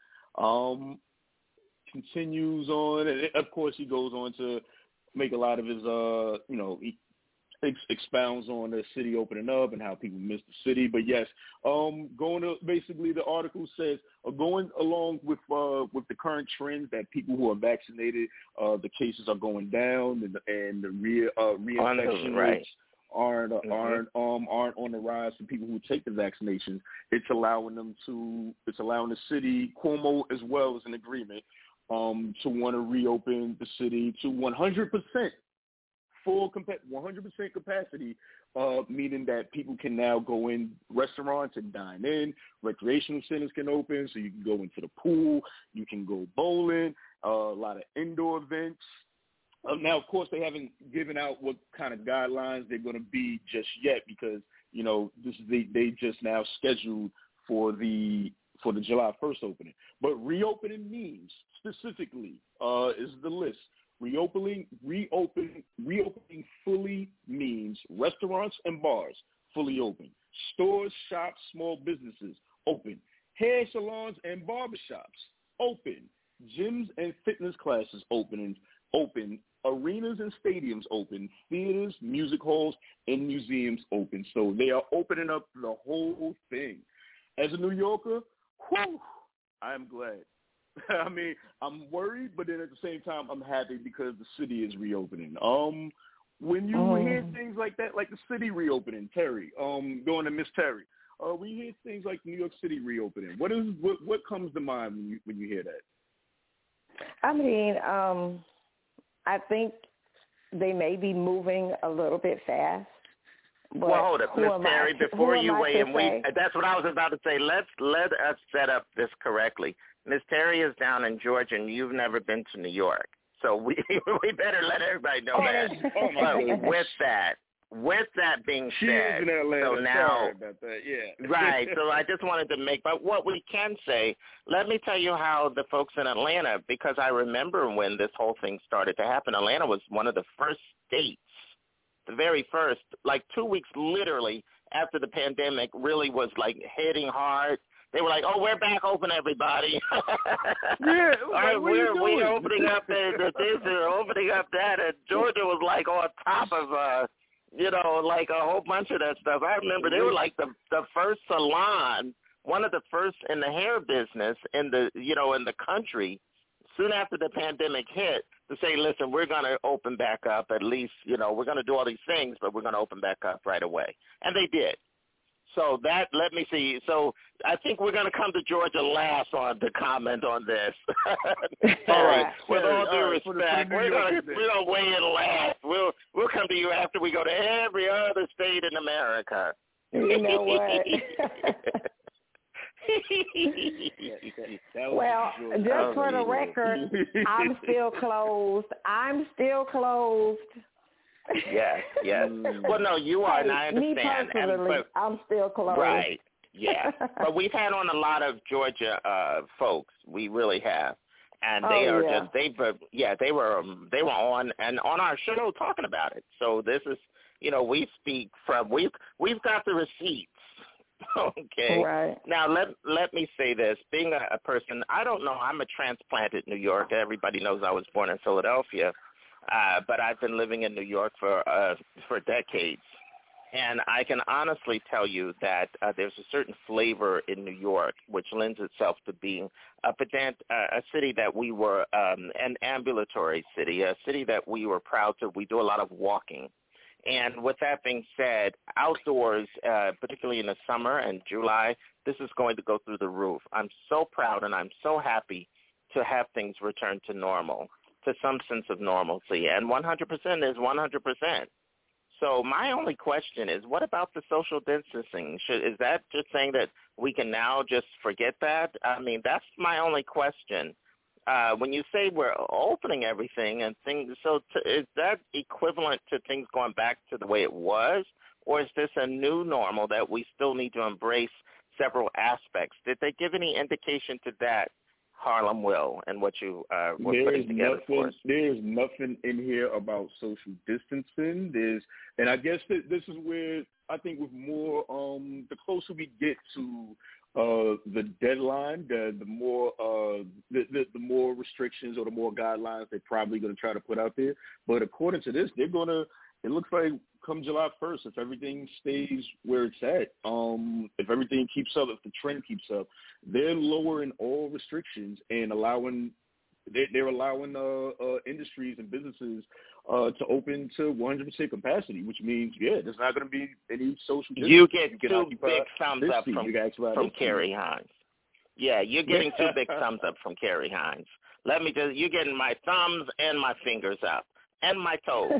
Continues on, and of course he goes on to make a lot of his, he expounds on the city opening up and how people miss the city. But yes, going to basically the article says going along with the current trends that people who are vaccinated, the cases are going down and the reinfection rates aren't on the rise for people who take the vaccinations. It's allowing the city, Cuomo as well as an agreement, to want to reopen the city to 100% full 100% capacity, meaning that people can now go in restaurants and dine in. Recreational centers can open, so you can go into the pool, you can go bowling, a lot of indoor events. Now, of course, they haven't given out what kind of guidelines they're going to be just yet because they just now scheduled for the July 1st opening. But reopening means specifically is the list. Reopening fully means restaurants and bars fully open, stores, shops, small businesses open, hair salons and barbershops open, gyms and fitness classes open, arenas and stadiums open, theaters, music halls, and museums open. So they are opening up the whole thing. As a New Yorker, I am glad. I mean, I'm worried, but then at the same time, I'm happy because the city is reopening. When you hear things like that, like the city reopening, Terry, going to Miss Terry, when you hear things like New York City reopening, what comes to mind when you hear that? I mean, I think they may be moving a little bit fast. Well, hold up, Miss Terry, before you weigh in, that's what I was about to say. Let us set up this correctly. Miss Terry is down in Georgia, and you've never been to New York. So we better let everybody know that. But with that being said, so now, sorry about that. Yeah. Right, so I just wanted to but what we can say, let me tell you how the folks in Atlanta, because I remember when this whole thing started to happen, Atlanta was one of the first states, the very first, like 2 weeks literally after the pandemic really was like hitting hard. They were like, "Oh, we're back open, everybody." Yeah. All right, we're opening up this and opening up that, and Georgia was like on top of like a whole bunch of that stuff. I remember they were like the first salon, one of the first in the hair business in the in the country. Soon after the pandemic hit, to say, listen, we're going to open back up at least, we're going to do all these things, but we're going to open back up right away. And they did. So let me see. So I think we're going to come to Georgia last on to comment on this. All right. With all due respect, we're going to weigh in last. We'll come to you after we go to every other state in America. You know what? Well, just for the record, I'm still closed. Yes. Well, no, you are, and I understand. Me personally, I'm still closed. Right. Yeah. But we've had on a lot of Georgia folks. We really have. And they they were on our show talking about it. So this is, we speak from, we've got the receipts. Okay. Right. Now, let me say this. Being a person, I don't know, I'm a transplanted New Yorker. Everybody knows I was born in Philadelphia, but I've been living in New York for decades. And I can honestly tell you that there's a certain flavor in New York which lends itself to being a city that we were, an ambulatory city, a city that we were proud to. We do a lot of walking. And with that being said, outdoors, particularly in the summer and July, this is going to go through the roof. I'm so proud and I'm so happy to have things return to normal, to some sense of normalcy. And 100% is 100%. So my only question is, what about the social distancing? Is that just saying that we can now just forget that? I mean, that's my only question. When you say we're opening everything and things, is that equivalent to things going back to the way it was, or is this a new normal that we still need to embrace several aspects? Did they give any indication to that, Harlem Will, and what you were putting together for us? There's nothing in here about social distancing. And I guess this is where I think with more, the closer we get to the deadline, the more restrictions or the more guidelines they're probably going to try to put out there. But according to this, it looks like come July 1st, if everything stays where it's at, if everything keeps up, if the trend keeps up, they're lowering all restrictions and they're allowing industries and businesces to open to 100% capacity, which means, there's not going to be any social distancing. You get two big thumbs up from Kerry Hines. Yeah, you're getting two big thumbs up from Kerry Hines. You're getting my thumbs and my fingers up and my toes.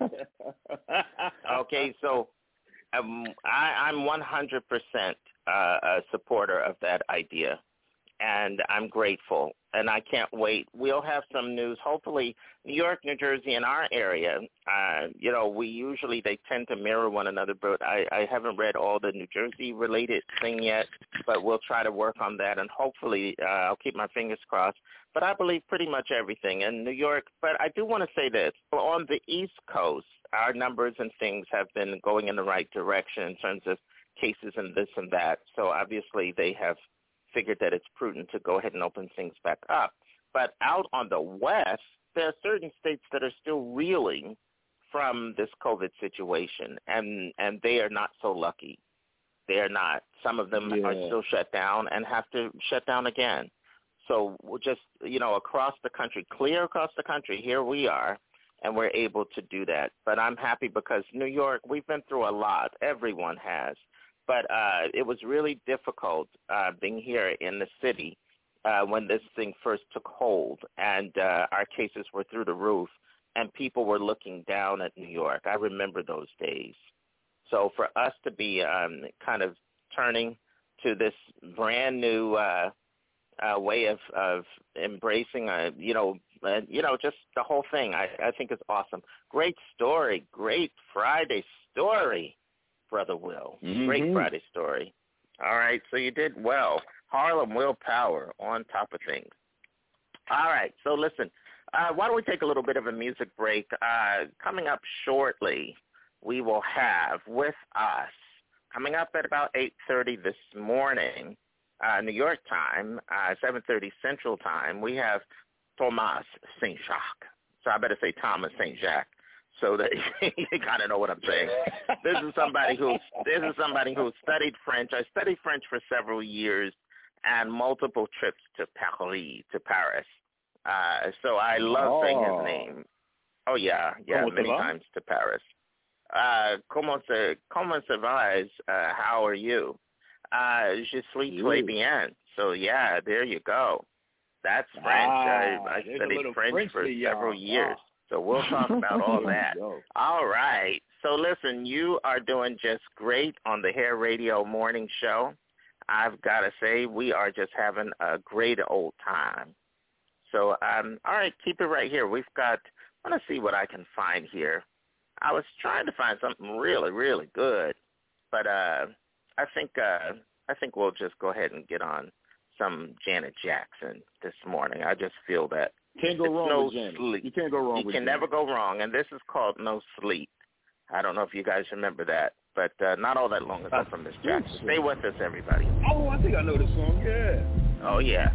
Okay, so I'm 100% a supporter of that idea. And I'm grateful, and I can't wait. We'll have some news, hopefully, New York, New Jersey, in our area. They tend to mirror one another, but I haven't read all the New Jersey-related thing yet, but we'll try to work on that, and hopefully I'll keep my fingers crossed. But I believe pretty much everything in New York. But I do want to say this. On the East Coast, our numbers and things have been going in the right direction in terms of cases and this and that. So obviously they have figured that it's prudent to go ahead and open things back up. But out on the West, there are certain states that are still reeling from this COVID situation, and they are not so lucky. They are not. Some of them are still shut down and have to shut down again. So we'll just, across the country, clear across the country, here we are, and we're able to do that. But I'm happy because New York, we've been through a lot. Everyone has. But it was really difficult being here in the city when this thing first took hold, and our cases were through the roof, and people were looking down at New York. I remember those days. So for us to be kind of turning to this brand new way of embracing, just the whole thing, I think is awesome. Great story, great Friday story. Brother Will. Great Friday story. All right, so you did well. Harlem Willpower on top of things. All right, so listen, why don't we take a little bit of a music break? Coming up shortly, we will have with us, coming up at about 8:30 this morning, New York time, 7:30 Central time, we have Thomas St. Jacques. So I better say Thomas St. Jacques, so that you kind of know what I'm saying. This is somebody who studied French. I studied French for several years and multiple trips to Paris. So I love saying his name. Oh yeah, many times to Paris. Comment ça va? How are you? Je suis très bien. So yeah, there you go. That's French. I studied French for several years. So we'll talk about all that. All right. So listen, you are doing just great on the Hair Radio Morning Show. I've got to say, we are just having a great old time. So, all right, keep it right here. I want to see what I can find here. I was trying to find something really, really good, but I think we'll just go ahead and get on some Janet Jackson this morning. I just feel that can't go wrong with Janet. Sleep. You can't go wrong. You with can Janet. never go wrong, and this is called No Sleep. I don't know if you guys remember that, but not all that long ago from Miss Jackson. Stay with us, everybody. Oh, I think I know this song. Yeah. Oh yeah.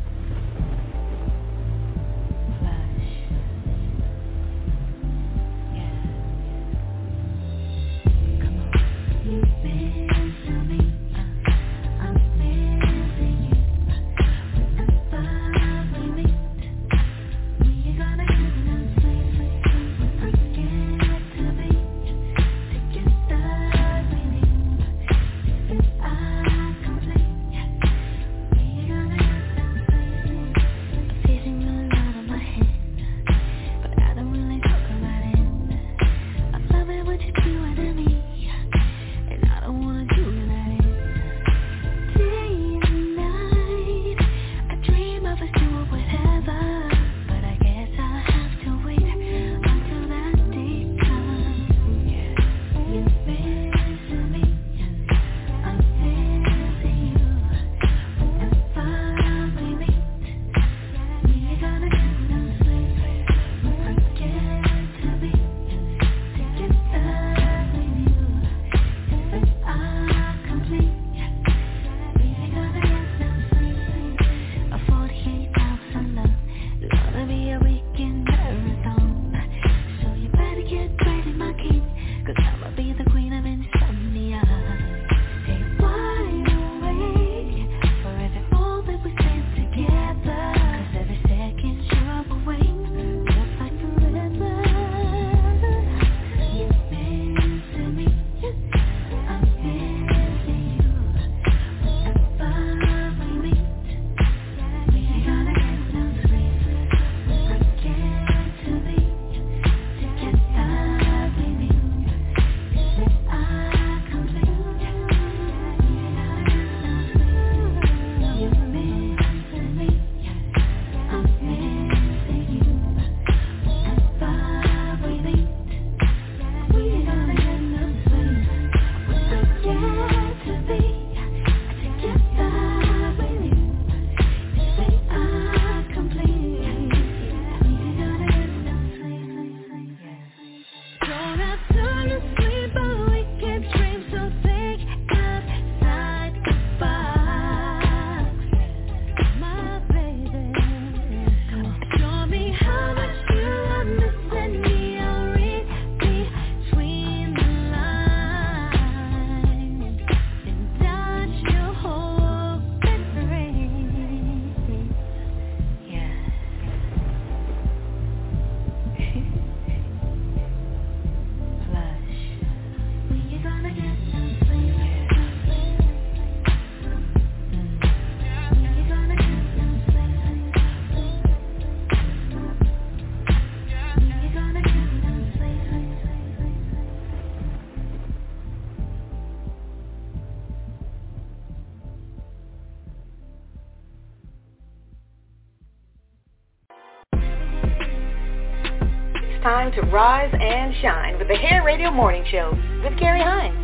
Time to rise and shine with the Hair Radio Morning Show with Carrie Hines.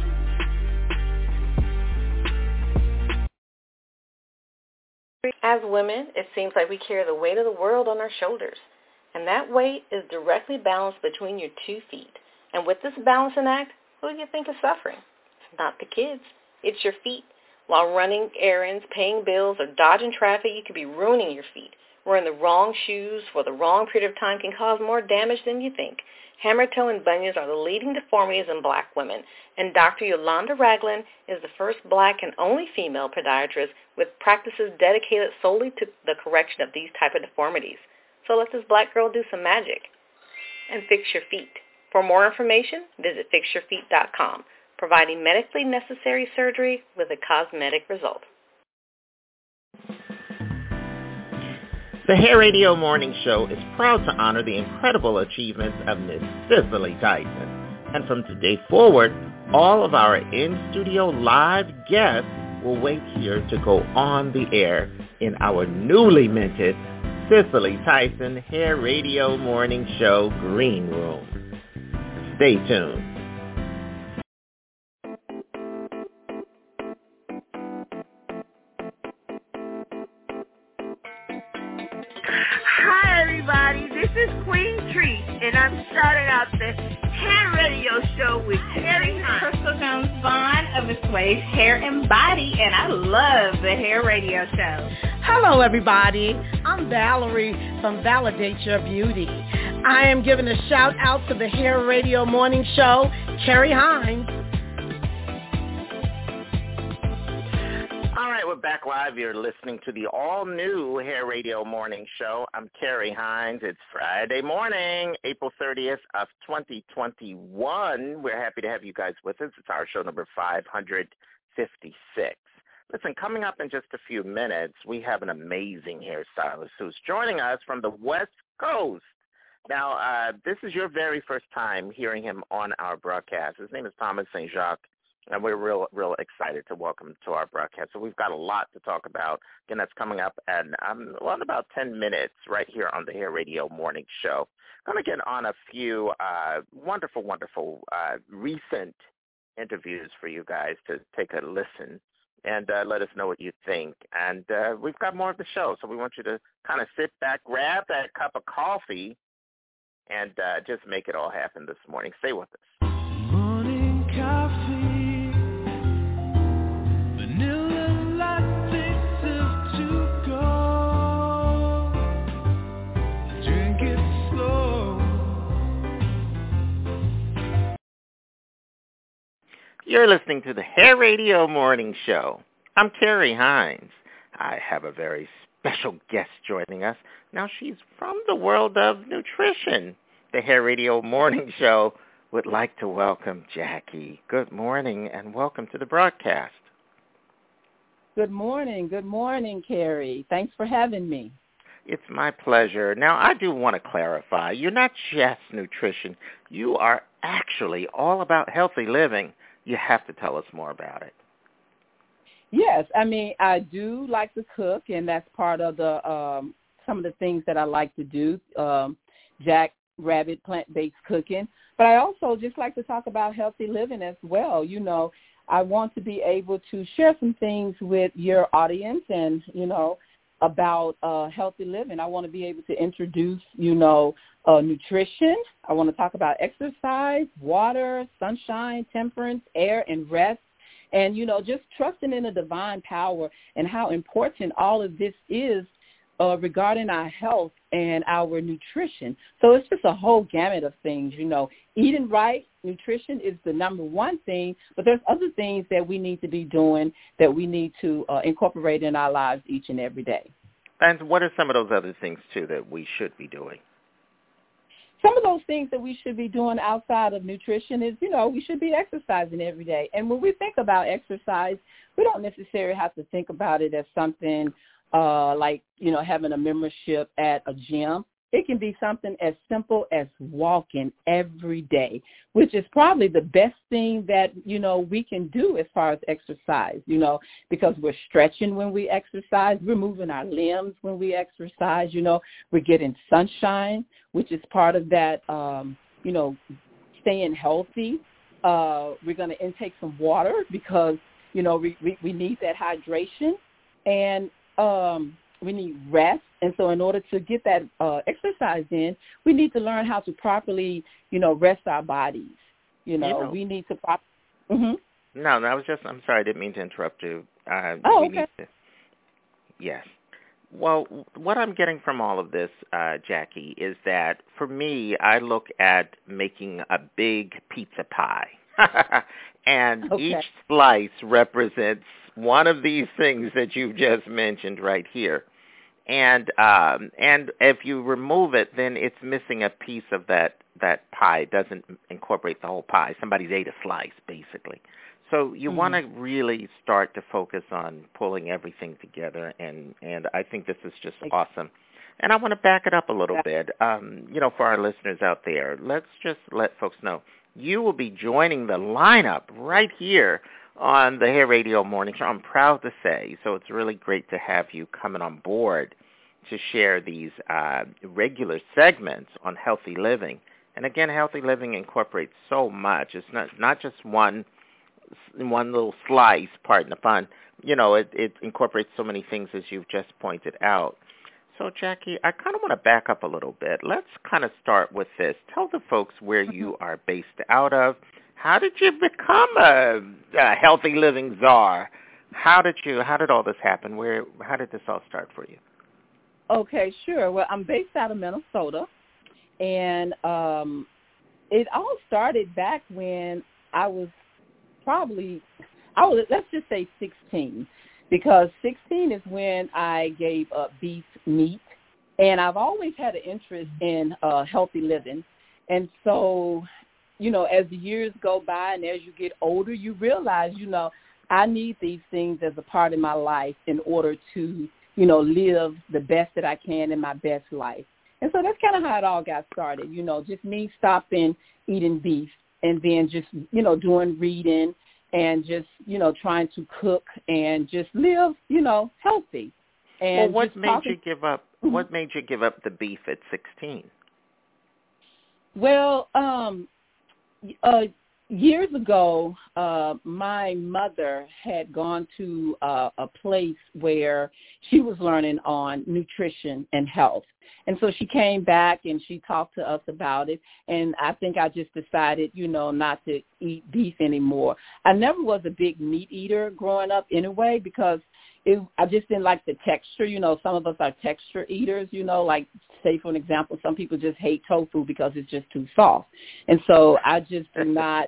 As women, it seems like we carry the weight of the world on our shoulders, and that weight is directly balanced between your 2 feet. And with this balancing act, who do you think is suffering? It's not the kids. It's your feet. While running errands, paying bills, or dodging traffic, you could be ruining your feet. Wearing the wrong shoes for the wrong period of time can cause more damage than you think. Hammer toe and bunions are the leading deformities in black women, and Dr. Yolanda Ragland is the first black and only female podiatrist with practices dedicated solely to the correction of these type of deformities. So let this black girl do some magic and fix your feet. For more information, visit fixyourfeet.com, providing medically necessary surgery with a cosmetic result. The Hair Radio Morning Show is proud to honor the incredible achievements of Miss Cicely Tyson. And from today forward, all of our in-studio live guests will wait here to go on the air in our newly minted Cicely Tyson Hair Radio Morning Show Green Room. Stay tuned. Hi, everybody. This is Queen Treat, and I'm starting out the Hair Radio Show with Carrie Crystal Jones Vaughn of Miss Waves Hair and Body, and I love the Hair Radio Show. Hello, everybody. I'm Valerie from Validate Your Beauty. I am giving a shout out to the Hair Radio Morning Show, Carrie Hines. All right, we're back live. You're listening to the all-new Hair Radio Morning Show. I'm Carrie Hines. It's Friday morning, April 30th of 2021. We're happy to have you guys with us. It's our show number 556. Listen, coming up in just a few minutes, we have an amazing hairstylist who's joining us from the West Coast. Now, this is your very first time hearing him on our broadcast. His name is Thomas St. Jacques, and we're real excited to welcome him to our broadcast. So we've got a lot to talk about. Again, that's coming up in about 10 minutes right here on the Hair Radio Morning Show. I'm going to get on a few wonderful recent interviews for you guys to take a listen and let us know what you think. And we've got more of the show, so we want you to kind of sit back, grab that cup of coffee, and just make it all happen this morning. Stay with us. Morning coffee, vanilla latte to go. Drink it slow. You're listening to the Hair Radio Morning Show. I'm Carrie Hines. I have a very special guest joining us. Now, she's from the world of nutrition. The Hair Radio Morning Show would like to welcome Jackie. Good morning and welcome to the broadcast. Good morning, Carrie. Thanks for having me. It's my pleasure. Now, I do want to clarify, you're not just nutrition. You are actually all about healthy living. You have to tell us more about it. Yes, I mean, I do like to cook, and that's part of the some of the things that I like to do, Jack Rabbit plant-based cooking. But I also just like to talk about healthy living as well. You know, I want to be able to share some things with your audience and, you know, about healthy living. I want to be able to introduce, nutrition. I want to talk about exercise, water, sunshine, temperance, air, and rest. And, just trusting in the divine power and how important all of this is regarding our health and our nutrition. So it's just a whole gamut of things, Eating right, nutrition is the number one thing, but there's other things that we need to be doing that we need to incorporate in our lives each and every day. And what are some of those other things, too, that we should be doing? Some of those things that we should be doing outside of nutrition is, we should be exercising every day. And when we think about exercise, we don't necessarily have to think about it as something like, having a membership at a gym. It can be something as simple as walking every day, which is probably the best thing that, we can do as far as exercise, because we're stretching when we exercise. We're moving our limbs when we exercise. We're getting sunshine, which is part of that, staying healthy. We're going to intake some water because, we need that hydration. And we need rest. And so in order to get that exercise in, we need to learn how to properly, rest our bodies. We need to No, I'm sorry, I didn't mean to interrupt you. we need to. Yes. Well, what I'm getting from all of this, Jackie, is that for me, I look at making a big pizza pie. And each slice represents one of these things that you've just mentioned right here. And if you remove it, then it's missing a piece of that pie. It doesn't incorporate the whole pie. Somebody's ate a slice, basically. So you want to really start to focus on pulling everything together, and I think this is just awesome. And I want to back it up a little bit. For our listeners out there, let's just let folks know you will be joining the lineup right here on the Hair Radio Morning Show. I'm proud to say. So it's really great to have you coming on board to share these regular segments on healthy living. And again, healthy living incorporates so much. It's not just one little slice, pardon the pun. It incorporates so many things, as you've just pointed out. So, Jackie, I kind of want to back up a little bit. Let's kind of start with this. Tell the folks where you are based out of. How did you become a healthy living czar? How did all this happen? How did this all start for you? Okay, sure. Well, I'm based out of Minnesota, and it all started back when I was let's just say 16, because 16 is when I gave up beef meat, and I've always had an interest in healthy living. And so, as the years go by and as you get older, you realize, I need these things as a part of my life in order to, live the best that I can in my best life. And so that's kind of how it all got started, just me stopping eating beef and then just, doing reading and just, trying to cook and just live, healthy. And what made you give up the beef at 16? Well, years ago, my mother had gone to a place where she was learning on nutrition and health. And so she came back and she talked to us about it. And I think I just decided, not to eat beef anymore. I never was a big meat eater growing up anyway, because I just didn't like the texture. Some of us are texture eaters, like, say, for an example, some people just hate tofu because it's just too soft. And so I just do not.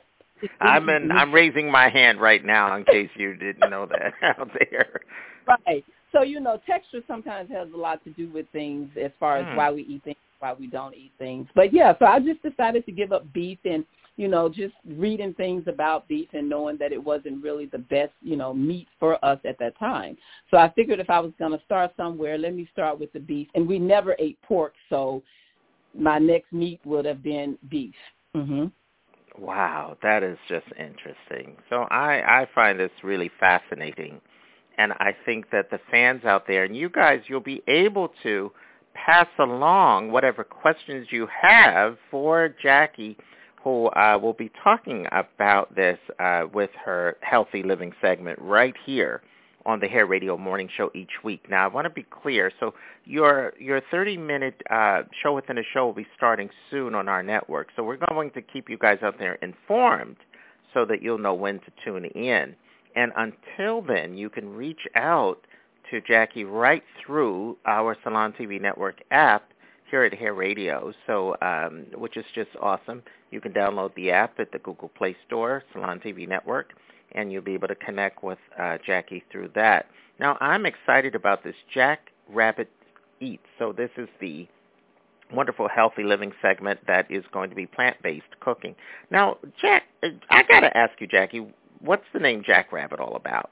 I'm raising my hand right now in case you didn't know that out there. Right. So, texture sometimes has a lot to do with things as far as why we eat things, why we don't eat things. But, yeah, so I just decided to give up beef and, just reading things about beef and knowing that it wasn't really the best, meat for us at that time. So I figured if I was going to start somewhere, let me start with the beef. And we never ate pork, so my next meat would have been beef. Mm-hmm. Wow, that is just interesting. So I find this really fascinating. And I think that the fans out there, and you guys, you'll be able to pass along whatever questions you have for Jackie, who will be talking about this with her Healthy Living segment right here on the Hair Radio Morning Show each week. Now, I want to be clear. So your 30-minute show within a show will be starting soon on our network. So we're going to keep you guys out there informed so that you'll know when to tune in. And until then, you can reach out to Jackie right through our Salon TV Network app here at Hair Radio, which is just awesome. You can download the app at the Google Play Store, Salon TV Network, and you'll be able to connect with Jackie through that. Now, I'm excited about this Jack Rabbit Eats. So this is the wonderful Healthy Living segment that is going to be plant-based cooking. Now, Jack, I got to ask you, Jackie, what's the name Jack Rabbit all about?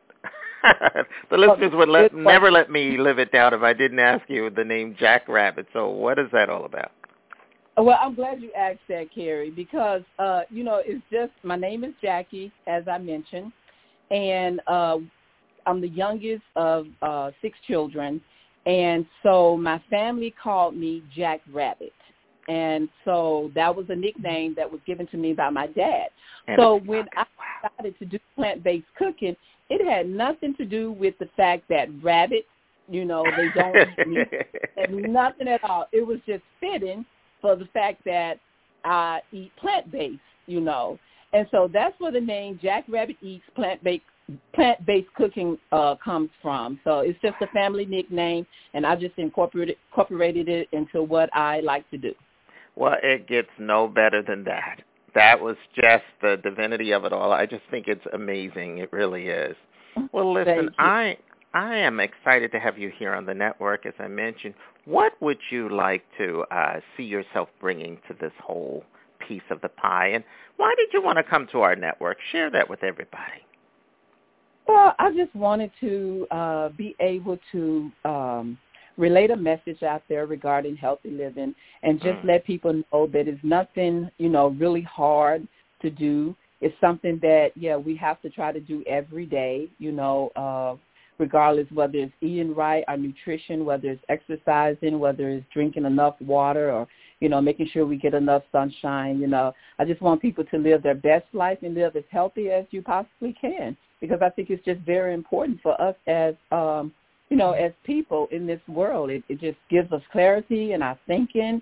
The listeners would never let me live it down if I didn't ask you the name Jack Rabbit. So what is that all about? Well, I'm glad you asked that, Carrie, because, it's just, my name is Jackie, as I mentioned, and I'm the youngest of 6 children, and so my family called me Jack Rabbit. And so that was a nickname that was given to me by my dad. So when I decided to do plant-based cooking, it had nothing to do with the fact that rabbits, they don't eat meat, and nothing at all. It was just fitting for the fact that I eat plant-based, And so that's where the name Jack Rabbit Eats Plant-Based plant-based cooking comes from. So it's just a family nickname, and I just incorporated it into what I like to do. Well, it gets no better than that. That was just the divinity of it all. I just think it's amazing. It really is. Well, listen, I am excited to have you here on the network, as I mentioned. What would you like to see yourself bringing to this whole piece of the pie, and why did you want to come to our network? Share that with everybody. Well, I just wanted to be able to relate a message out there regarding healthy living and just let people know that it's nothing, really hard to do. It's something that, we have to try to do every day, regardless whether it's eating right, our nutrition, whether it's exercising, whether it's drinking enough water or, making sure we get enough sunshine. I just want people to live their best life and live as healthy as you possibly can, because I think it's just very important for us as as people in this world. It just gives us clarity in our thinking.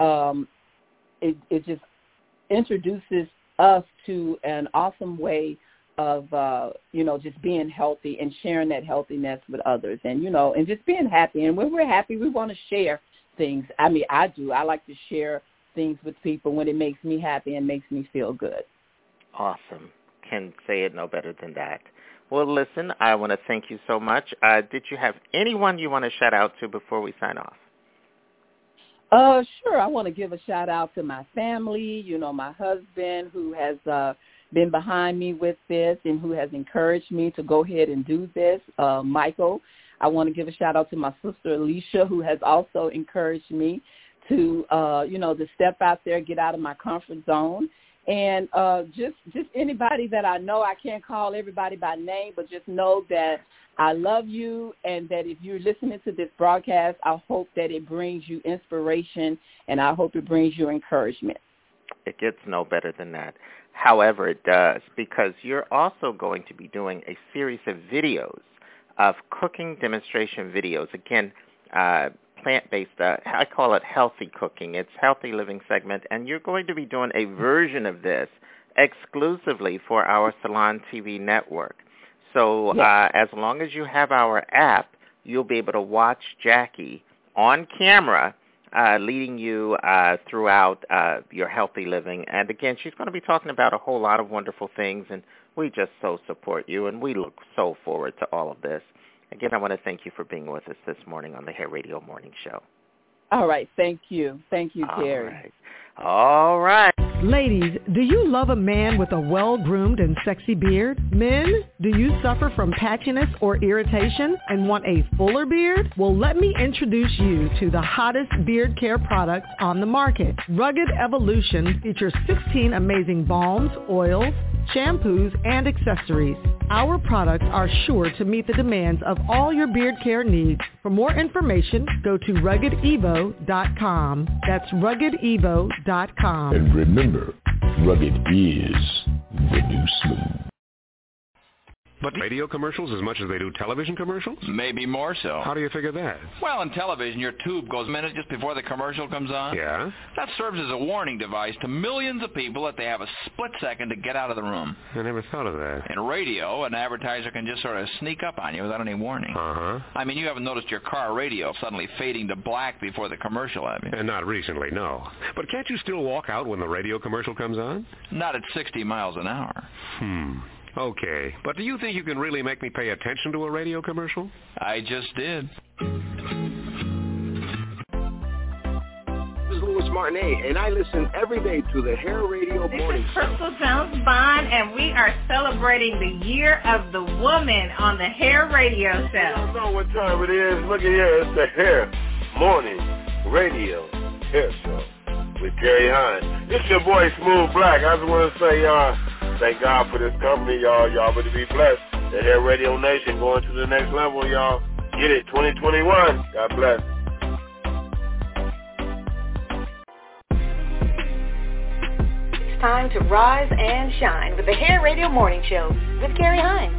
It just introduces us to an awesome way of, just being healthy and sharing that healthiness with others and, and just being happy. And when we're happy, we want to share things. I mean, I do. I like to share things with people when it makes me happy and makes me feel good. Awesome. Can say it no better than that. Well, listen, I want to thank you so much. Did you have anyone you want to shout out to before we sign off? Sure. I want to give a shout out to my family, my husband who has been behind me with this and who has encouraged me to go ahead and do this, Michael. I want to give a shout out to my sister Alicia, who has also encouraged me to, to step out there, get out of my comfort zone. And just anybody that I know, I can't call everybody by name, but just know that I love you and that if you're listening to this broadcast, I hope that it brings you inspiration and I hope it brings you encouragement. It gets no better than that. However, it does, because you're also going to be doing a series of videos, of cooking demonstration videos. Again, plant-based, I call it healthy cooking. It's healthy living segment, and you're going to be doing a version of this exclusively for our Salon TV network. So as long as you have our app, you'll be able to watch Jackie on camera leading you throughout your healthy living. And again, she's going to be talking about a whole lot of wonderful things, and we just so support you, and we look so forward to all of this. Again, I want to thank you for being with us this morning on the Hair Radio Morning Show. All right. Thank you. Thank you, Carrie. All right. Ladies, do you love a man with a well-groomed and sexy beard? Men, do you suffer from patchiness or irritation and want a fuller beard? Well, let me introduce you to the hottest beard care products on the market. Rugged Evolution features 16 amazing balms, oils, shampoos, and accessories. Our products are sure to meet the demands of all your beard care needs. For more information, go to RuggedEvo.com. That's RuggedEvo.com. And remember, rugged is the new smooth. But radio commercials as much as they do television commercials? Maybe more so. How do you figure that? Well, in television, your tube goes a minute just before the commercial comes on. Yeah? That serves as a warning device to millions of people that they have a split second to get out of the room. I never thought of that. In radio, an advertiser can just sort of sneak up on you without any warning. Uh-huh. I mean, you haven't noticed your car radio suddenly fading to black before the commercial, have you? Not recently, no. But can't you still walk out when the radio commercial comes on? Not at 60 miles an hour. Okay, but do you think you can really make me pay attention to a radio commercial? I just did. This is Louis Martinet, and I listen every day to the Hair Radio Morning Show. This is Crystal Jones-Bond, and we are celebrating the Year of the Woman on the Hair Radio Show. I don't know what time it is. Look at here. It's the Hair Morning Radio Hair Show with Carrie Hines. It's your boy, Smooth Black. I just want to say, thank God for this company, y'all. Y'all better be blessed. The Hair Radio Nation going to the next level, y'all. Get it, 2021. God bless. It's time to rise and shine with the Hair Radio Morning Show with Carrie Hines.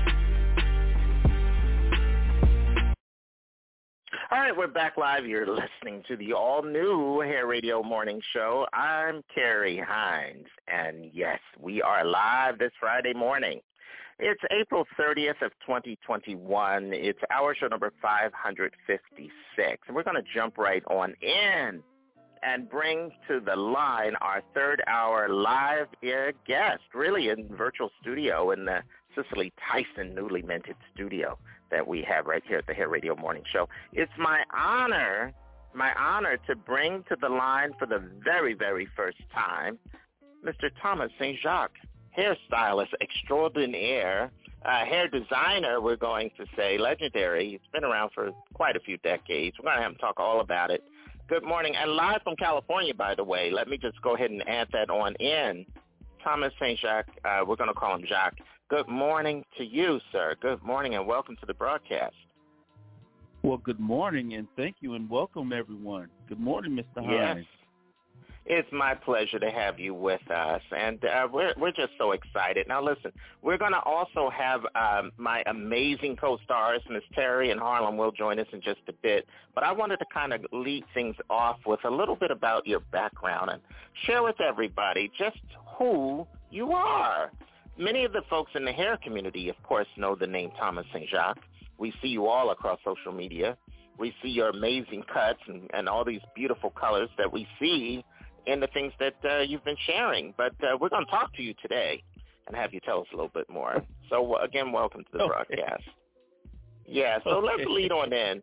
All right, we're back live. You're listening to the all-new Hair Radio Morning Show. I'm Carrie Hines, and yes, we are live this Friday morning. It's April 30th of 2021. It's our show number 556. And we're going to jump right on in and bring to the line our third hour live air guest, really in virtual studio in the Cicely Tyson newly minted studio that we have right here at the Hair Radio Morning Show. It's my honor to bring to the line for the very, very first time, Mr. Thomas St. Jacques, hairstylist extraordinaire, hair designer, we're going to say, legendary. He's been around for quite a few decades. We're going to have him talk all about it. Good morning. And live from California, by the way. Let me just go ahead and add that on in. Thomas St. Jacques, we're going to call him Jacques. Good morning to you, sir. Good morning and welcome to the broadcast. Well, good morning and thank you and welcome, everyone. Good morning, Mr. Hines. Yes. It's my pleasure to have you with us, and we're just so excited. Now, listen, we're going to also have my amazing co-stars, Ms. Terry and Harlem, will join us in just a bit. But I wanted to kind of lead things off with a little bit about your background and share with everybody just who you are. Many of the folks in the hair community, of course, know the name Thomas St. Jacques. We see you all across social media. We see your amazing cuts and all these beautiful colors that we see in the things that you've been sharing. But we're going to talk to you today and have you tell us a little bit more. So, again, welcome to the broadcast. Yeah, so let's lead on in.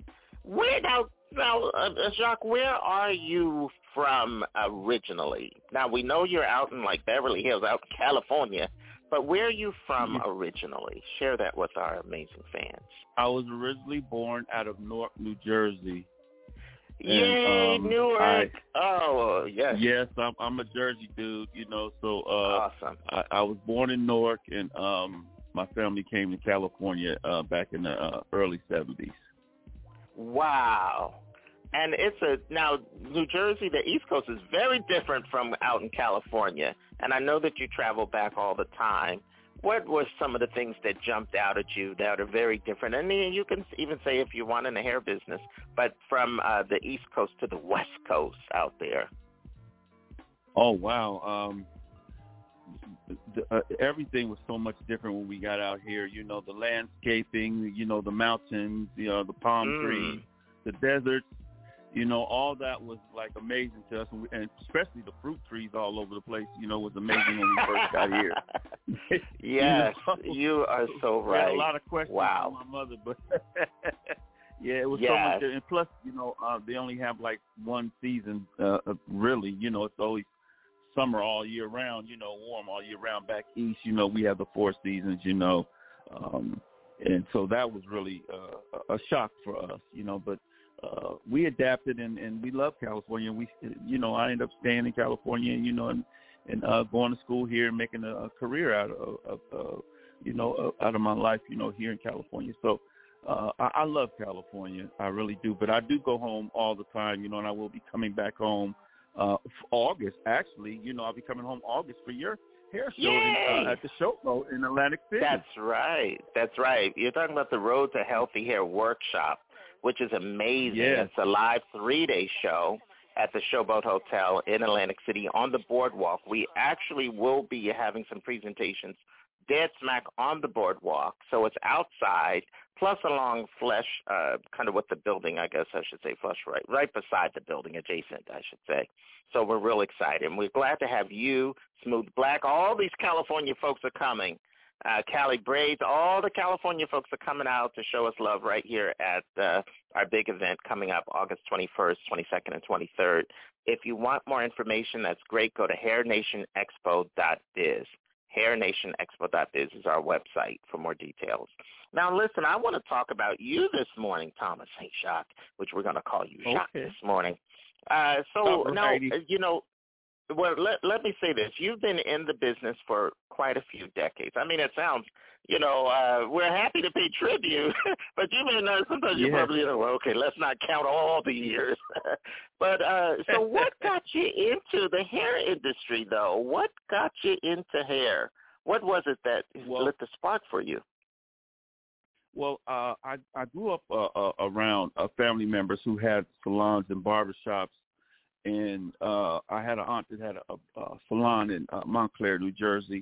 Jacques, where are you from originally? Now, we know you're out in, like, Beverly Hills, out in California, but where are you from originally? Share that with our amazing fans. I was originally born out of Newark, New Jersey. Yay, Newark! Yes. Yes, I'm a Jersey dude, you know. So awesome. I was born in Newark, and my family came to California back in the early 70s. Wow. And now New Jersey, the East Coast is very different from out in California. And I know that you travel back all the time. What were some of the things that jumped out at you that are very different? And you can even say if you want in the hair business, but from the East Coast to the West Coast out there. Oh, wow. Everything was so much different when we got out here. You know, the landscaping, you know, the mountains, you know, the palm trees, the deserts. You know, all that was, like, amazing to us, and especially the fruit trees all over the place, you know, was amazing when we first got here. Yes, you are so right. I had a lot of questions from my mother, but, yeah, it was so much. And plus, you know, they only have, like, one season, really. You know, it's always summer all year round, you know, warm all year round. Back east, you know, we have the 4 seasons, you know, and so that was really a shock for us, you know, but we adapted and we love California. We, you know, I ended up staying in California, you know, and going to school here and making a career out of you know, out of my life, you know, here in California. So I love California. I really do. But I do go home all the time, you know, and I will be coming back home August, actually. You know, I'll be coming home August for your hair show at the show in Atlantic City. That's right. That's right. You're talking about the Road to Healthy Hair workshop, which is amazing. Yeah. It's a live 3-day show at the Showboat Hotel in Atlantic City on the boardwalk. We actually will be having some presentations dead smack on the boardwalk. So it's outside, plus along Flesh, kind of with the building, I guess I should say, Flesh, right beside the building, adjacent, I should say. So we're real excited. And we're glad to have you, Smooth Black. All these California folks are coming. Cali Braids, all the California folks are coming out to show us love right here at our big event coming up August 21st, 22nd, and 23rd. If you want more information, that's great. Go to hairnationexpo.biz. hairnationexpo.biz is our website for more details. Now, listen, I want to talk about you this morning, Thomas St. Jacques, which we're going to call you Jacques this morning. So, now, you know, well, let me say this. You've been in the business for quite a few decades. I mean, it sounds, you know, we're happy to pay tribute, but you've been, sometimes you probably, you know, well, okay, let's not count all the years. But so what got you into the hair industry, though? What got you into hair? What was it that lit the spark for you? Well, I grew up around family members who had salons and barbershops. And I had an aunt that had a salon in Montclair, New Jersey.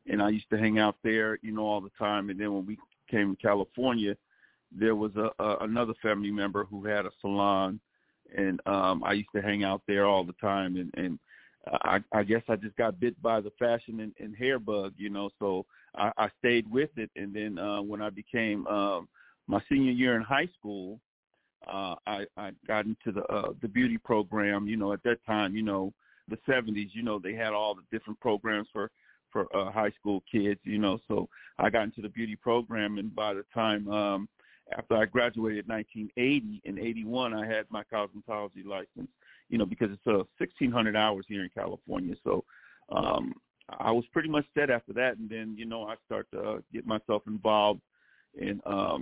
and I used to hang out there, all the time. And then when we came to California, there was another family member who had a salon, and I used to hang out there all the time. And I guess I just got bit by the fashion and hair bug, so I stayed with it. And then when I became my senior year in high school, I got into the beauty program. At that time, the 70s, they had all the different programs for high school kids, so I got into the beauty program. And by the time after I graduated in 1980, in 81, I had my cosmetology license, because it's 1,600 hours here in California. So I was pretty much set after that. And then, I started to get myself involved in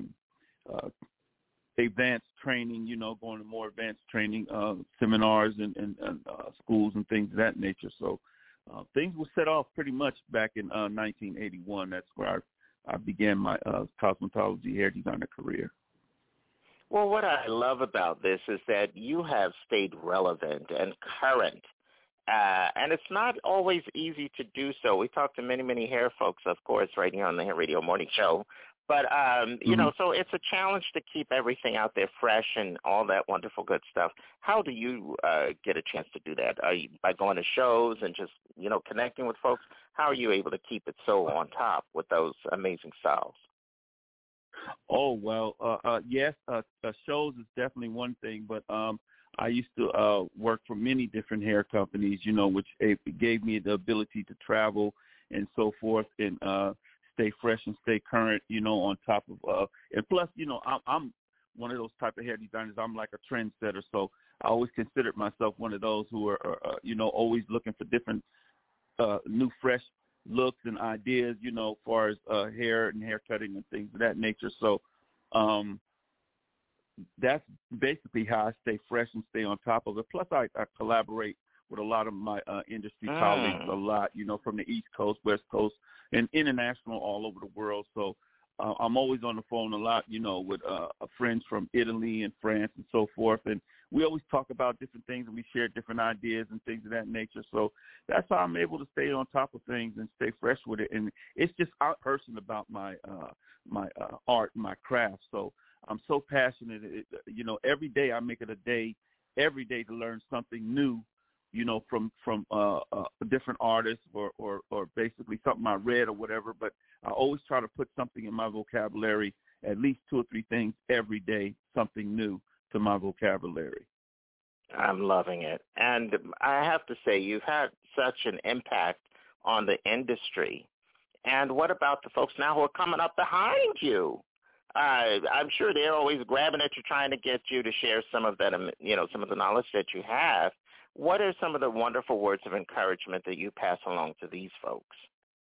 advanced training, going to more advanced training seminars and schools and things of that nature. So things were set off pretty much back in 1981. That's where I began my cosmetology hair designer career. Well, what I love about this is that you have stayed relevant and current, and it's not always easy to do so. We talk to many, many hair folks, of course, right here on the Hair Radio Morning Show. But, so it's a challenge to keep everything out there fresh and all that wonderful good stuff. How do you get a chance to do that? Are you by going to shows and just, connecting with folks? How are you able to keep it so on top with those amazing styles? Oh, well, yes, shows is definitely one thing, but I used to work for many different hair companies, which gave me the ability to travel and so forth and stay fresh and stay current, on top of and plus, I'm one of those type of hair designers. I'm like a trendsetter, so I always considered myself one of those who are, always looking for different new, fresh looks and ideas, as far as hair and hair cutting and things of that nature. So that's basically how I stay fresh and stay on top of it. Plus, I collaborate with a lot of my industry colleagues a lot, from the East Coast, West Coast, and international all over the world. So I'm always on the phone a lot, with friends from Italy and France and so forth. And we always talk about different things, and we share different ideas and things of that nature. So that's how I'm able to stay on top of things and stay fresh with it. And it's just out person about my art and my craft. So I'm so passionate. Every day I make it a day, every day to learn something new, from different artists or basically something I read or whatever. But I always try to put something in my vocabulary, at least 2 or 3 things every day, something new to my vocabulary. I'm loving it. And I have to say, you've had such an impact on the industry. And what about the folks now who are coming up behind you? I'm sure they're always grabbing at you, trying to get you to share some of that, some of the knowledge that you have. What are some of the wonderful words of encouragement that you pass along to these folks?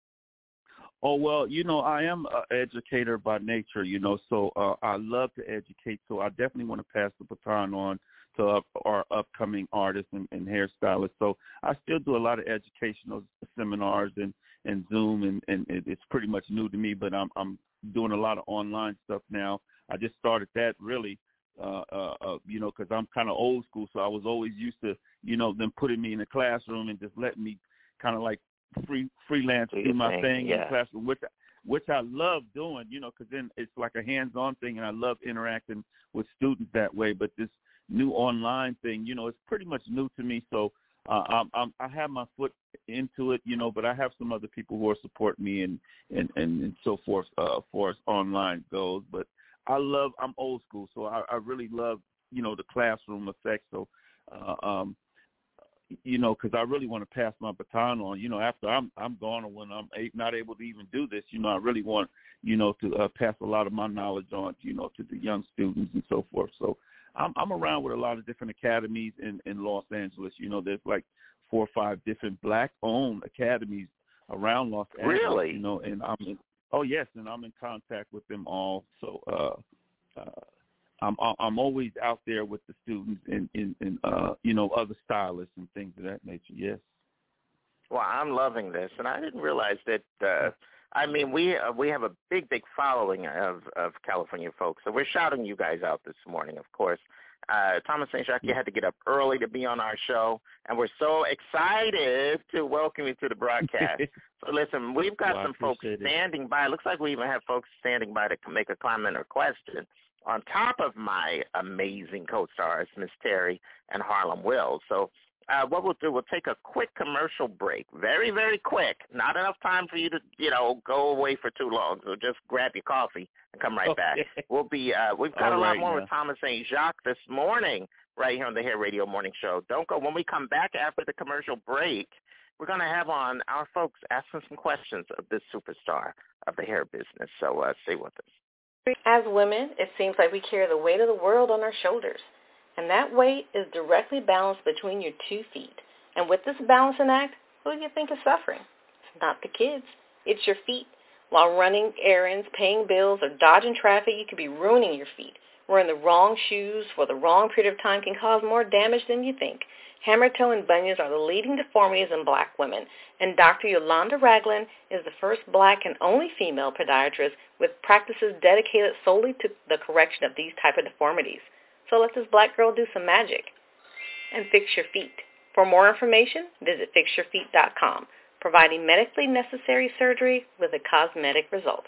Oh, well, I am an educator by nature, so I love to educate. So I definitely want to pass the baton on to our upcoming artists and hairstylists. So I still do a lot of educational seminars and Zoom, and it's pretty much new to me, but I'm doing a lot of online stuff now. I just started that really, because I'm kind of old school, so I was always used to, them putting me in the classroom and just letting me kind of like freelance do my thing in the classroom, which I love doing, because then it's like a hands-on thing, and I love interacting with students that way. But this new online thing, it's pretty much new to me, so I have my foot into it, but I have some other people who are supporting me and so forth as far as online goes. But I'm old school, so I really love, the classroom effect. So, because I really want to pass my baton on, after I'm gone, or when I'm not able to even do this, I really want, to pass a lot of my knowledge on, to the young students and so forth. So I'm around with a lot of different academies in Los Angeles. There's like 4 or 5 different Black-owned academies around Los Angeles. Really? And I'm in contact with them all. So I'm always out there with the students and other stylists and things of that nature. Yes. Well, I'm loving this, and I didn't realize that. We have a big following of California folks, so we're shouting you guys out this morning, of course. Thomas St. Jacques, you had to get up early to be on our show, and we're so excited to welcome you to the broadcast. So listen, we've got some folks standing by. It looks like we even have folks standing by to make a comment or question. On top of my amazing co-stars, Miss Terry and Harlem Wills. So what we'll do, we'll take a quick commercial break. Very, very quick. Not enough time for you to, go away for too long. So just grab your coffee and come right back. We've got a lot more with Thomas St. Jacques this morning right here on the Hair Radio Morning Show. Don't go. When we come back after the commercial break, we're going to have on our folks asking some questions of this superstar of the hair business. So stay with us. As women, it seems like we carry the weight of the world on our shoulders, and that weight is directly balanced between your 2 feet. And with this balancing act, who do you think is suffering? It's not the kids. It's your feet. While running errands, paying bills, or dodging traffic, you could be ruining your feet. Wearing the wrong shoes for the wrong period of time can cause more damage than you think. Hammer toe and bunions are the leading deformities in black women, and Dr. Yolanda Ragland is the first black and only female podiatrist with practices dedicated solely to the correction of these type of deformities. So let this black girl do some magic and fix your feet. For more information, visit fixyourfeet.com, providing medically necessary surgery with a cosmetic result.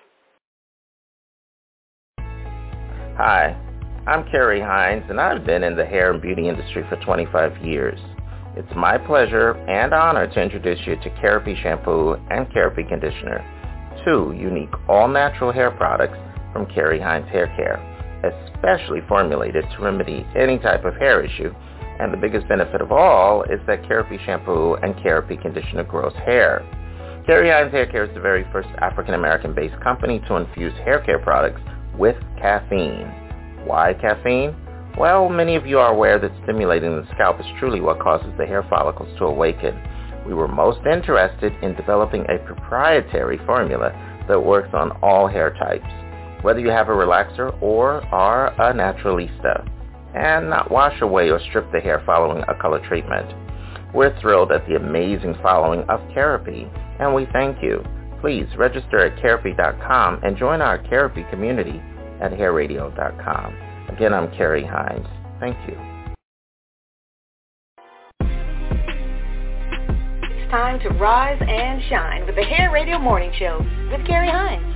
Hi. I'm Kerry Hines, and I've been in the hair and beauty industry for 25 years. It's my pleasure and honor to introduce you to Kerapi Shampoo and Kerapi Conditioner, 2 unique all-natural hair products from Kerry Hines Hair Care, especially formulated to remedy any type of hair issue. And the biggest benefit of all is that Kerapi Shampoo and Kerapi Conditioner grows hair. Kerry Hines Hair Care is the very first African-American-based company to infuse hair care products with caffeine. Why caffeine? Well, many of you are aware that stimulating the scalp is truly what causes the hair follicles to awaken. We were most interested in developing a proprietary formula that works on all hair types, whether you have a relaxer or are a naturalista, and not wash away or strip the hair following a color treatment. We're thrilled at the amazing following of Kerapi, and we thank you. Please register at Kerapi.com and join our Kerapi community at hairradio.com. Again, I'm Kerry Hines. Thank you. It's time to rise and shine with the Hair Radio Morning Show with Kerry Hines.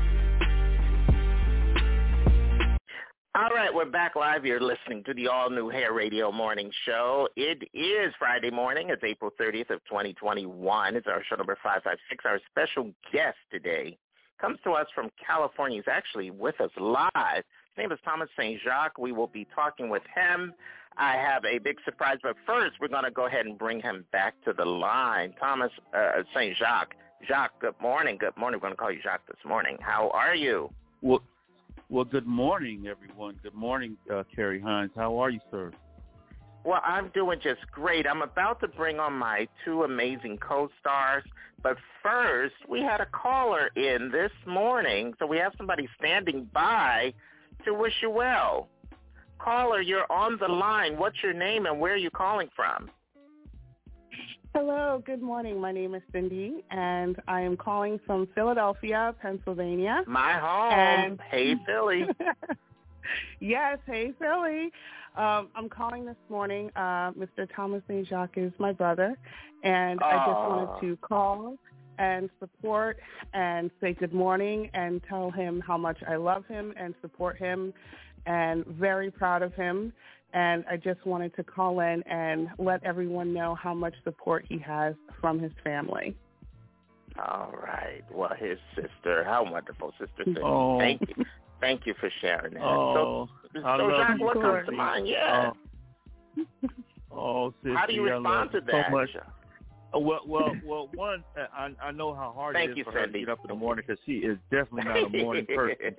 All right, we're back live. You're listening to the all-new Hair Radio Morning Show. It is Friday morning. It's April 30th of 2021. It's our show number 556. Our special guest today comes to us from California. He's actually with us live. His name is Thomas St. Jacques. We will be talking with him. I have a big surprise, but first we're going to go ahead and bring him back to the line. Thomas St. Jacques. Jacques, good morning. Good morning. We're going to call you Jacques this morning. How are you? Well, good morning, everyone. Good morning, Kerry Hines. How are you, sir? Well, I'm doing just great. I'm about to bring on my 2 amazing co-stars, but first, we had a caller in this morning, so we have somebody standing by to wish you well. Caller, you're on the line. What's your name and where are you calling from? Hello, good morning. My name is Cindy, and I am calling from Philadelphia, Pennsylvania. My home. Hey, Philly. Yes, hey, Philly. I'm calling this morning. Mr. Thomas St. Jacques is my brother, and I just wanted to call and support and say good morning and tell him how much I love him and support him and very proud of him. And I just wanted to call in and let everyone know how much support he has from his family. All right. Well, his sister, how wonderful, Sister Cindy. Oh. Thank you. Thank you for sharing that. Oh, so Jacques, what comes to mind? Yeah. Sister, how do you respond to that? So much. Well, one, I know how hard it is for her to get up in the morning because she is definitely not a morning person.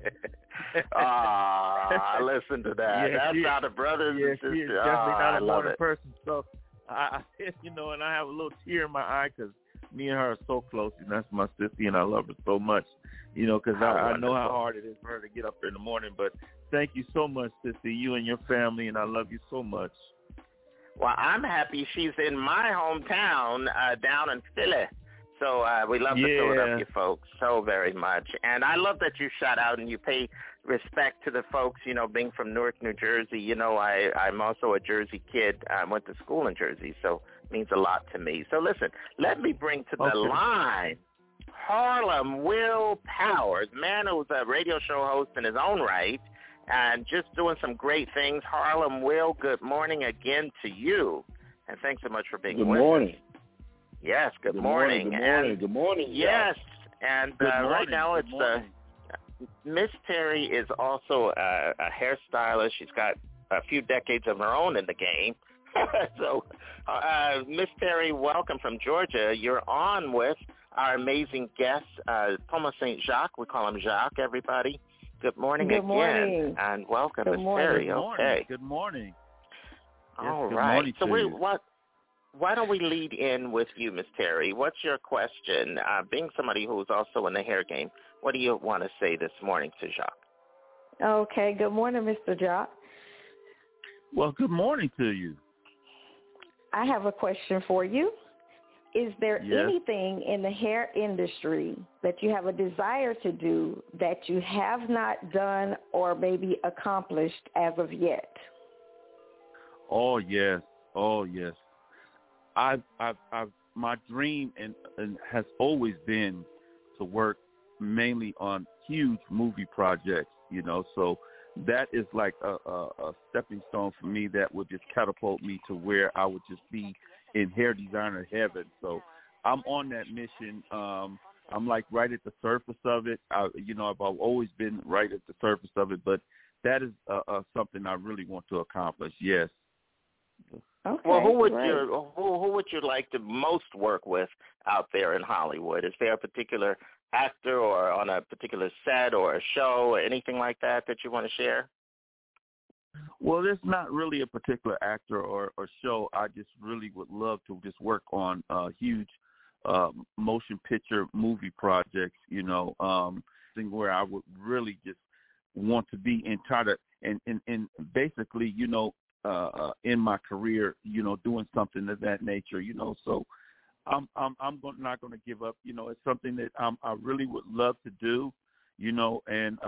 Listen to that. Yeah, that's how the brothers and sisters. She is definitely not a morning it. person. So, I and I have a little tear in my eye because me and her are so close, and that's my sister, and I love her so much, because I know how hard it is for her to get up in the morning. But thank you so much, sister, you and your family, and I love you so much. Well, I'm happy she's in my hometown down in Philly. So we love the Philadelphia folks so very much. And I love that you shout out and you pay respect to the folks, being from Newark, New Jersey, I'm also a Jersey kid. I went to school in Jersey, so it means a lot to me. So listen, let me bring to the line Harlem Will Powers, man who's a radio show host in his own right and just doing some great things. Harlem Will, good morning again to you, and thanks so much for being with us. Good morning. Yes, good morning. Good morning. Yes, and right now it's morning. Miss Terry is also a hairstylist. She's got a few decades of her own in the game. So, Miss Terry, welcome from Georgia. You're on with our amazing guest, Thomas St. Jacques. We call him Jacques, everybody. Good morning Good again, morning. and welcome, Good Miss morning. Terry. Good morning. Okay. Good morning. Yes, All good right. morning So to you. why don't we lead in with you, Miss Terry? What's your question? Being somebody who's also in the hair game, what do you want to say this morning to Jacques? Okay. Good morning, Mr. Jacques. Well, good morning to you. I have a question for you. Is there Yes. anything in the hair industry that you have a desire to do that you have not done or maybe accomplished as of yet? Oh yes. I've my dream and has always been to work mainly on huge movie projects, so that is like a stepping stone for me that would just catapult me to where I would just be in hair designer heaven. So I'm on that mission. I'm like right at the surface of it. I've always been right at the surface of it, but that is something I really want to accomplish. Yes. Okay. Well, who would you like to most work with out there in Hollywood? Is there a particular actor or on a particular set or a show or anything like that you want to share? Well, there's not really a particular actor or show. I just really would love to just work on huge motion picture movie projects, where I would really just want to be and try to and basically, in my career, doing something of that nature, so I'm not going to give up. It's something that I really would love to do, and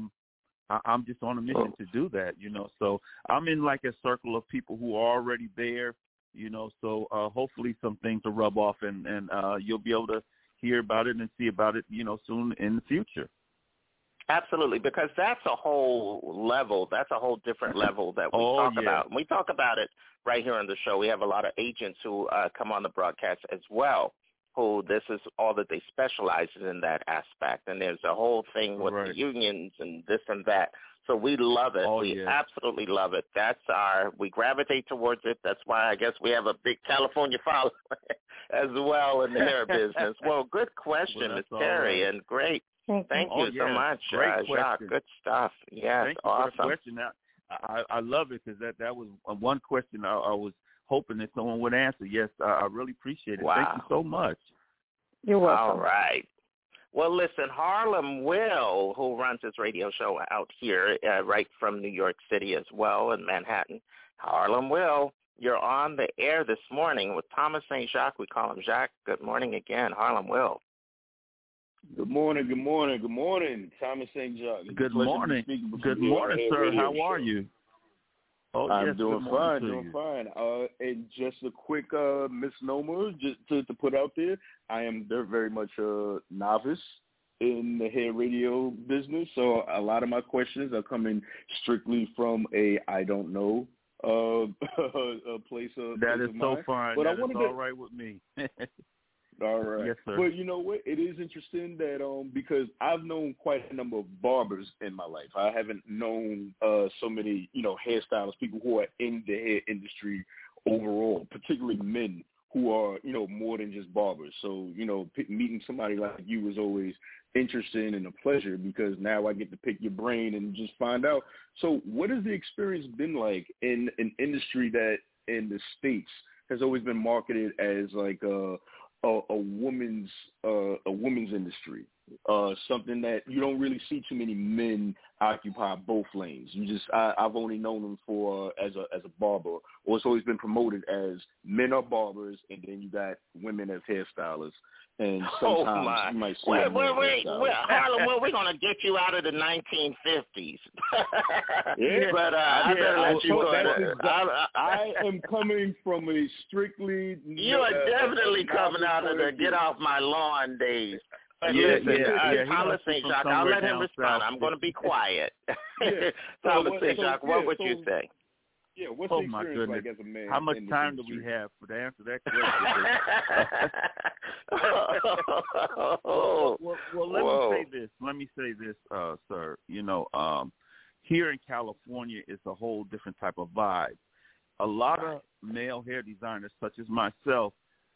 I'm just on a mission to do that, So I'm in like a circle of people who are already there, so hopefully some things will rub off and you'll be able to hear about it and see about it, soon in the future. Absolutely, because that's a whole level. That's a whole different level that we talk about. And we talk about it right here on the show. We have a lot of agents who come on the broadcast as well, who this is all that they specialize in that aspect. And there's a whole thing with the unions and this and that. So we love it. We absolutely love it. We gravitate towards it. That's why I guess we have a big California following as well in the hair business. Well, good question, Ms. Terry, and great. Thank you so much, Jacques. Good stuff. Yes, Thank you awesome. for the question. I love it because that was one question I was hoping that someone would answer. Yes, I really appreciate it. Wow. Thank you so much. You're welcome. All right. Well, listen, Harlem Will, who runs his radio show out here right from New York City as well in Manhattan. Harlem Will, you're on the air this morning with Thomas St. Jacques. We call him Jacques. Good morning again, Harlem Will. Good morning. Thomas St. Jacques. Good morning. Good morning, sir. How are you? Oh, I'm doing fine. And just a quick misnomer just to put out there, I am very much a novice in the hair radio business, so a lot of my questions are coming strictly from a I don't know a place of that is so fine. But that is all right with me. All right. Yes, sir. But you know what? It is interesting that because I've known quite a number of barbers in my life. I haven't known so many, hairstylists, people who are in the hair industry overall, particularly men who are, more than just barbers. So, meeting somebody like you is always interesting and a pleasure because now I get to pick your brain and just find out. So what has the experience been like in an industry that in the States has always been marketed as like a woman's industry? something that you don't really see too many men occupy both lanes. I've only known them for as a barber, or it's always been promoted as men are barbers, and then you got women as hairstylists. And sometimes you might see wait, Harlem, we're going to get you out of the 1950s. Yeah, but I better let you go. I am coming from a strictly... You are definitely coming out of the get off my lawn days. Thomas St. Jacques, I'll let him respond. I'm going to be quiet. Thomas St. Jacques, what would you say? Yeah, what's the experience like as a man? How much time do we have to answer that question? Well, let me say this, sir. Here in California, it's a whole different type of vibe. A lot of male hair designers, such as myself,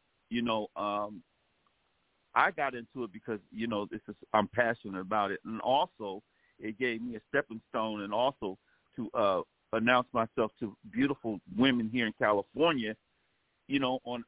I got into it because, I'm passionate about it. And also, it gave me a stepping stone and also to announce myself to beautiful women here in California, on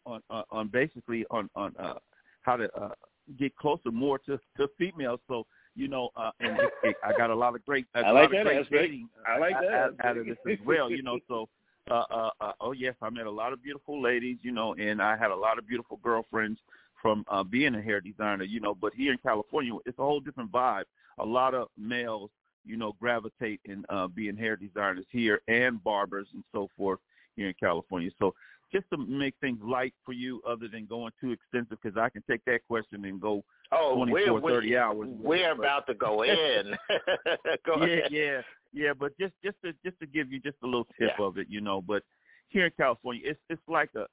how to get closer more to females. So, and I got a lot of great, dating out of this as well, So, yes, I met a lot of beautiful ladies, and I had a lot of beautiful girlfriends from being a hair designer, but here in California, it's a whole different vibe. A lot of males, gravitate in being hair designers here and barbers and so forth here in California. So just to make things light for you other than going too extensive, because I can take that question and go 24, 30 hours. We're about to go in. Go ahead. Yeah, but just to give you just a little tip of it, but here in California, it's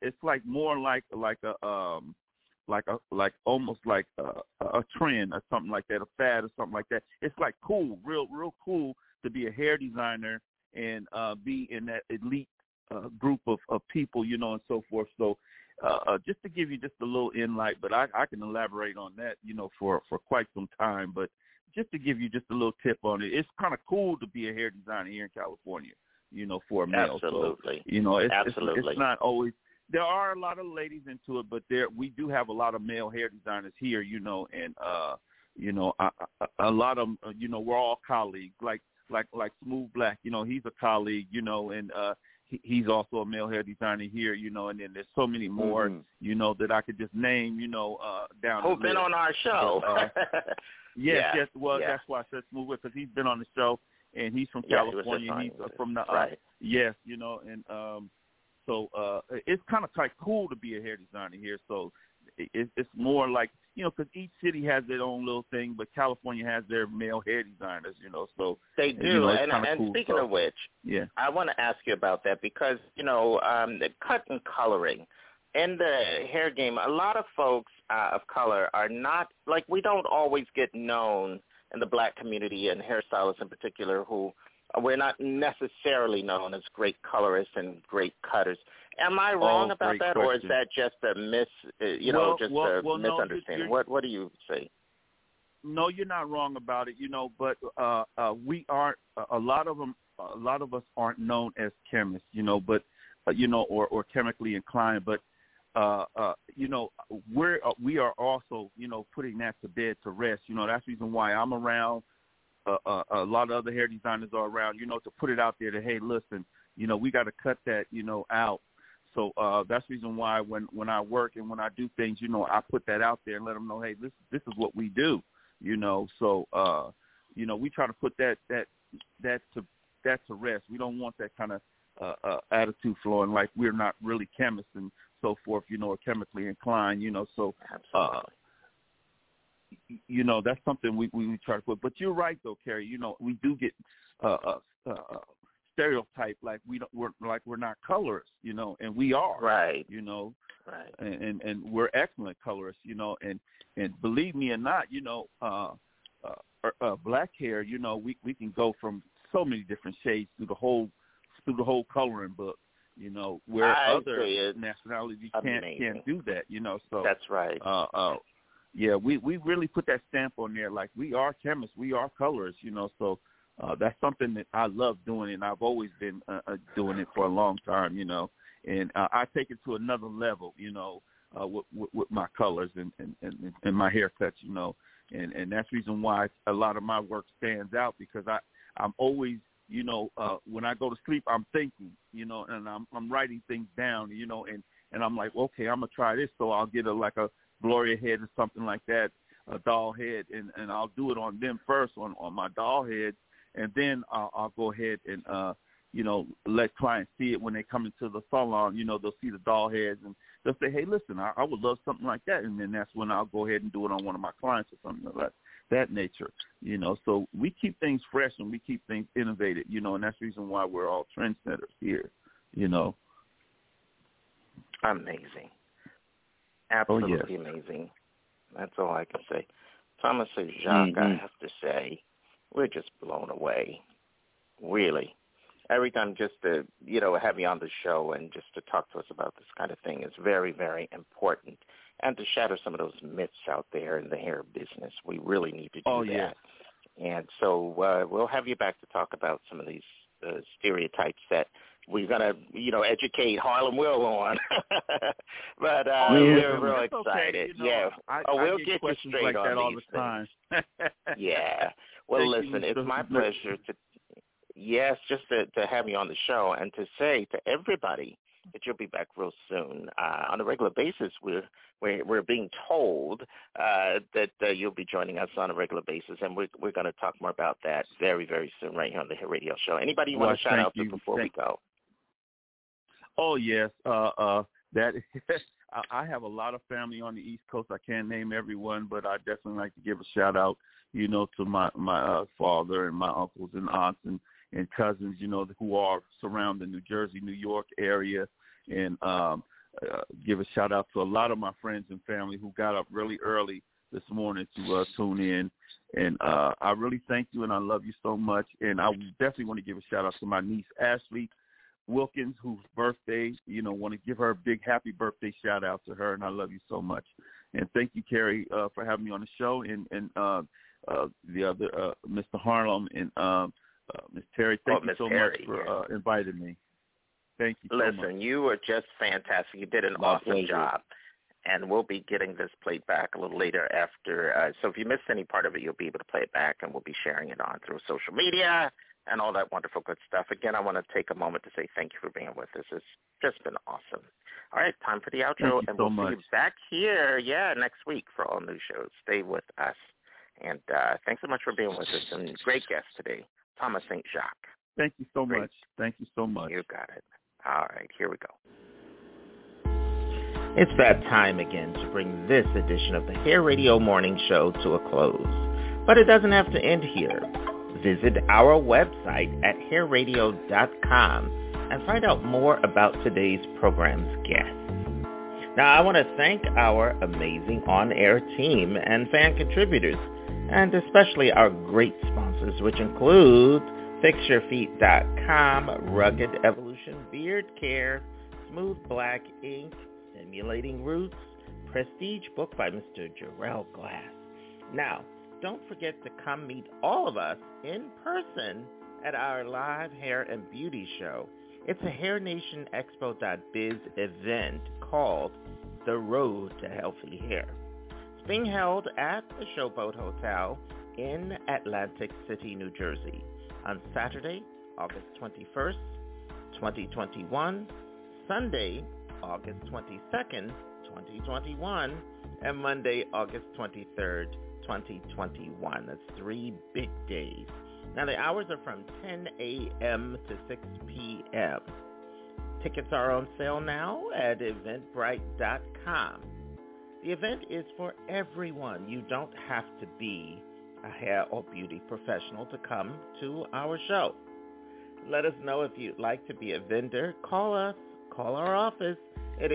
almost like a trend or something like that, a fad or something like that. It's like cool, real cool to be a hair designer and be in that elite group of people, and so forth. So just to give you just a little insight, but I can elaborate on that, for quite some time. But just to give you just a little tip on it, it's kind of cool to be a hair designer here in California, for a male. Absolutely. So, it's not always. There are a lot of ladies into it, but we do have a lot of male hair designers here, and a lot of them, we're all colleagues. Like Smooth Black, he's a colleague, and he's also a male hair designer here, and then there's so many more, that I could just name, down. Who've been on our show? Yes. Well, that's why I said Smooth, because he's been on the show, and he's from California. He's from the yes, and. So it's kind of cool to be a hair designer here. So it's more like, because each city has their own little thing, but California has their male hair designers, So they do. And cool speaking stuff. of which, I want to ask you about that because, the cut and coloring in the hair game, a lot of folks of color are not, we don't always get known in the black community and hairstylists in particular who we're not necessarily known as great colorists and great cutters. Am I wrong about that, question. Or is that just a misunderstanding? What do you say? No, you're not wrong about it. But we aren't. A lot of us aren't known as chemists. But or chemically inclined. But we are also putting that to bed to rest. That's the reason why I'm around. A lot of other hair designers are around, to put it out there that, hey, listen, we got to cut that, out. So that's the reason why when I work and when I do things, I put that out there and let them know, hey, this is what we do, So, we try to put that to rest. We don't want that kind of attitude flowing like we're not really chemists and so forth, or chemically inclined, So. That's something we try to put. But you're right, though, Carrie. We do get stereotype like we're not colorists, and we are, right? Right. And we're excellent colorists, and believe me or not, black hair, we can go from so many different shades through the whole coloring book, where other nationalities can't do that, So that's right. Yeah, we really put that stamp on there, like we are chemists, we are colorists, So that's something that I love doing, and I've always been doing it for a long time, And I take it to another level, with my colors and my haircuts, And that's the reason why a lot of my work stands out, because I'm always, when I go to sleep, I'm thinking, and I'm writing things down, and I'm like, okay, I'm going to try this. So I'll get a Gloria head or something like that, a doll head, and I'll do it on them first, on my doll head, and then I'll go ahead and, let clients see it when they come into the salon. They'll see the doll heads, and they'll say, hey, listen, I would love something like that. And then that's when I'll go ahead and do it on one of my clients or something like that nature. So we keep things fresh and we keep things innovative, and that's the reason why we're all trendsetters here, Amazing. Absolutely amazing. That's all I can say. Thomas and Jacques, I have to say, we're just blown away. Really. Every time just to, have you on the show and just to talk to us about this kind of thing is very, very important. And to shatter some of those myths out there in the hair business. We really need to do that. And so we'll have you back to talk about some of these stereotypes that we're going to, educate Harlem Will on. But we're real excited. Okay. We'll get you straight like on that all these the time. Yeah. Well, listen, it's my pleasure to, just to have you on the show and to say to everybody that you'll be back real soon. On a regular basis, we're being told that you'll be joining us on a regular basis, and we're going to talk more about that very, very soon right here on the Hair Radio Show. Anybody you want to shout out to before we go? Oh, yes. That I have a lot of family on the East Coast. I can't name everyone, but I definitely like to give a shout-out, to my father and my uncles and aunts and cousins, who are surrounding New Jersey, New York area, and give a shout-out to a lot of my friends and family who got up really early this morning to tune in. And I really thank you, and I love you so much. And I definitely want to give a shout-out to my niece, Ashley Wilkins, whose birthday, want to give her a big happy birthday shout-out to her, and I love you so much. And thank you, Carrie, for having me on the show, and the other, Mr. Harlem, and Ms. Terry, thank you so much for inviting me. Thank you so much. Listen, you were just fantastic. You did an awesome job. And we'll be getting this played back a little later after. So if you missed any part of it, you'll be able to play it back, and we'll be sharing it on through social media and all that wonderful good stuff. Again, I want to take a moment to say thank you for being with us. It's just been awesome. All right, time for the outro, and we'll see you back here, next week for all new shows. Stay with us. And thanks so much for being with us, and great guest today, Thomas St. Jacques. Thank you so much. Thank you so much. You got it. All right, here we go. It's that time again to bring this edition of the Hair Radio Morning Show to a close. But it doesn't have to end here. Visit our website at hairradio.com and find out more about today's program's guests. Now, I want to thank our amazing on-air team and fan contributors, and especially our great sponsors, which include FixYourFeet.com, Rugged Evolution Beard Care, Smooth Black Ink, Stimulating Roots, Prestige Book by Mr. Jarrell Glass. Now, don't forget to come meet all of us in person at our live hair and beauty show. It's a HairNationExpo.biz event called The Road to Healthy Hair. It's being held at the Showboat Hotel in Atlantic City, New Jersey on Saturday, August 21st, 2021, Sunday, August 22nd, 2021, and Monday, August 23rd, 2021. That's 3 big days. Now, the hours are from 10 a.m. to 6 p.m. Tickets are on sale now at eventbrite.com. The event is for everyone. You don't have to be a hair or beauty professional to come to our show. Let us know if you'd like to be a vendor. Call us. Call our office at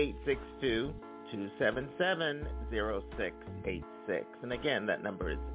862-277-0686. And again, that number is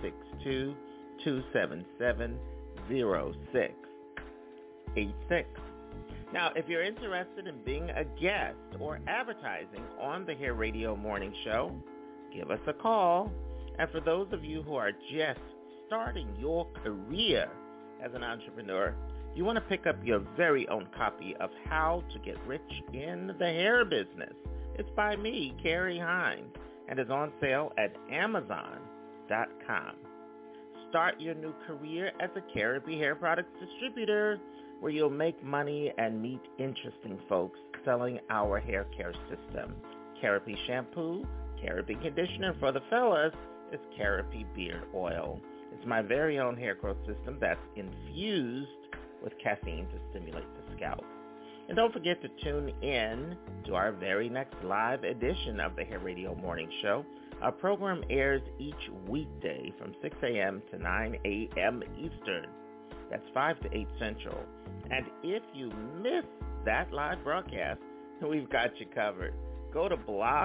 862-277-0686. Now, if you're interested in being a guest or advertising on the Hair Radio Morning Show, give us a call. And for those of you who are just starting your career as an entrepreneur, you want to pick up your very own copy of How to Get Rich in the Hair Business. It's by me, Carrie Hines, and is on sale at Amazon hairradio.com. Start your new career as a Caribbean Hair Products distributor, where you'll make money and meet interesting folks selling our hair care system. Caribbean shampoo, Caribbean conditioner for the fellas is Caribbean beard oil. It's my very own hair growth system that's infused with caffeine to stimulate the scalp. And don't forget to tune in to our very next live edition of the Hair Radio Morning Show. Our program airs each weekday from 6 a.m. to 9 a.m. Eastern. That's 5 to 8 Central. And if you miss that live broadcast, we've got you covered. Go to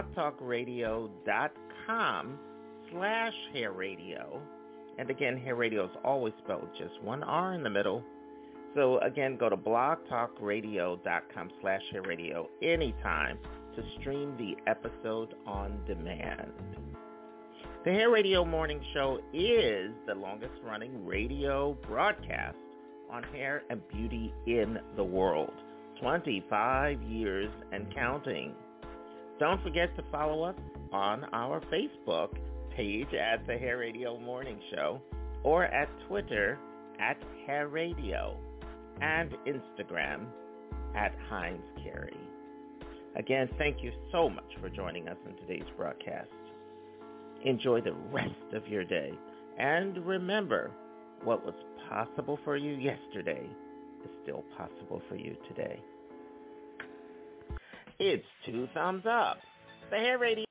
blogtalkradio.com/hairradio. And again, Hair Radio is always spelled just one R in the middle. So again, go to blogtalkradio.com/hairradio anytime to stream the episode on demand. The Hair Radio Morning Show is the longest running radio broadcast on hair and beauty in the world. 25 years and counting. Don't forget to follow us on our Facebook page at the Hair Radio Morning Show, or at Twitter at Hair Radio, and Instagram at Heinz Carey. Again, thank you so much for joining us in today's broadcast. Enjoy the rest of your day. And remember, what was possible for you yesterday is still possible for you today. It's 2 thumbs up. The Hair Radio